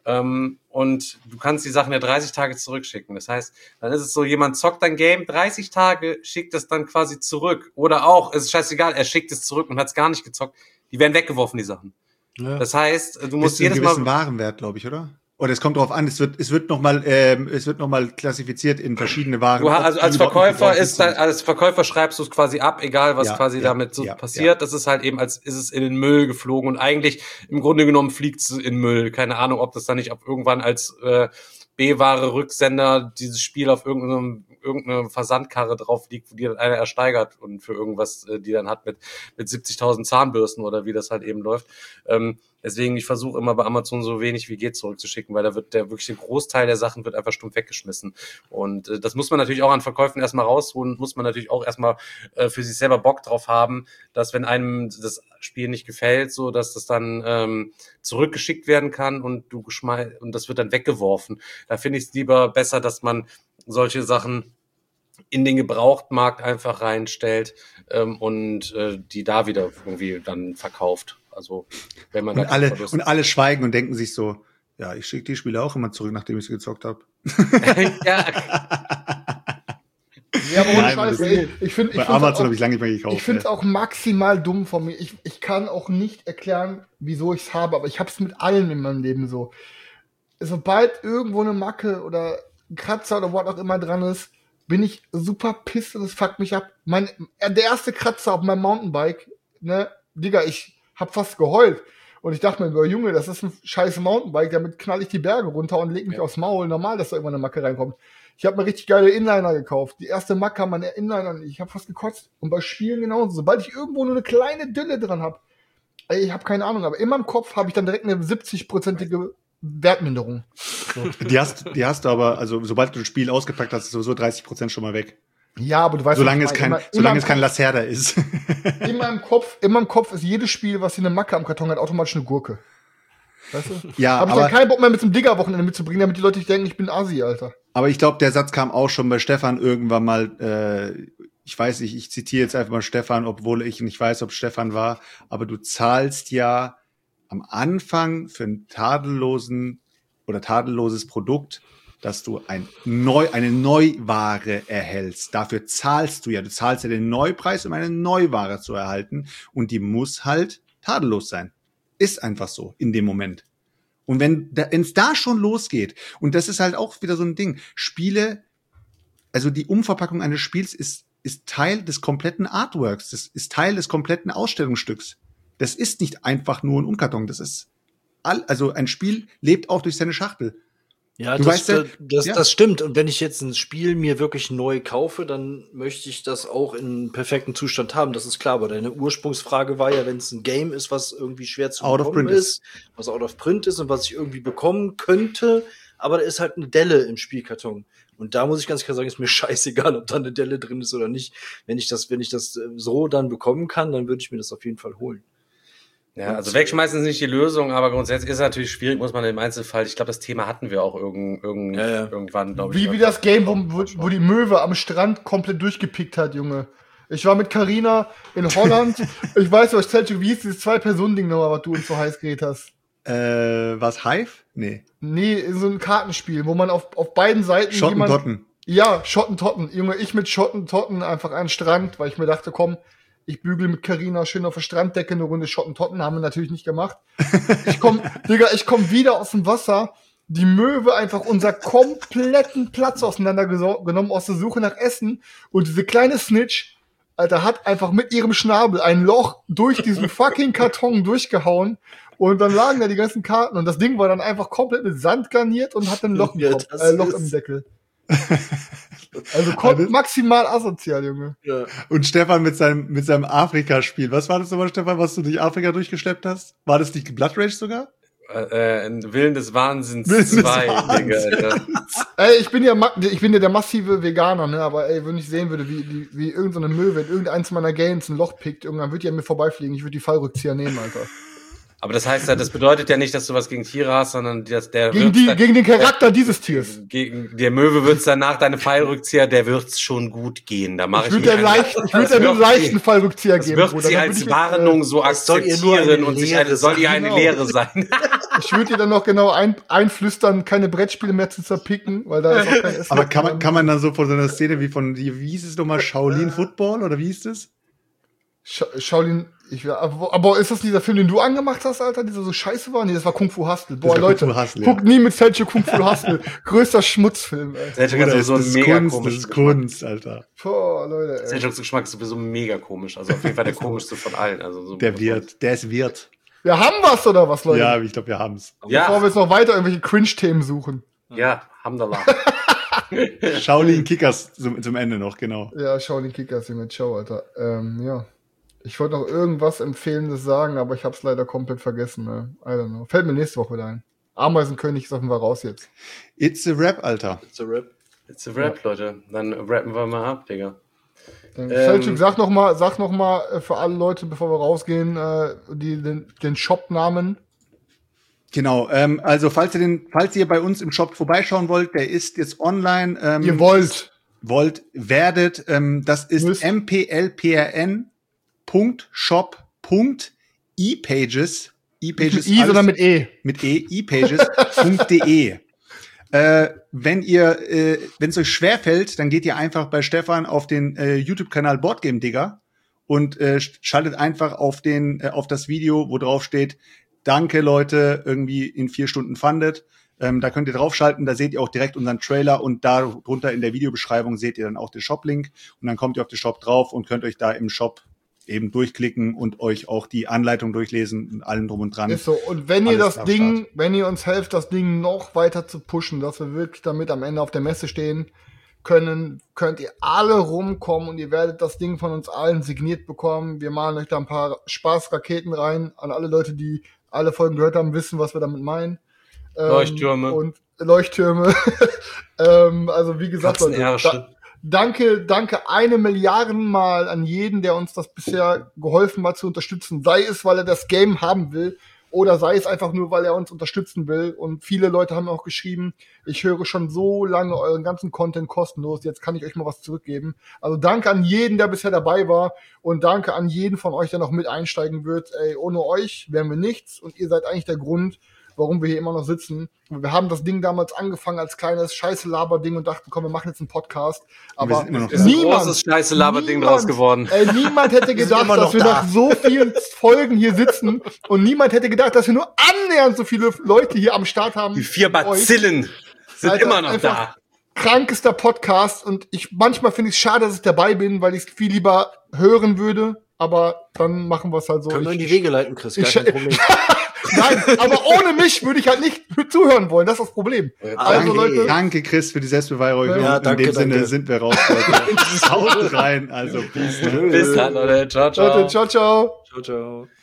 und du kannst die Sachen ja 30 Tage zurückschicken. Das heißt, dann ist es so, jemand zockt dein Game 30 Tage, schickt es dann quasi zurück. Oder auch, es ist scheißegal, er schickt es zurück und hat es gar nicht gezockt. Die werden weggeworfen, die Sachen. Ja. Das heißt, du musst jedes Mal... Bis zu einem gewissen Warenwert, glaube ich, oder? Oder es kommt drauf an, es wird noch mal klassifiziert in verschiedene Waren. Du, also als Verkäufer schreibst du es quasi ab, egal was damit passiert. Ja. Das ist halt eben, als ist es in den Müll geflogen und eigentlich im Grunde genommen fliegt es in Müll. Keine Ahnung, ob das dann nicht irgendwann als B-Ware Rücksender dieses Spiel auf irgendeine Versandkarre drauf liegt, die dann einer ersteigert und für irgendwas, die dann hat mit 70.000 Zahnbürsten oder wie das halt eben läuft. Deswegen, ich versuche immer bei Amazon so wenig wie geht zurückzuschicken, weil da wird wirklich der Großteil der Sachen wird einfach stumpf weggeschmissen. Und das muss man natürlich auch an Verkäufen erstmal rausholen, muss man natürlich auch erstmal für sich selber Bock drauf haben, dass wenn einem das Spiel nicht gefällt, so dass das dann zurückgeschickt werden kann und und das wird dann weggeworfen. Da finde ich es lieber besser, dass man solche Sachen in den Gebrauchtmarkt einfach reinstellt und die da wieder irgendwie dann verkauft. Also wenn man und alle schweigen und denken sich so, ja, ich schicke die Spiele auch immer zurück, nachdem ich sie gezockt habe. Ja, aber ohne Scheiß, ich finde bei Amazon habe ich lange nicht mehr gekauft. Ich finde es auch maximal dumm von mir. Ich kann auch nicht erklären, wieso ich es habe, aber ich habe es mit allem in meinem Leben so. Sobald irgendwo eine Macke oder ein Kratzer oder was auch immer dran ist, bin ich super pisst und es fuckt mich ab. Der erste Kratzer auf meinem Mountainbike, ne, Digga, ich hab fast geheult. Und ich dachte mir, Junge, das ist ein scheiß Mountainbike, damit knall ich die Berge runter und leg mich aufs Maul. Normal, dass da immer eine Macke reinkommt. Ich habe mir richtig geile Inliner gekauft. Die erste Macke haben meine Inliner, ich habe fast gekotzt. Und bei Spielen genauso. Sobald ich irgendwo nur eine kleine Dille dran habe, ich habe keine Ahnung, aber in meinem Kopf habe ich dann direkt eine 70-prozentige Wertminderung. So. Die hast du aber, also sobald du das Spiel ausgepackt hast, ist sowieso 30% schon mal weg. Ja, aber du weißt, solange es kein Lacerda ist. In meinem Kopf ist jedes Spiel, was hier eine Macke am Karton hat, automatisch eine Gurke. Weißt du? Ja, hab ich dann keinen Bock mehr mit zum Digger-Wochenende mitzubringen, damit die Leute nicht denken, ich bin Asi, Alter. Aber ich glaube, der Satz kam auch schon bei Stefan irgendwann mal, ich weiß nicht, ich zitiere jetzt einfach mal Stefan, obwohl ich nicht weiß, ob Stefan war, aber du zahlst ja am Anfang für ein tadelloses Produkt, dass du eine Neuware erhältst. Dafür zahlst du ja. Du zahlst ja den Neupreis, um eine Neuware zu erhalten. Und die muss halt tadellos sein. Ist einfach so in dem Moment. Und wenn es da schon losgeht, und das ist halt auch wieder so ein Ding, Spiele, also die Umverpackung eines Spiels ist Teil des kompletten Artworks. Das ist Teil des kompletten Ausstellungsstücks. Das ist nicht einfach nur ein Umkarton. Das ist also ein Spiel lebt auch durch seine Schachtel. Ja, Du das, weißt ja- das, ja. das stimmt. Und wenn ich jetzt ein Spiel mir wirklich neu kaufe, dann möchte ich das auch in perfektem Zustand haben. Das ist klar. Aber deine Ursprungsfrage war ja, wenn es ein Game ist, was irgendwie schwer zu Out of bekommen print ist, was out of print ist und was ich irgendwie bekommen könnte, aber da ist halt eine Delle im Spielkarton. Und da muss ich ganz klar sagen, ist mir scheißegal, ob da eine Delle drin ist oder nicht. Wenn ich das so dann bekommen kann, dann würde ich mir das auf jeden Fall holen. Ja, also wegschmeißen ist nicht die Lösung, aber grundsätzlich ist es natürlich schwierig, muss man im Einzelfall. Ich glaube, das Thema hatten wir auch irgendwann, glaube ich. Wie das Game, wo die Möwe am Strand komplett durchgepickt hat, Junge. Ich war mit Carina in Holland. Ich weiß, was Selchuk, wie hieß dieses 2-Personen-Ding nochmal, was du uns so heiß geredet hast? Was, Hive? Nee. Nee, so ein Kartenspiel, wo man auf beiden Seiten Schottentotten. Ja, Schottentotten. Junge, ich mit Schottentotten einfach an den Strand, weil ich mir dachte, komm, ich bügel mit Carina schön auf der Stranddecke eine Runde Schottentotten, haben wir natürlich nicht gemacht. Ich komm wieder aus dem Wasser, die Möwe einfach unser kompletten Platz auseinandergenommen aus der Suche nach Essen und diese kleine Snitch, Alter, hat einfach mit ihrem Schnabel ein Loch durch diesen fucking Karton durchgehauen und dann lagen da die ganzen Karten und das Ding war dann einfach komplett mit Sand garniert und hatte ein Loch im, Ja, Kopf, das Loch ist- im Deckel. Also maximal asozial, Junge. Ja. Und Stefan mit seinem Afrika-Spiel. Was war das nochmal, Stefan, was du durch Afrika durchgeschleppt hast? War das nicht Blood Rage sogar? In Willen des Wahnsinns Willen des 2, Digga, Alter. Ey, ich bin ja der massive Veganer, ne, aber ey, wenn ich sehen würde, wie irgendeine Möwe in irgendeins meiner Games ein Loch pickt, irgendwann wird die an mir vorbeifliegen. Ich würde die Fallrückzieher nehmen, Alter. Aber das heißt ja, das bedeutet ja nicht, dass du was gegen Tiere hast, sondern dass der Gegen den Charakter dieses Tiers. gegen der Möwe wird's danach deine Fallrückzieher, der wird's schon gut gehen. Da mache Ich ich würde mich dir einen leichten Fallrückzieher das geben, wird Bruder. sie Dann als würd ich Warnung so es soll ihr nur akzeptieren eine und Lehre soll ihr eine sein. Lehre sein. Ich würde dir dann noch genau einflüstern, keine Brettspiele mehr zu zerpicken, weil da ist auch kein Essen. Aber kann man dann so von so einer Szene wie hieß es nochmal, Shaolin Football oder wie hieß das? Shaolin, aber ist das dieser Film, den du angemacht hast, Alter, dieser so scheiße war? Nee, das war Kung Fu Hustle. Boah, war Leute, Kung Fu Hustle, guckt nie mit Selchuk Kung Fu Hustle. Größter Schmutzfilm, ey. Selchuk hat Oder sowieso ist einen das mega Kunst? Das komischen ist Geschmack. Kunst, Alter. Boah, Leute, ey. Selchuks Geschmack ist sowieso mega komisch. Also auf jeden Fall der komischste von allen. Also so Der ist Wirt. Wir haben was, oder was, Leute? Ja, ich glaube, wir haben's. Bevor wir Ja, jetzt noch weiter irgendwelche Cringe-Themen suchen. ja, Hamdallah. Shaolin Kickers zum Ende noch, genau. Ja, Shaolin Kickers, Junge, ciao, Alter. Ja. Ich wollte noch irgendwas Empfehlendes sagen, aber ich hab's leider komplett vergessen, ne? I don't know. Fällt mir nächste Woche wieder ein. Ameisenkönig ist auf jeden Fall raus jetzt. It's a Rap, Alter. It's a Rap. It's a Rap, Leute. Dann rappen wir mal ab, Digga. Selchuk, sag noch mal für alle Leute, bevor wir rausgehen, den Shop-Namen. Genau, also falls ihr bei uns imOp vorbeischauen wollt, der ist jetzt online. Ihr werdet, das ist Müsst. mplprn.shop.epages. mit I, sondern mit E. Mit epages.de. Wenn es euch schwerfällt, dann geht ihr einfach bei Stefan auf den YouTube-Kanal Boardgame Digger und schaltet einfach auf das Video, wo drauf steht: Danke, Leute, irgendwie in 4 Stunden fandet. Da könnt ihr draufschalten, da seht ihr auch direkt unseren Trailer und darunter in der Videobeschreibung seht ihr dann auch den Shop-Link und dann kommt ihr auf den Shop drauf und könnt euch da im Shop eben durchklicken und euch auch die Anleitung durchlesen und allem drum und dran. Ist so. Und wenn ihr Alles am Start. wenn ihr uns helft, das Ding noch weiter zu pushen, dass wir wirklich damit am Ende auf der Messe stehen können, könnt ihr alle rumkommen und ihr werdet das Ding von uns allen signiert bekommen. Wir malen euch da ein paar Spaßraketen rein. An alle Leute, die alle Folgen gehört haben, wissen, was wir damit meinen. Leuchttürme. Und Leuchttürme. Also wie gesagt, Leute, Katzenärsche. danke 1 Milliarden Mal an jeden, der uns das bisher geholfen hat zu unterstützen. Sei es, weil er das Game haben will oder sei es einfach nur, weil er uns unterstützen will. Und viele Leute haben auch geschrieben, ich höre schon so lange euren ganzen Content kostenlos, jetzt kann ich euch mal was zurückgeben. Also danke an jeden, der bisher dabei war und danke an jeden von euch, der noch mit einsteigen wird. Ey, ohne euch wären wir nichts und ihr seid eigentlich der Grund, warum wir hier immer noch sitzen. Wir haben das Ding damals angefangen als kleines Scheiße-Laber-Ding und dachten, komm, wir machen jetzt einen Podcast. Und wir Aber sind immer noch Ist ein großes Scheiße-Laber-Ding draus geworden. Niemand hätte gedacht, immer dass noch wir da. nach so vielen Folgen hier sitzen und niemand hätte gedacht, dass wir nur annähernd so viele Leute hier am Start haben. Die 4 wie euch. Bazillen sind Alter, immer noch einfach da. Krankester Podcast und manchmal finde ich es schade, dass ich dabei bin, weil ich es viel lieber hören würde, aber dann machen wir es halt so. Können wir in die Wege leiten, Chris, gar ich- kein Problem. Nein, aber ohne mich würde ich halt nicht zuhören wollen. Das ist das Problem. Also, Leute. Danke, Chris, für die Selbstbeweihräucherung. Ja, danke, in dem Sinne danke. sind wir raus. Haut rein. Also, peace. Bis dann, Leute. Ciao, ciao. Leute, ciao, ciao. Ciao, ciao.